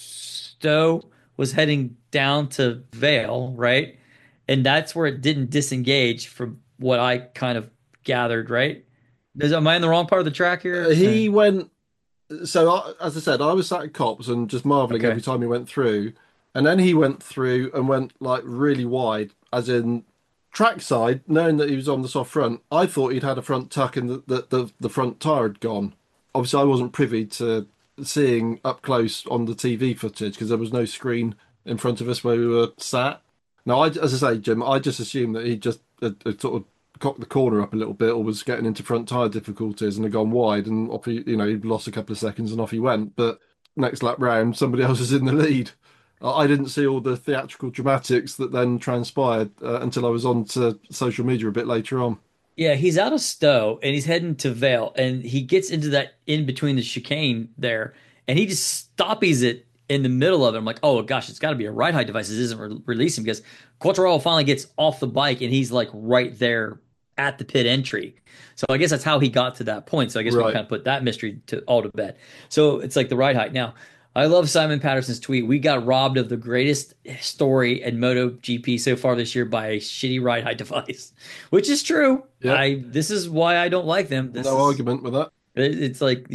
[SPEAKER 1] Stowe, was heading down to Vale, right? And that's where it didn't disengage from what I kind of gathered, right? Am I in the wrong part of the track here?
[SPEAKER 2] He went. As I said, I was sat at Cops and just marveling
[SPEAKER 1] Okay.
[SPEAKER 2] every time he went through, and then he went through and went like really wide, as in trackside, knowing that he was on the soft front. I thought he'd had a front tuck and the front tire had gone. Obviously, I wasn't privy to seeing up close on the TV footage because there was no screen in front of us where we were sat. Now, as I say, Jim, I just assumed that he just had sort of cocked the corner up a little bit or was getting into front tire difficulties and had gone wide and off he'd lost a couple of seconds and off he went. But next lap round, somebody else was in the lead. I didn't see all the theatrical dramatics that then transpired until I was on to social media a bit later on.
[SPEAKER 1] Yeah, he's out of Stowe and he's heading to Vale and he gets into that in between the chicane there and he just stoppies it in the middle of it. I'm like, oh gosh, it's got to be a ride height device. It isn't releasing because Quartararo finally gets off the bike and he's like right there at the pit entry. So I guess that's how he got to that point. So I guess we can
[SPEAKER 2] Right.
[SPEAKER 1] kind of put that mystery to all to bed. So it's like the ride height. Now, I love Simon Patterson's tweet. We got robbed of the greatest story in MotoGP so far this year by a shitty ride height device, which is true.
[SPEAKER 2] Yep.
[SPEAKER 1] This is why I don't like them. This
[SPEAKER 2] No
[SPEAKER 1] is
[SPEAKER 2] argument with that.
[SPEAKER 1] it's like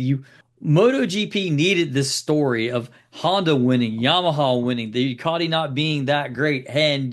[SPEAKER 1] MotoGP needed this story of Honda winning, Yamaha winning, the Ducati not being that great, and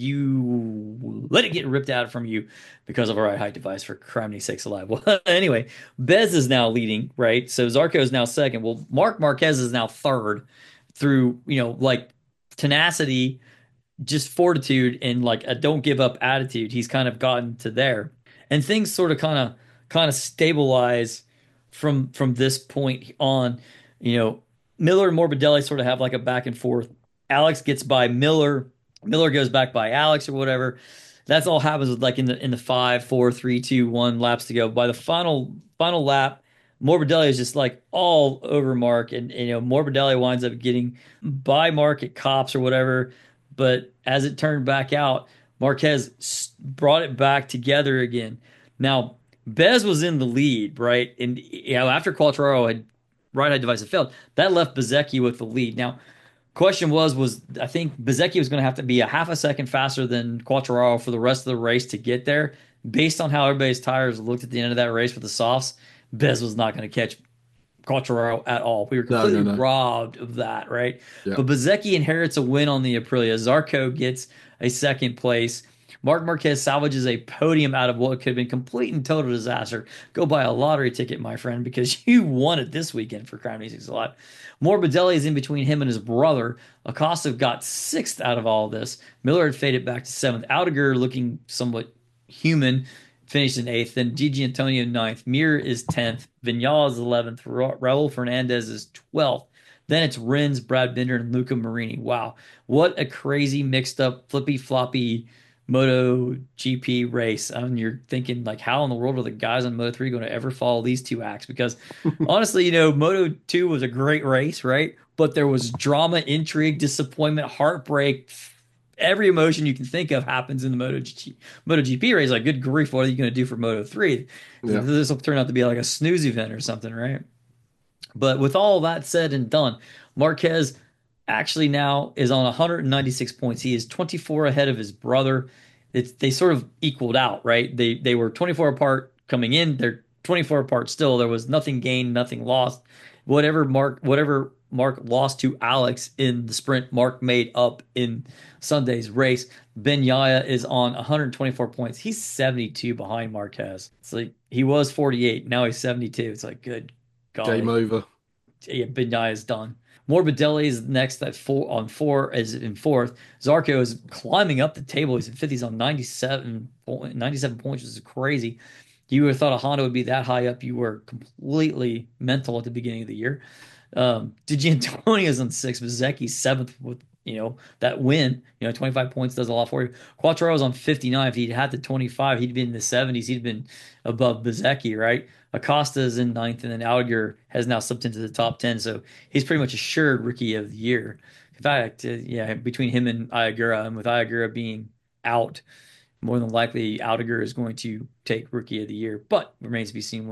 [SPEAKER 1] you let it get ripped out from you because of a ride height device for criminy sakes alive. Well, anyway, Bez is now leading, right? So Zarco is now second. Well, Mark Marquez is now third through, like tenacity, just fortitude, and like a don't give up attitude. He's kind of gotten to there. And things sort of kind of stabilize from this point on. You know, Miller and Morbidelli sort of have like a back and forth. Alex gets by Miller. Miller goes back by Alex or whatever. That's all happens with like in the 5, 4, 3, 2, 1 laps to go. By the final lap, Morbidelli is just like all over Mark, and Morbidelli winds up getting by Mark at Cops or whatever. But as it turned back out, Marquez brought it back together again. Now, Bez was in the lead, right? And after Quattraro had right eye device had failed, that left Bezecchi with the lead. Now, question was I think Bezecchi was going to have to be a half a second faster than Quattraro for the rest of the race to get there. Based on how everybody's tires looked at the end of that race with the softs, Bez was not going to catch Quartararo at all. We were
[SPEAKER 2] No, no,
[SPEAKER 1] completely
[SPEAKER 2] no.
[SPEAKER 1] robbed of that, right?
[SPEAKER 2] Yeah.
[SPEAKER 1] But Bezecchi inherits a win on the Aprilia. Zarco gets a second place. Mark Marquez salvages a podium out of what could have been complete and total disaster. Go buy a lottery ticket, my friend, because you won it this weekend for Crown Music Alive. Morbidelli is in between him and his brother. Acosta got sixth out of all of this. Miller had faded back to seventh. Aldegar looking somewhat human finished in eighth. Then Gigi Antonio ninth. Mir is 10th. Vignal is 11th. Raul Fernandez is 12th. Then it's Rins, Brad Binder, and Luca Marini. Wow. What a crazy mixed up, flippy floppy Moto GP race. And you're thinking, like, how in the world are the guys on Moto 3 going to ever follow these two acts? Because honestly, Moto 2 was a great race, right? But there was drama, intrigue, disappointment, heartbreak, every emotion you can think of happens in the MotoGP race. Like, good grief, what are you going to do for Moto 3?
[SPEAKER 2] Yeah.
[SPEAKER 1] This will turn out to be like a snooze event or something, right? But with all that said and done, Marquez actually now is on 196 points. He is 24 ahead of his brother. They sort of equaled out, right? They were 24 apart coming in. They're 24 apart still. There was nothing gained, nothing lost. Whatever Mark lost to Alex in the sprint. Mark made up in Sunday's race. Ben Yaya is on 124 points. He's 72 behind Marquez. It's like he was 48. Now he's 72. It's like, good
[SPEAKER 2] Game
[SPEAKER 1] golly.
[SPEAKER 2] over.
[SPEAKER 1] Yeah, Ben Yaya is done. Morbidelli is next at four is in fourth. Zarco is climbing up the table. He's in fifth. He's on 97 points, which is crazy. You would have thought a Honda would be that high up. You were completely mental at the beginning of the year. DiGiantonio is on sixth. Bezecchi's seventh with that win. 25 points does a lot for you. Quattro's on 59. If he'd had the 25, he'd been in the 70s. He'd been above Bezecchi, right? Acosta is in ninth, and then Alliger has now slipped into the top 10. So he's pretty much assured rookie of the year. In fact, yeah, between him and Ayagura, and with Ayagura being out, more than likely Alliger is going to take rookie of the year. But remains to be seen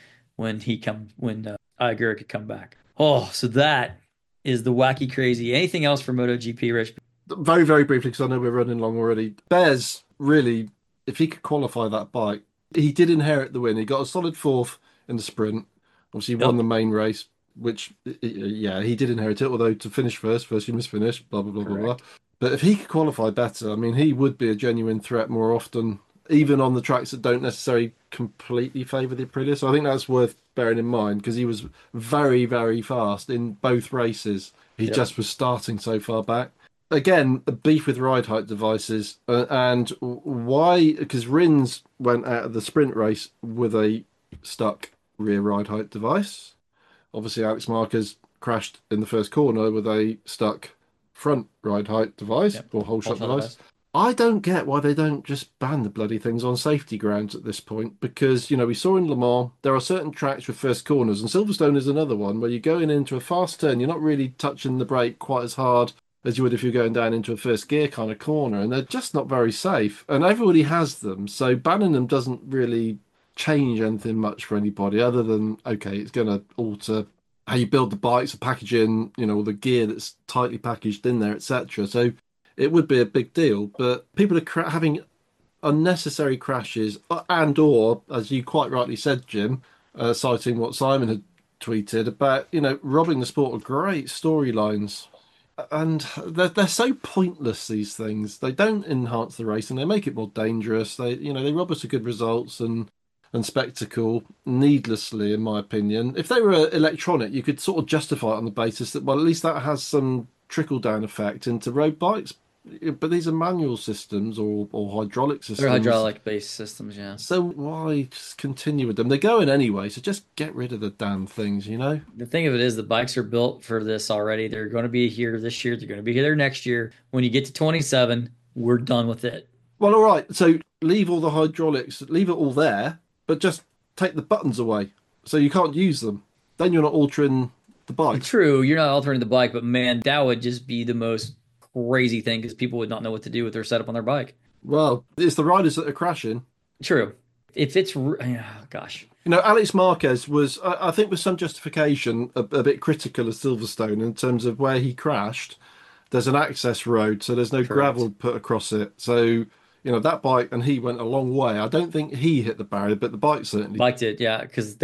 [SPEAKER 1] when Ayagura could come back. Oh, so that is the wacky crazy. Anything else for MotoGP, Rich?
[SPEAKER 2] Very, very briefly, because I know we're running long already. Bears, really, if he could qualify that bike, he did inherit the win. He got a solid fourth in the sprint. Obviously, he won
[SPEAKER 1] Yep.
[SPEAKER 2] the main race, which, yeah, he did inherit it. Although to finish first you must finish, blah, blah, blah, blah, blah.
[SPEAKER 1] Correct.
[SPEAKER 2] But if he could qualify better, I mean, he would be a genuine threat more often, even on the tracks that don't necessarily completely favour the Aprilia. So I think that's worth bearing in mind because he was very, very fast in both races. He
[SPEAKER 1] Yep.
[SPEAKER 2] just was starting so far back. Again, a beef with ride height devices, and why? Because Rins went out of the sprint race with a stuck rear ride height device. Obviously, Alex Marquez crashed in the first corner with a stuck front ride height device
[SPEAKER 1] Yep.
[SPEAKER 2] or whole
[SPEAKER 1] All
[SPEAKER 2] shot
[SPEAKER 1] shot
[SPEAKER 2] device.
[SPEAKER 1] device.
[SPEAKER 2] I don't get why they don't just ban the bloody things on safety grounds at this point because, we saw in Le Mans, there are certain tracks with first corners, and Silverstone is another one where you're going into a fast turn, you're not really touching the brake quite as hard as you would if you're going down into a first gear kind of corner, and they're just not very safe. And everybody has them, so banning them doesn't really change anything much for anybody other than, okay, it's going to alter how you build the bikes, the packaging, all the gear that's tightly packaged in there, etc. So it would be a big deal. But people are having unnecessary crashes, and or, as you quite rightly said, Jim, citing what Simon had tweeted about, robbing the sport of great storylines. And they're so pointless, these things. They don't enhance the race and they make it more dangerous. They rob us of good results and spectacle needlessly, in my opinion. If they were electronic, you could sort of justify it on the basis that, well, at least that has some trickle down effect into road bikes. But these are manual systems or hydraulic
[SPEAKER 1] They're
[SPEAKER 2] systems.
[SPEAKER 1] hydraulic based systems, yeah.
[SPEAKER 2] So why just continue with them? They're going anyway, so just get rid of the damn things.
[SPEAKER 1] The thing of it is the bikes are built for this already. They're going to be here this year. They're going to be here next year. When you get to 27, we're done with it.
[SPEAKER 2] Well, all right. So leave all the hydraulics, leave it all there, but just take the buttons away so you can't use them. Then you're not altering the bike.
[SPEAKER 1] True, you're not altering the bike, but man, that would just be the most crazy thing because people would not know what to do with their setup on their bike.
[SPEAKER 2] Well, it's the riders that are crashing.
[SPEAKER 1] True. If it's, oh, gosh.
[SPEAKER 2] Alex Marquez was, I think, with some justification, a bit critical of Silverstone in terms of where he crashed. There's an access road, so there's no
[SPEAKER 1] Correct.
[SPEAKER 2] gravel put across it. So, that bike, and he went a long way. I don't think he hit the barrier, but the bike certainly.
[SPEAKER 1] Liked it, yeah, because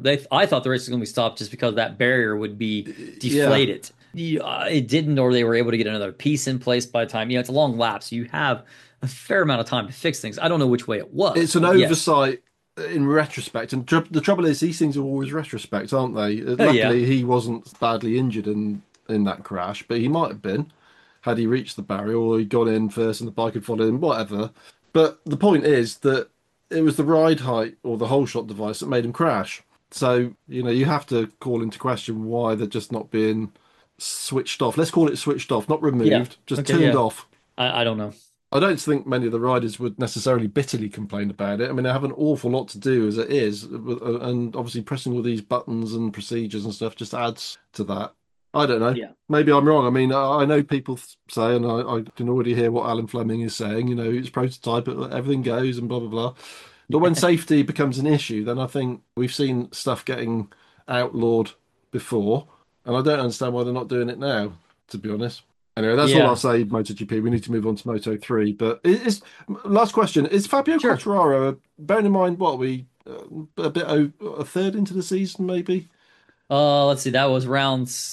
[SPEAKER 1] I thought the race was going to be stopped just because that barrier would be
[SPEAKER 2] Yeah.
[SPEAKER 1] deflated. It didn't, or they were able to get another piece in place by the time. It's a long lap, so you have a fair amount of time to fix things. I don't know which way it was,
[SPEAKER 2] It's an
[SPEAKER 1] but yes.
[SPEAKER 2] oversight in retrospect, and the trouble is, these things are always retrospect, aren't they?
[SPEAKER 1] Oh yeah.
[SPEAKER 2] Luckily, he wasn't badly injured in that crash, but he might have been had he reached the barrier or he'd gone in first and the bike had followed him, whatever. But the point is that it was the ride height or the whole shot device that made him crash. So you have to call into question why they're just not being switched off. Let's call it switched off, not
[SPEAKER 1] Yeah.
[SPEAKER 2] removed, just
[SPEAKER 1] Okay,
[SPEAKER 2] turned
[SPEAKER 1] yeah.
[SPEAKER 2] off.
[SPEAKER 1] I don't know.
[SPEAKER 2] I don't think many of the riders would necessarily bitterly complain about it. I mean, they have an awful lot to do as it is, and obviously pressing all these buttons and procedures and stuff just adds to that. I don't know.
[SPEAKER 1] Yeah.
[SPEAKER 2] Maybe I'm wrong. I mean, I know people say, and I can already hear what Alan Fleming is saying. It's prototype, everything goes, and blah blah blah. But when safety becomes an issue, then I think we've seen stuff getting outlawed before, and I don't understand why they're not doing it now, to be honest. Anyway, that's all I'll
[SPEAKER 1] Yeah.
[SPEAKER 2] say, MotoGP. We need to move on to Moto 3. But last question. Is Fabio
[SPEAKER 1] Sure.
[SPEAKER 2] Quartararo, bearing in mind what we a bit a third into the season, maybe?
[SPEAKER 1] Let's see. That was round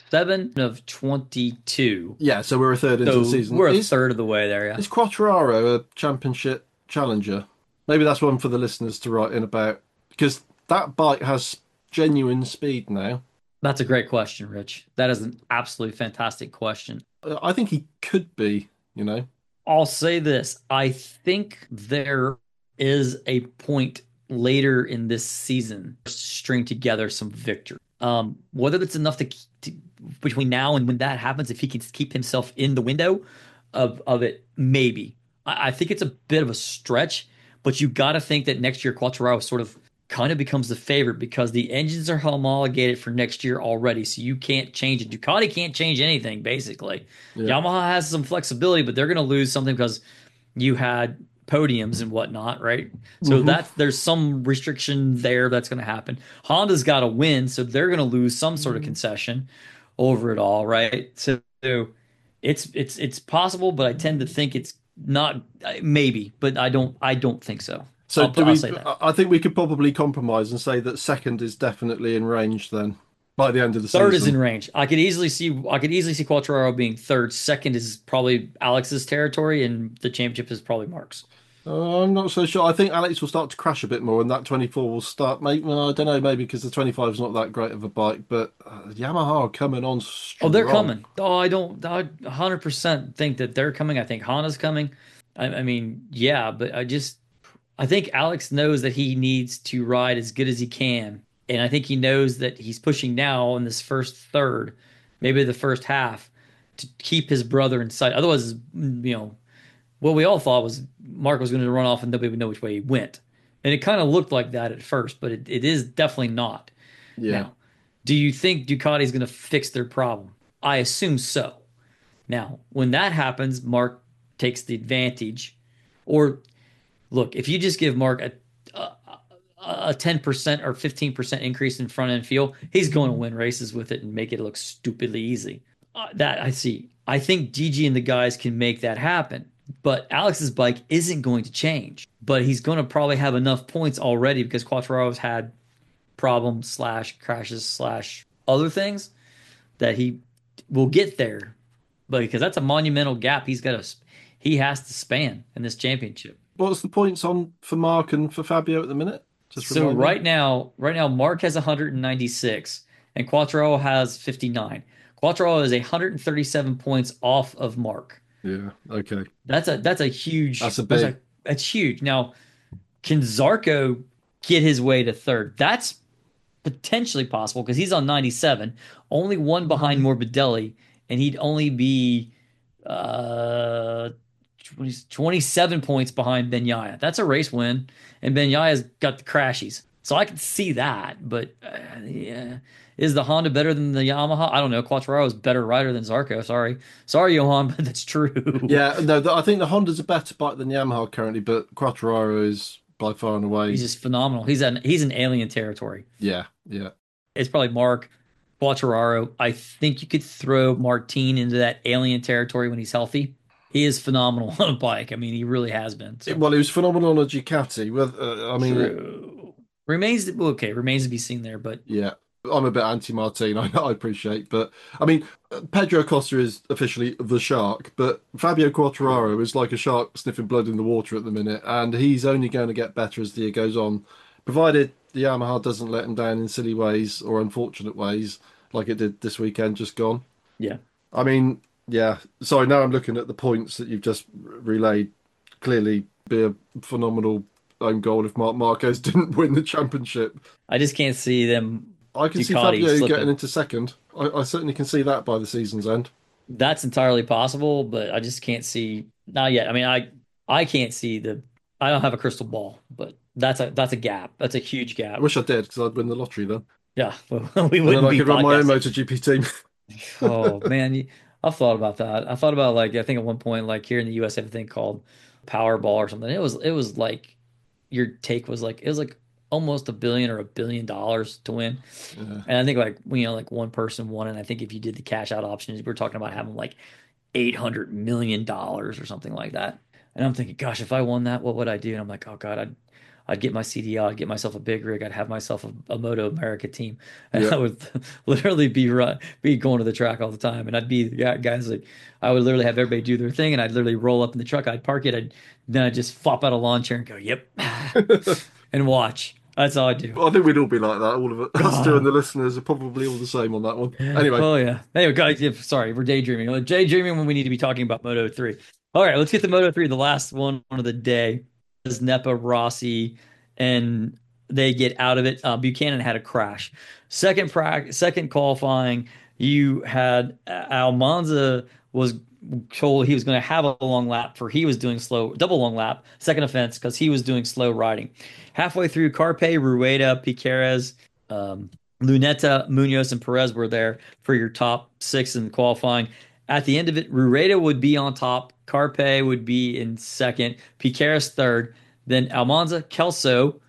[SPEAKER 1] 7 of 22.
[SPEAKER 2] Yeah, so we're a third into the
[SPEAKER 1] So
[SPEAKER 2] season.
[SPEAKER 1] we're a third of the way there, yeah.
[SPEAKER 2] Is Quartararo a championship challenger? Maybe that's one for the listeners to write in about because that bike has genuine speed now.
[SPEAKER 1] That's a great question, Rich. That is an absolutely fantastic question.
[SPEAKER 2] I think he could be, you know.
[SPEAKER 1] I'll say this. I think there is a point later in this season to string together some victory. Whether it's enough to between now and when that happens, if he can keep himself in the window of it, maybe. I think it's a bit of a stretch, but you got to think that next year Quartararo sort of kind of becomes the favorite because the engines are homologated for next year already, so you can't change it. Ducati can't change anything basically.
[SPEAKER 2] Yeah.
[SPEAKER 1] Yamaha has some flexibility, but they're going to lose something because you had podiums and whatnot, right? So
[SPEAKER 2] Hmm.
[SPEAKER 1] that's there's some restriction there that's going to happen. Honda's got to win, so they're going to lose some sort of concession over it all, right? So it's possible, but I tend to think it's not maybe, but I don't think so.
[SPEAKER 2] So
[SPEAKER 1] I'll say that.
[SPEAKER 2] I think we could probably compromise and say that second is definitely in range then by the end of the
[SPEAKER 1] Third is in
[SPEAKER 2] season.
[SPEAKER 1] range. I could easily see Quartararo being third. Second is probably Alex's territory, and the championship is probably Mark's.
[SPEAKER 2] I'm not so sure. I think Alex will start to crash a bit more, and that 24 will start. Maybe well, I don't know, maybe because the 25 is not that great of a bike, but Yamaha are coming on
[SPEAKER 1] Oh, they're
[SPEAKER 2] strong.
[SPEAKER 1] coming. Oh, I 100% think that they're coming. I think Honda's coming. I mean, yeah, but I think Alex knows that he needs to ride as good as he can. And I think he knows that he's pushing now in this first third, maybe the first half, to keep his brother in sight. Otherwise, what we all thought was Mark was going to run off and nobody would know which way he went. And it kind of looked like that at first, but it is definitely not.
[SPEAKER 2] Yeah.
[SPEAKER 1] Now, do you think Ducati's going to fix their problem? I assume so. Now, when that happens, Mark takes the advantage. Or look, if you just give Mark a 10% or 15% increase in front end feel, he's going to win races with it and make it look stupidly easy. That I see. I think Gigi and the guys can make that happen. But Alex's bike isn't going to change. But he's going to probably have enough points already because Quattararo's had problems slash crashes slash other things that he will get there. But because that's a monumental gap he has to span in this championship.
[SPEAKER 2] What's the points on for Mark and for Fabio at the minute? Just
[SPEAKER 1] So
[SPEAKER 2] remind me.
[SPEAKER 1] right now, Mark has 196 and Quattro has 59. Quattro is 137 points off of Mark.
[SPEAKER 2] Yeah. Okay.
[SPEAKER 1] That's a huge
[SPEAKER 2] That's a big.
[SPEAKER 1] that's huge. Now, can Zarco get his way to third? That's potentially possible because he's on 97, only one behind Morbidelli, and he'd only be uh 27 points behind Benyaya. That's a race win, and Benyaya's got the crashies. So I can see that, but yeah. Is the Honda better than the Yamaha? I don't know. Quattraro is better rider than Zarco. Sorry, Johan, but that's true.
[SPEAKER 2] Yeah. No, I think the Honda's a better bike than Yamaha currently, but Quattararo is by far and
[SPEAKER 1] He's
[SPEAKER 2] away.
[SPEAKER 1] just phenomenal. He's an alien territory.
[SPEAKER 2] Yeah. Yeah.
[SPEAKER 1] It's probably Mark Quattraro. I think you could throw Martin into that alien territory when he's healthy. He is phenomenal on a bike. I mean, he really has been. So
[SPEAKER 2] Well, it was phenomenal on a Ducati. Well, I mean,
[SPEAKER 1] true. Remains to be seen there, but
[SPEAKER 2] yeah, I'm a bit anti-Martin. I appreciate, but I mean, Pedro Costa is officially the shark, but Fabio Quartararo is like a shark sniffing blood in the water at the minute, and he's only going to get better as the year goes on, provided the Yamaha doesn't let him down in silly ways or unfortunate ways like it did this weekend just gone.
[SPEAKER 1] yeah.
[SPEAKER 2] I mean, yeah. Sorry, now I'm looking at the points that you've just relayed. Clearly, be a phenomenal own goal if Marc Marquez didn't win the championship.
[SPEAKER 1] I just can't see them
[SPEAKER 2] I can see
[SPEAKER 1] Ducati
[SPEAKER 2] Fabio getting
[SPEAKER 1] slipping.
[SPEAKER 2] into second. I certainly can see that by the season's end.
[SPEAKER 1] That's entirely possible, but I just can't see not yet. I mean, I can't see the I don't have a crystal ball, but that's a gap. That's a huge
[SPEAKER 2] I
[SPEAKER 1] gap.
[SPEAKER 2] wish I did because I'd win the lottery then,
[SPEAKER 1] Yeah, we
[SPEAKER 2] and then
[SPEAKER 1] wouldn't
[SPEAKER 2] I
[SPEAKER 1] be
[SPEAKER 2] could run my own
[SPEAKER 1] podcasting.
[SPEAKER 2] MotoGP team.
[SPEAKER 1] Oh man, I've thought about that. I thought about like I think at one point like here in the US they have a thing called Powerball or something. It was like your take was like it was like almost $1 billion or $1 billion to win.
[SPEAKER 2] Yeah.
[SPEAKER 1] And I think like like one person won, and I think if you did the cash out options, we're talking about having like $800 million or something like that. And I'm thinking, gosh, if I won that, what would I do? And I'm like, oh God, I'd get my CDL, I'd get myself a big rig, I'd have myself a Moto America team, and
[SPEAKER 2] Yeah.
[SPEAKER 1] I would literally be going to the track all the time, and I'd be the guys like I would literally have everybody do their thing, and I'd literally roll up in the truck, I'd park it, then I'd just flop out a lawn chair and go, "Yep," and watch. That's all I do.
[SPEAKER 2] I think we'd all be like that. All of it. Us two and
[SPEAKER 1] God.
[SPEAKER 2] the listeners are probably all the same on that one. Anyway,
[SPEAKER 1] Oh yeah. Anyway, guys, sorry, we're daydreaming. We're daydreaming when we need to be talking about Moto 3. All right, let's get to Moto 3, the last one of the day. Is Nepa Rossi, and they get out of it. Buchanan had a crash. Second qualifying, you had Almanza was told he was going to have a long lap for he was doing slow double long lap second offense because he was doing slow riding. Halfway through, Carpe, Rueda, Piqueras, um, Luneta, Munoz, and Perez were there for your top six in qualifying. At the end of it, Rueda would be on top, Carpe would be in second, Piqueras third, then Almanza, Kelso,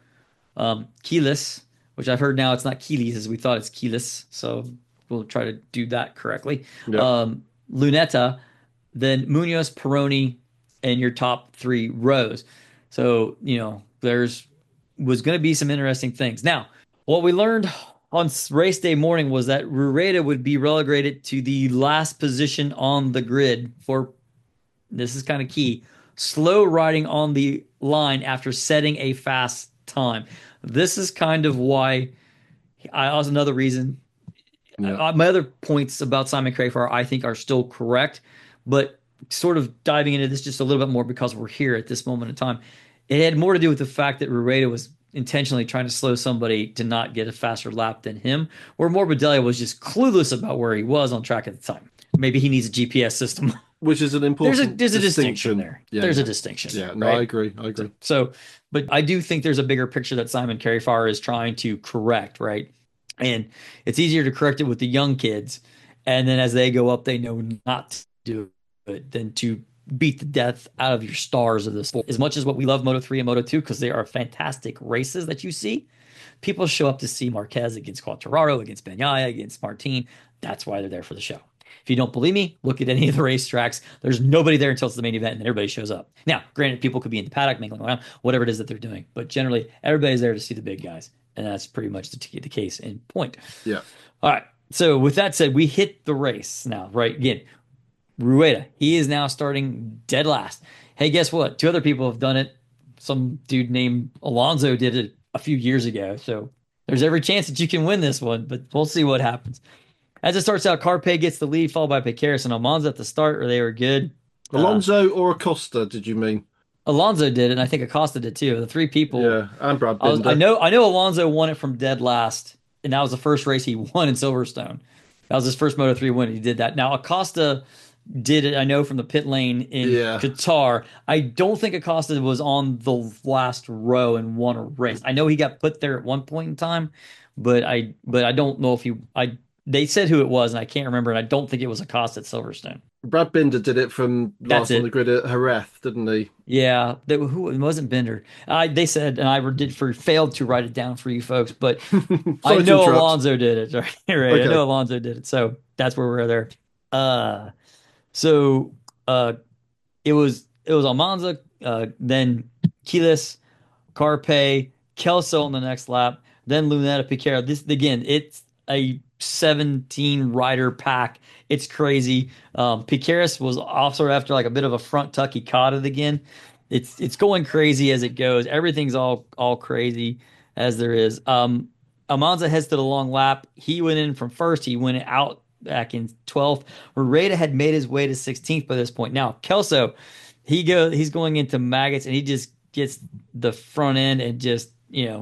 [SPEAKER 1] Keyless, which I've heard now it's not Keyless as we thought it's Keyless, so we'll try to do that correctly.
[SPEAKER 2] yeah.
[SPEAKER 1] Luneta, then Munoz, Peroni, and your top three rows. So, there's was going to be some interesting things. Now, what we learned on race day morning was that Rueda would be relegated to the last position on the grid for this is kind of key slow riding on the line after setting a fast time. This is kind of why I also another reason
[SPEAKER 2] Yeah.
[SPEAKER 1] my other points about Simon Crafar, I think, are still correct, but sort of diving into this just a little bit more because we're here at this moment in time. It had more to do with the fact that Rueda was intentionally trying to slow somebody to not get a faster lap than him, where Morbidelli was just clueless about where he was on track at the time. Maybe he needs a GPS system.
[SPEAKER 2] Which is an important
[SPEAKER 1] There's a distinction
[SPEAKER 2] distinction
[SPEAKER 1] there.
[SPEAKER 2] Yeah,
[SPEAKER 1] There's
[SPEAKER 2] yeah.
[SPEAKER 1] a distinction,
[SPEAKER 2] Yeah, no, I
[SPEAKER 1] right?
[SPEAKER 2] agree. I agree.
[SPEAKER 1] So, but I do think there's a bigger picture that Simon Carifar is trying to correct, right? And it's easier to correct it with the young kids. And then as they go up, they know not to do it than to beat the death out of your stars of the sport. As much as what we love Moto 3 and Moto 2, because they are fantastic races that you see, people show up to see Marquez against Quartararo, against Bagnaia, against Martin. That's why they're there for the show. If you don't believe me, look at any of the racetracks. There's nobody there until it's the main event, and then everybody shows up. Now, granted, people could be in the paddock, mingling around, whatever it is that they're doing, but generally, everybody's there to see the big guys, and that's pretty much the case in point.
[SPEAKER 2] Yeah.
[SPEAKER 1] All right. So with that said, we hit the race now, right? Again, Rueda, he is now starting dead last. Hey, guess what? Two other people have done it. Some dude named Alonso did it a few years ago. So there's every chance that you can win this one, but we'll see what happens. As it starts out, Carpe gets the lead, followed by Piqueras and Alonso at the start, or they were good. Uh,
[SPEAKER 2] Alonso or Acosta, did you mean?
[SPEAKER 1] Alonso did it, and I think Acosta did too. The three people.
[SPEAKER 2] Yeah, and Brad
[SPEAKER 1] I
[SPEAKER 2] Binder.
[SPEAKER 1] know Alonso won it from dead last, and that was the first race he won in Silverstone. That was his first Moto 3 win. He did that. Now Acosta did it, I know, from the pit lane in
[SPEAKER 2] Yeah.
[SPEAKER 1] Qatar. I don't think Acosta was on the last row and won a race. I know he got put there at one point in time, but I don't know if he I they said who it was, and I can't remember, and I don't think it was Acosta at Silverstone.
[SPEAKER 2] Brad Binder did it from
[SPEAKER 1] That's
[SPEAKER 2] last on the
[SPEAKER 1] it.
[SPEAKER 2] grid at Jerez, didn't he?
[SPEAKER 1] Yeah, who it wasn't Bender. They said, and I failed to write it down for you folks, but I
[SPEAKER 2] Sorry to
[SPEAKER 1] know
[SPEAKER 2] interrupt.
[SPEAKER 1] Alonso did it. Right, I
[SPEAKER 2] Okay.
[SPEAKER 1] know Alonso did it. So that's where we're there. Uh, so uh, it was Almanza, then Keyless, Carpe, Kelso on the next lap, then Lunetta Piquero. This again, it's a 17 rider pack. It's crazy. Piqueras was also after like a bit of a front tuck. He caught it again. It's going crazy as it goes. Everything's all crazy as there is. Almanza heads to the long lap. He went in from first. He went out back in 12th. Rueda had made his way to 16th by this point. Now Kelso, he's going into maggots and he just gets the front end and just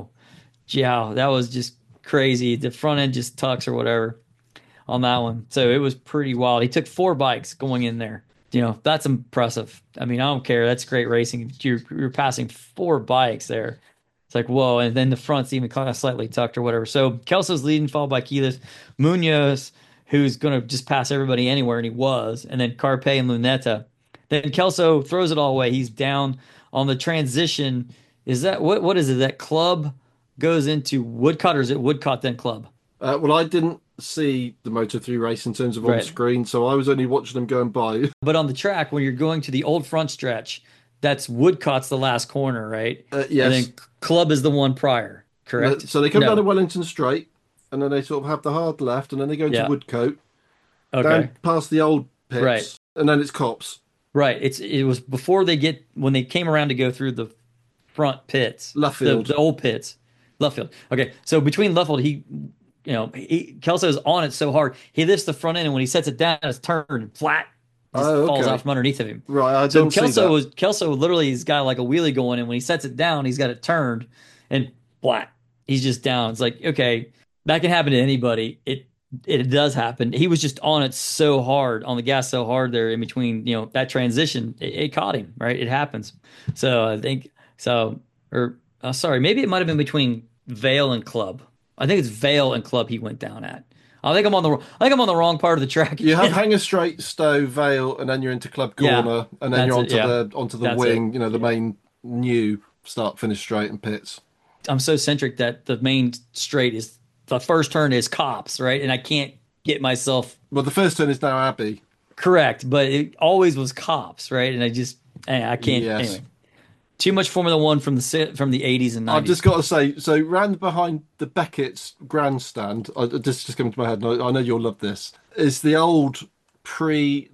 [SPEAKER 1] yeah, that was just crazy. The front end just tucks or whatever on that one. So it was pretty wild. He took four bikes going in there. That's impressive. I mean, I don't care. That's great racing. You're passing four bikes there. It's like, whoa. And then the front's even kind of slightly tucked or whatever. So Kelso's leading, followed by Keyless. Munoz, who's going to just pass everybody anywhere, and he was. And then Carpe and Luneta. Then Kelso throws it all away. He's down on the transition. Is that what is it? That club goes into Woodcut, or is it Woodcut then club?
[SPEAKER 2] Well, I didn't see the Moto3 race in terms of on
[SPEAKER 1] Right.
[SPEAKER 2] screen, so I was only watching them going by.
[SPEAKER 1] But on the track, when you're going to the old front stretch, that's Woodcott's the last corner, right? And
[SPEAKER 2] Yes.
[SPEAKER 1] then Club is the one prior, correct?
[SPEAKER 2] So they come down to
[SPEAKER 1] No.
[SPEAKER 2] Wellington Straight, and then they sort of have the hard left, and then they go into
[SPEAKER 1] Yeah.
[SPEAKER 2] Woodcote,
[SPEAKER 1] Okay.
[SPEAKER 2] down past the old
[SPEAKER 1] Right.
[SPEAKER 2] pits, and then it's Cops.
[SPEAKER 1] Right. It was before they get when they came around to go through the front pits, the
[SPEAKER 2] Luffield.
[SPEAKER 1] old pits, Luffield. Okay, so between Luffield, Kelso is on it so hard he lifts the front end, and when he sets it down, it's turned flat, just
[SPEAKER 2] Oh,
[SPEAKER 1] falls
[SPEAKER 2] okay.
[SPEAKER 1] out from underneath of him.
[SPEAKER 2] Right, I
[SPEAKER 1] So
[SPEAKER 2] didn't see that.
[SPEAKER 1] Kelso literally has got like a wheelie going, and when he sets it down, he's got it turned and flat. He's just down. It's like okay, that can happen to anybody. It does happen. He was just on it so hard, on the gas so hard there in between, that transition. It caught him, right? It happens. So I think so. Or sorry, maybe it might have been between Vale and Club. I think it's Vale and Club he went down at. I think I'm on the wrong part of the track
[SPEAKER 2] You have
[SPEAKER 1] again.
[SPEAKER 2] Hanger Straight, Stowe, Vale, and then you're into Club
[SPEAKER 1] Yeah,
[SPEAKER 2] Corner, and then you're
[SPEAKER 1] that's it. Yeah,
[SPEAKER 2] onto the
[SPEAKER 1] that's it.
[SPEAKER 2] wing. You know, the
[SPEAKER 1] Yeah.
[SPEAKER 2] main new start finish straight and pits.
[SPEAKER 1] I'm so centric that the main straight is the first turn is cops, right? And I can't get myself
[SPEAKER 2] Well, the first turn is now Abbey.
[SPEAKER 1] correct, but it always was cops, right? And I can't
[SPEAKER 2] Yes.
[SPEAKER 1] anyway. Too much Formula One from the 80s and
[SPEAKER 2] I've
[SPEAKER 1] 90s.
[SPEAKER 2] just got to say, so round behind the Beckett's grandstand, just came to my head, and I know you'll love this, is the old pre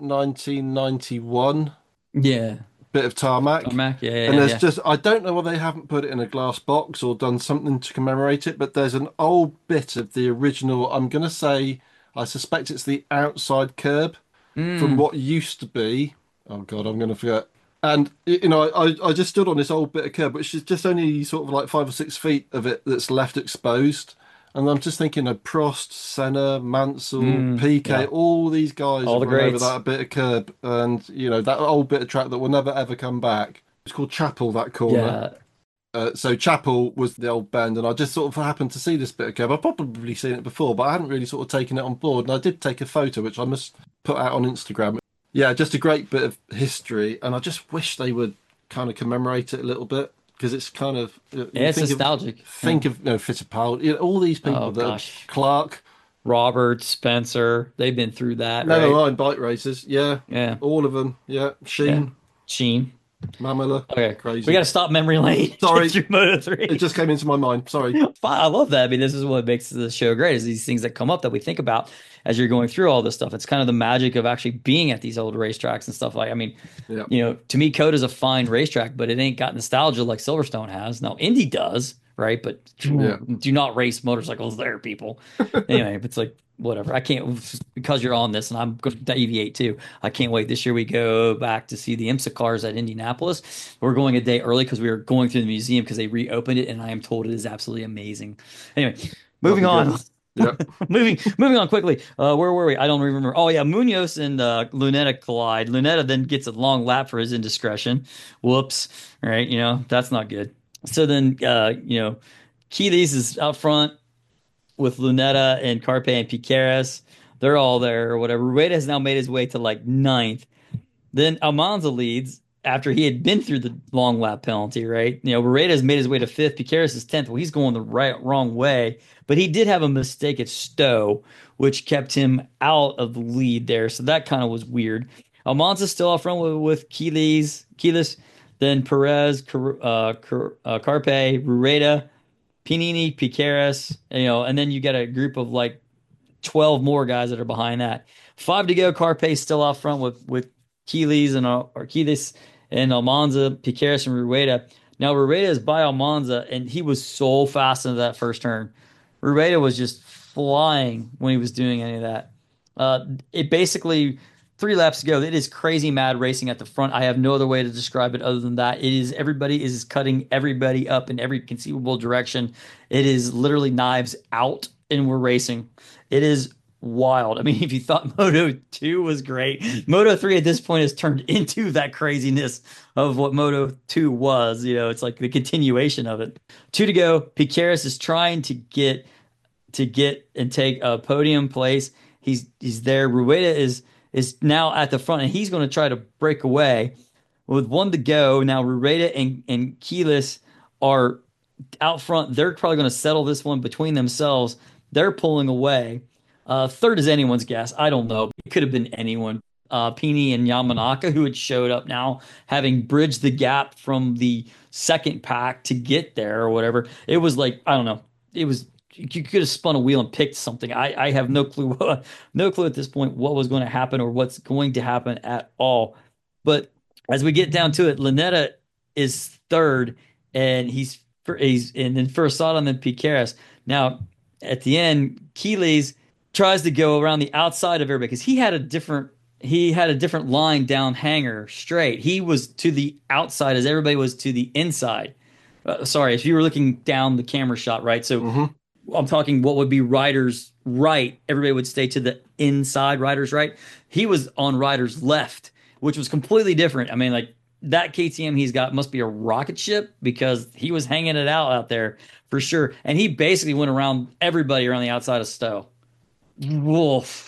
[SPEAKER 2] 1991
[SPEAKER 1] Yeah,
[SPEAKER 2] bit of tarmac.
[SPEAKER 1] Mac. Yeah,
[SPEAKER 2] And
[SPEAKER 1] yeah,
[SPEAKER 2] there's
[SPEAKER 1] yeah.
[SPEAKER 2] just, I don't know whether they haven't put it in a glass box or done something to commemorate it, but there's an old bit of the original, I'm going to say, I suspect it's the outside curb from
[SPEAKER 1] Mm,
[SPEAKER 2] what used to be. Oh God, I'm going to forget. And I just stood on this old bit of curb, which is just only sort of like 5 or 6 feet of it that's left exposed. And I'm just thinking of Prost, Senna, Mansell, PK,
[SPEAKER 1] yeah.
[SPEAKER 2] all these guys
[SPEAKER 1] All
[SPEAKER 2] have
[SPEAKER 1] the
[SPEAKER 2] run over
[SPEAKER 1] greats.
[SPEAKER 2] that bit of curb, and that old bit of track that will never ever come back. It's called Chapel, that corner.
[SPEAKER 1] Yeah.
[SPEAKER 2] So Chapel was the old bend, and I just sort of happened to see this bit of curb. I've probably seen it before, but I hadn't really sort of taken it on board. And I did take a photo, which I must put out on Instagram. Yeah, just a great bit of history, and I just wish they would kind of commemorate it a little bit because it's kind of you
[SPEAKER 1] Yeah, it's
[SPEAKER 2] think of
[SPEAKER 1] nostalgic. Yeah.
[SPEAKER 2] think of Fittipaldi, all these
[SPEAKER 1] Oh
[SPEAKER 2] people that have,
[SPEAKER 1] gosh.
[SPEAKER 2] Clark,
[SPEAKER 1] Robert, Spencer, they've been through that,
[SPEAKER 2] never
[SPEAKER 1] right?
[SPEAKER 2] mind bike races, yeah,
[SPEAKER 1] Yeah.
[SPEAKER 2] all of them, yeah,
[SPEAKER 1] Yeah.
[SPEAKER 2] Sheen,
[SPEAKER 1] Sheen.
[SPEAKER 2] Mamela,
[SPEAKER 1] Okay. We got
[SPEAKER 2] crazy.
[SPEAKER 1] to stop memory lane. Get
[SPEAKER 2] Sorry,
[SPEAKER 1] through Moto
[SPEAKER 2] it
[SPEAKER 1] 3.
[SPEAKER 2] just came into my mind. Sorry.
[SPEAKER 1] I love that. I mean, this is what makes the show great is these things that come up that we think about as you're going through all this stuff. It's kind of the magic of actually being at these old racetracks and stuff like, I mean,
[SPEAKER 2] Yeah,
[SPEAKER 1] to me, Coda's a fine racetrack, but it ain't got nostalgia like Silverstone has. Now, Indy does, right? But
[SPEAKER 2] yeah.
[SPEAKER 1] do not race motorcycles there, people. Anyway, it's like, whatever. I can't, because you're on this and I'm going to deviate too. I can't wait. This year we go back to see the IMSA cars at Indianapolis. We're going a day early because we were going through the museum because they reopened it and I am told it is absolutely amazing. Anyway,
[SPEAKER 2] That'll
[SPEAKER 1] moving
[SPEAKER 2] be good.
[SPEAKER 1] on.
[SPEAKER 2] Yeah.
[SPEAKER 1] Moving on quickly. Where were we? I don't remember. Oh yeah, Munoz and Lunetta collide. Lunetta then gets a long lap for his indiscretion. Whoops. All right, that's not good. So then Keelys is out front with Lunetta and Carpe and Piqueras. They're all there or whatever. Rueda has now made his way to like ninth. Then Almanza leads after he had been through the long lap penalty, right? Rueda has made his way to fifth. Piqueras is 10th. Well, he's going the wrong way, but he did have a mistake at Stowe, which kept him out of the lead there. So that kind of was weird. Almanza's still out front with Keyless, then Perez, Carpe, Rueda, Pinini, Piqueras, and then you get a group of like 12 more guys that are behind that. Five to go. Carpe's still out front with Keelys and or Keyless and Almanza, Piqueras, and Rueda. Now Rueda is by Almanza, and he was so fast into that first turn. Rueda was just flying when he was doing any of that. It basically 3 laps to go. It is crazy mad racing at the front. I have no other way to describe it other than that. It is everybody is cutting everybody up in every conceivable direction. It is literally knives out, and we're racing. It is wild. I mean, if you thought Moto 2 was great, Moto 3 at this point has turned into that craziness of what Moto 2 was. It's like the continuation of it. Two to go. Piqueras is trying to get and take a podium place. He's there. Rueda is now at the front, and he's going to try to break away. With one to go, now Rueda and Keyless are out front. They're probably going to settle this one between themselves. They're pulling away. Third is anyone's guess. I don't know. It could have been anyone. Pini and Yamanaka, who had showed up now, having bridged the gap from the second pack to get there or whatever. It was like, I don't know. It was you could have spun a wheel and picked something. I have no clue no clue at this point what was going to happen or what's going to happen at all. But as we get down to it, Lanetta is third, and he's and then first Sodom and Piqueras. Now at the end, Keeley's tries to go around the outside of everybody because he had a different line down hanger straight. He was to the outside as everybody was to the inside. Sorry, if you were looking down the camera shot, right? So
[SPEAKER 2] Hmm.
[SPEAKER 1] I'm talking what would be Ryder's right. Everybody would stay to the inside, Ryder's right. He was on Ryder's left, which was completely different. I mean, like that KTM he's got must be a rocket ship because he was hanging it out there for sure. And he basically went around everybody around the outside of Stowe. Wolf.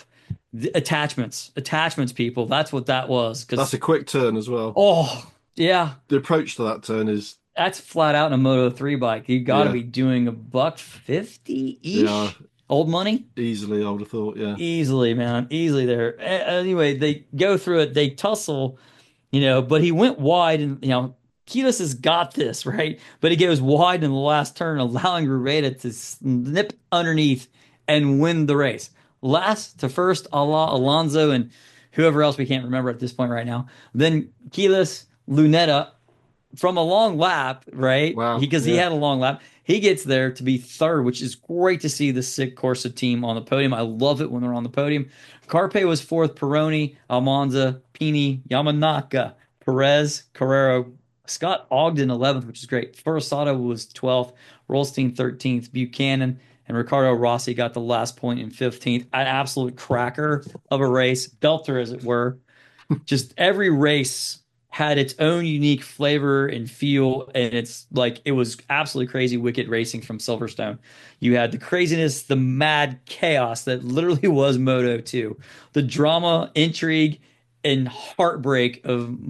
[SPEAKER 1] Attachments, people. That's what that was.
[SPEAKER 2] That's
[SPEAKER 1] Because
[SPEAKER 2] a quick turn as well.
[SPEAKER 1] oh yeah,
[SPEAKER 2] The approach to that turn is,
[SPEAKER 1] that's flat out in a Moto 3 bike. You got to
[SPEAKER 2] yeah,
[SPEAKER 1] be doing a buck 50
[SPEAKER 2] yeah,
[SPEAKER 1] ish, old money.
[SPEAKER 2] easily, I would have thought, yeah.
[SPEAKER 1] Easily, man, easily there. Anyway, they go through it. They tussle, but he went wide, and Kiedis has got this right, but he goes wide in the last turn, allowing Rueda to snip underneath and win the race. Last to first, Alonso and whoever else we can't remember at this point right now. Then Kiedis, Lunetta from a long lap, right?
[SPEAKER 2] Wow,
[SPEAKER 1] Because he
[SPEAKER 2] yeah.
[SPEAKER 1] had a long lap. He gets there to be third, which is great to see the Sick Corsa team on the podium. I love it when they're on the podium. Carpe was fourth, Peroni, Almanza, Pini, Yamanaka, Perez, Carrero, Scott Ogden 11th, which is great. Forasado was 12th, Rolstein 13th, Buchanan and Ricardo Rossi got the last point in 15th. An absolute cracker of a race, belter as it were. Just every race had its own unique flavor and feel, and it's like it was absolutely crazy wicked racing from Silverstone. You had the craziness, the mad chaos that literally was Moto 2, the drama, intrigue, and heartbreak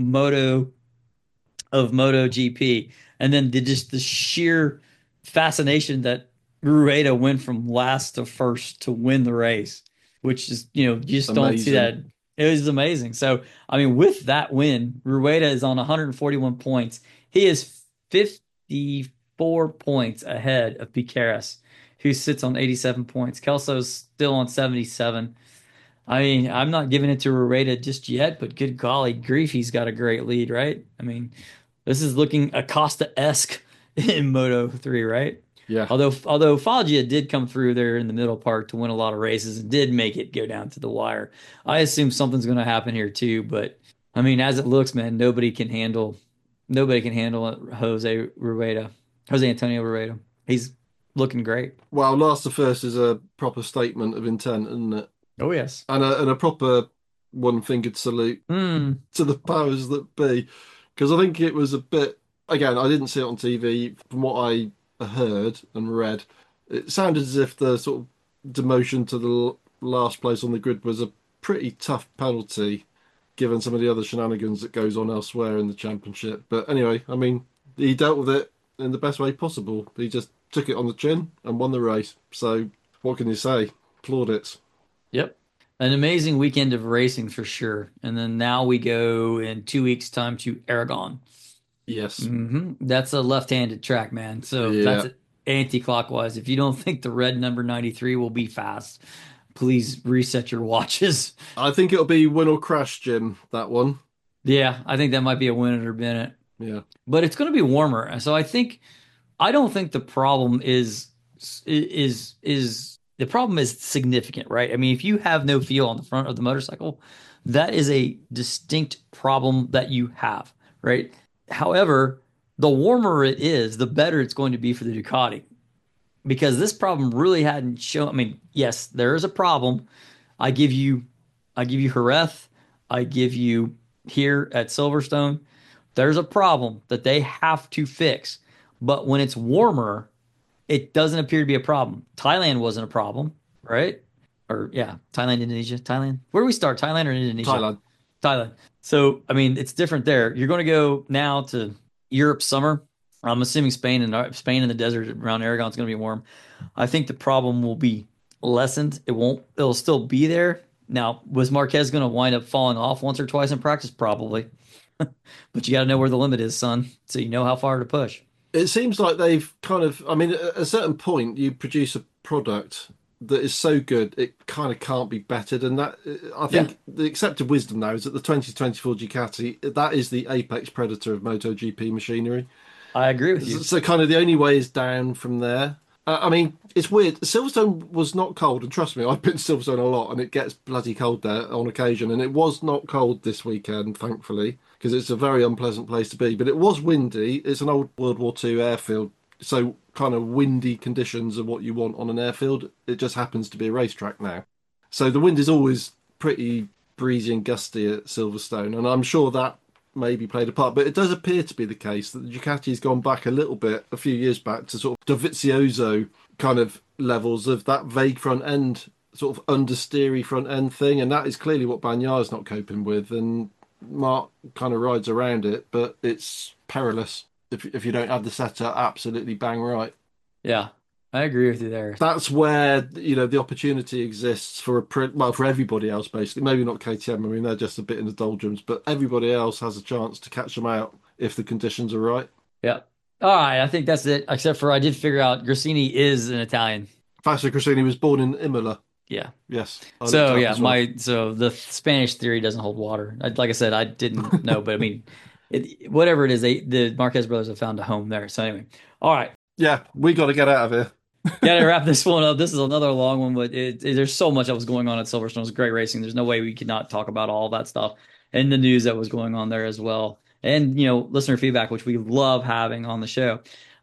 [SPEAKER 1] of Moto GP, and then just the sheer fascination that Rueda went from last to first to win the race, which is you just don't see
[SPEAKER 2] Amazing.
[SPEAKER 1] that. It was amazing. So I mean, with that win, Rueda is on 141 points. He is 54 points ahead of Piqueras, who sits on 87 points. Kelso's still on 77. I mean, I'm not giving it to Rueda just yet, but good golly grief, he's got a great lead, right? I mean, this is looking Acosta-esque in Moto 3, right?
[SPEAKER 2] Yeah.
[SPEAKER 1] Although Foggia did come through there in the middle part to win a lot of races and did make it go down to the wire. I assume something's going to happen here too, but I mean, as it looks, man, nobody can handle Jose Antonio Rueda. He's looking great.
[SPEAKER 2] Well, last to first is a proper statement of intent, isn't it?
[SPEAKER 1] Oh yes.
[SPEAKER 2] And a proper one-fingered salute
[SPEAKER 1] Hmm.
[SPEAKER 2] to the powers that be. Because I think it was a bit, again, I didn't see it on TV. From what I heard and read, it sounded as if the sort of demotion to the last place on the grid was a pretty tough penalty, given some of the other shenanigans that goes on elsewhere in the championship. But anyway, I mean, he dealt with it in the best way possible. He just took it on the chin and won the race. So what can you say? Plaudits.
[SPEAKER 1] Yep. An amazing weekend of racing for sure. And then now we go in 2 weeks' time to Aragon.
[SPEAKER 2] Yes.
[SPEAKER 1] That's a left-handed track, man. So that's
[SPEAKER 2] Yeah.
[SPEAKER 1] anti-clockwise. If you don't think the red number 93 will be fast, please reset your watches.
[SPEAKER 2] I think it'll be win or crash, Jim, that one.
[SPEAKER 1] Yeah, I think that might be a winner, Bennett.
[SPEAKER 2] Yeah.
[SPEAKER 1] But it's going to be warmer. So I don't think the problem is the problem is significant, right? I mean, if you have no feel on the front of the motorcycle, that is a distinct problem that you have, right? However, the warmer it is, the better it's going to be for the Ducati because this problem really hadn't shown. I mean, yes, there is a problem. I give you, I give you Jerez, I give you here at Silverstone. There's a problem that they have to fix. But when it's warmer, it doesn't appear to be a problem. Thailand wasn't a problem, right? Or yeah, Thailand, Indonesia, Thailand. Where do we start? Thailand or Indonesia?
[SPEAKER 2] Thailand.
[SPEAKER 1] Thailand. So, I mean, it's different there. You're going to go now to Europe summer. I'm assuming Spain in the desert around Aragon is going to be warm. I think the problem will be lessened. It'll still be there, Now, was Marquez going to wind up falling off once or twice in practice? Probably. But you got to know where the limit is, son, so you know how far to push.
[SPEAKER 2] It seems like they've kind of, I mean, at a certain point, you produce a product that is so good, it kind of can't be bettered. And that, I
[SPEAKER 1] Yeah,
[SPEAKER 2] think the accepted wisdom now is that the 2024 Ducati, that is the apex predator of MotoGP machinery.
[SPEAKER 1] I agree with
[SPEAKER 2] So,
[SPEAKER 1] you.
[SPEAKER 2] so kind of the only way is down from there. I mean, it's weird. Silverstone was not cold, and trust me, I've been to Silverstone a lot, and it gets bloody cold there on occasion. And it was not cold this weekend, thankfully, because it's a very unpleasant place to be. But it was windy. It's an old World War II airfield, so kind of windy conditions are what you want on an airfield. It just happens to be a racetrack now, so the wind is always pretty breezy and gusty at Silverstone, and I'm sure that maybe played a part. But it does appear to be the case that the Ducati's gone back a little bit, a few years back, to sort of Dovizioso kind of levels of that vague front end, sort of understeery front end thing, and that is clearly what Bagnaia not coping with. And Mark kind of rides around it, but it's perilous if you don't have the setup absolutely bang right.
[SPEAKER 1] Yeah, I agree with you there.
[SPEAKER 2] That's where the opportunity exists for well, for everybody else basically. Maybe not KTM. I mean, they're just a bit in the doldrums, but everybody else has a chance to catch them out if the conditions are right.
[SPEAKER 1] Yeah. All right, I think that's it. Except for I did figure out Grassini is an Italian.
[SPEAKER 2] Fausto Cristini was born in Imola.
[SPEAKER 1] Yeah.
[SPEAKER 2] Yes, I looked
[SPEAKER 1] So
[SPEAKER 2] it up
[SPEAKER 1] yeah,
[SPEAKER 2] as well.
[SPEAKER 1] so the Spanish theory doesn't hold water. Like I said, I didn't know, but I mean, whatever it is, the Marquez brothers have found a home there. So anyway, all right,
[SPEAKER 2] Yeah, we got to get out of here.
[SPEAKER 1] gotta wrap this one up. This is another long one, but there's so much that was going on at Silverstone. It was great racing. There's no way we could not talk about all that stuff and the news that was going on there as well. And listener feedback, which we love having on the show.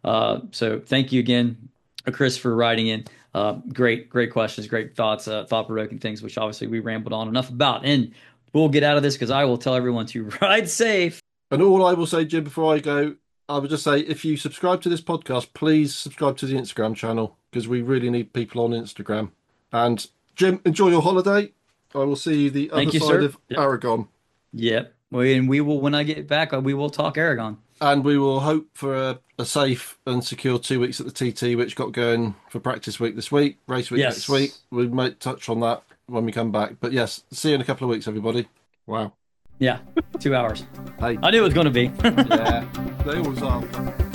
[SPEAKER 1] So thank you again, Chris, for writing in. Great questions, great thoughts, thought-provoking things, which obviously we rambled on enough about. And we'll get out of this because I will tell everyone to ride safe.
[SPEAKER 2] And all I will say, Jim, before I go, I would just say if you subscribe to this podcast, please subscribe to the Instagram channel because we really need people on Instagram. And Jim, enjoy your holiday. I will see you the other
[SPEAKER 1] Thank you,
[SPEAKER 2] side
[SPEAKER 1] sir.
[SPEAKER 2] of Aragon.
[SPEAKER 1] Yep. And we will, when I get back, we will talk Aragon.
[SPEAKER 2] And we will hope for a safe and secure 2 weeks at the TT, which got going for practice week this week, race week next week.
[SPEAKER 1] Yes.
[SPEAKER 2] We might touch on that when we come back. But yes, see you in a couple of weeks, everybody. Wow.
[SPEAKER 1] Yeah. 2 hours.
[SPEAKER 2] Hey.
[SPEAKER 1] I knew it was going to be.
[SPEAKER 2] Yeah, they always are.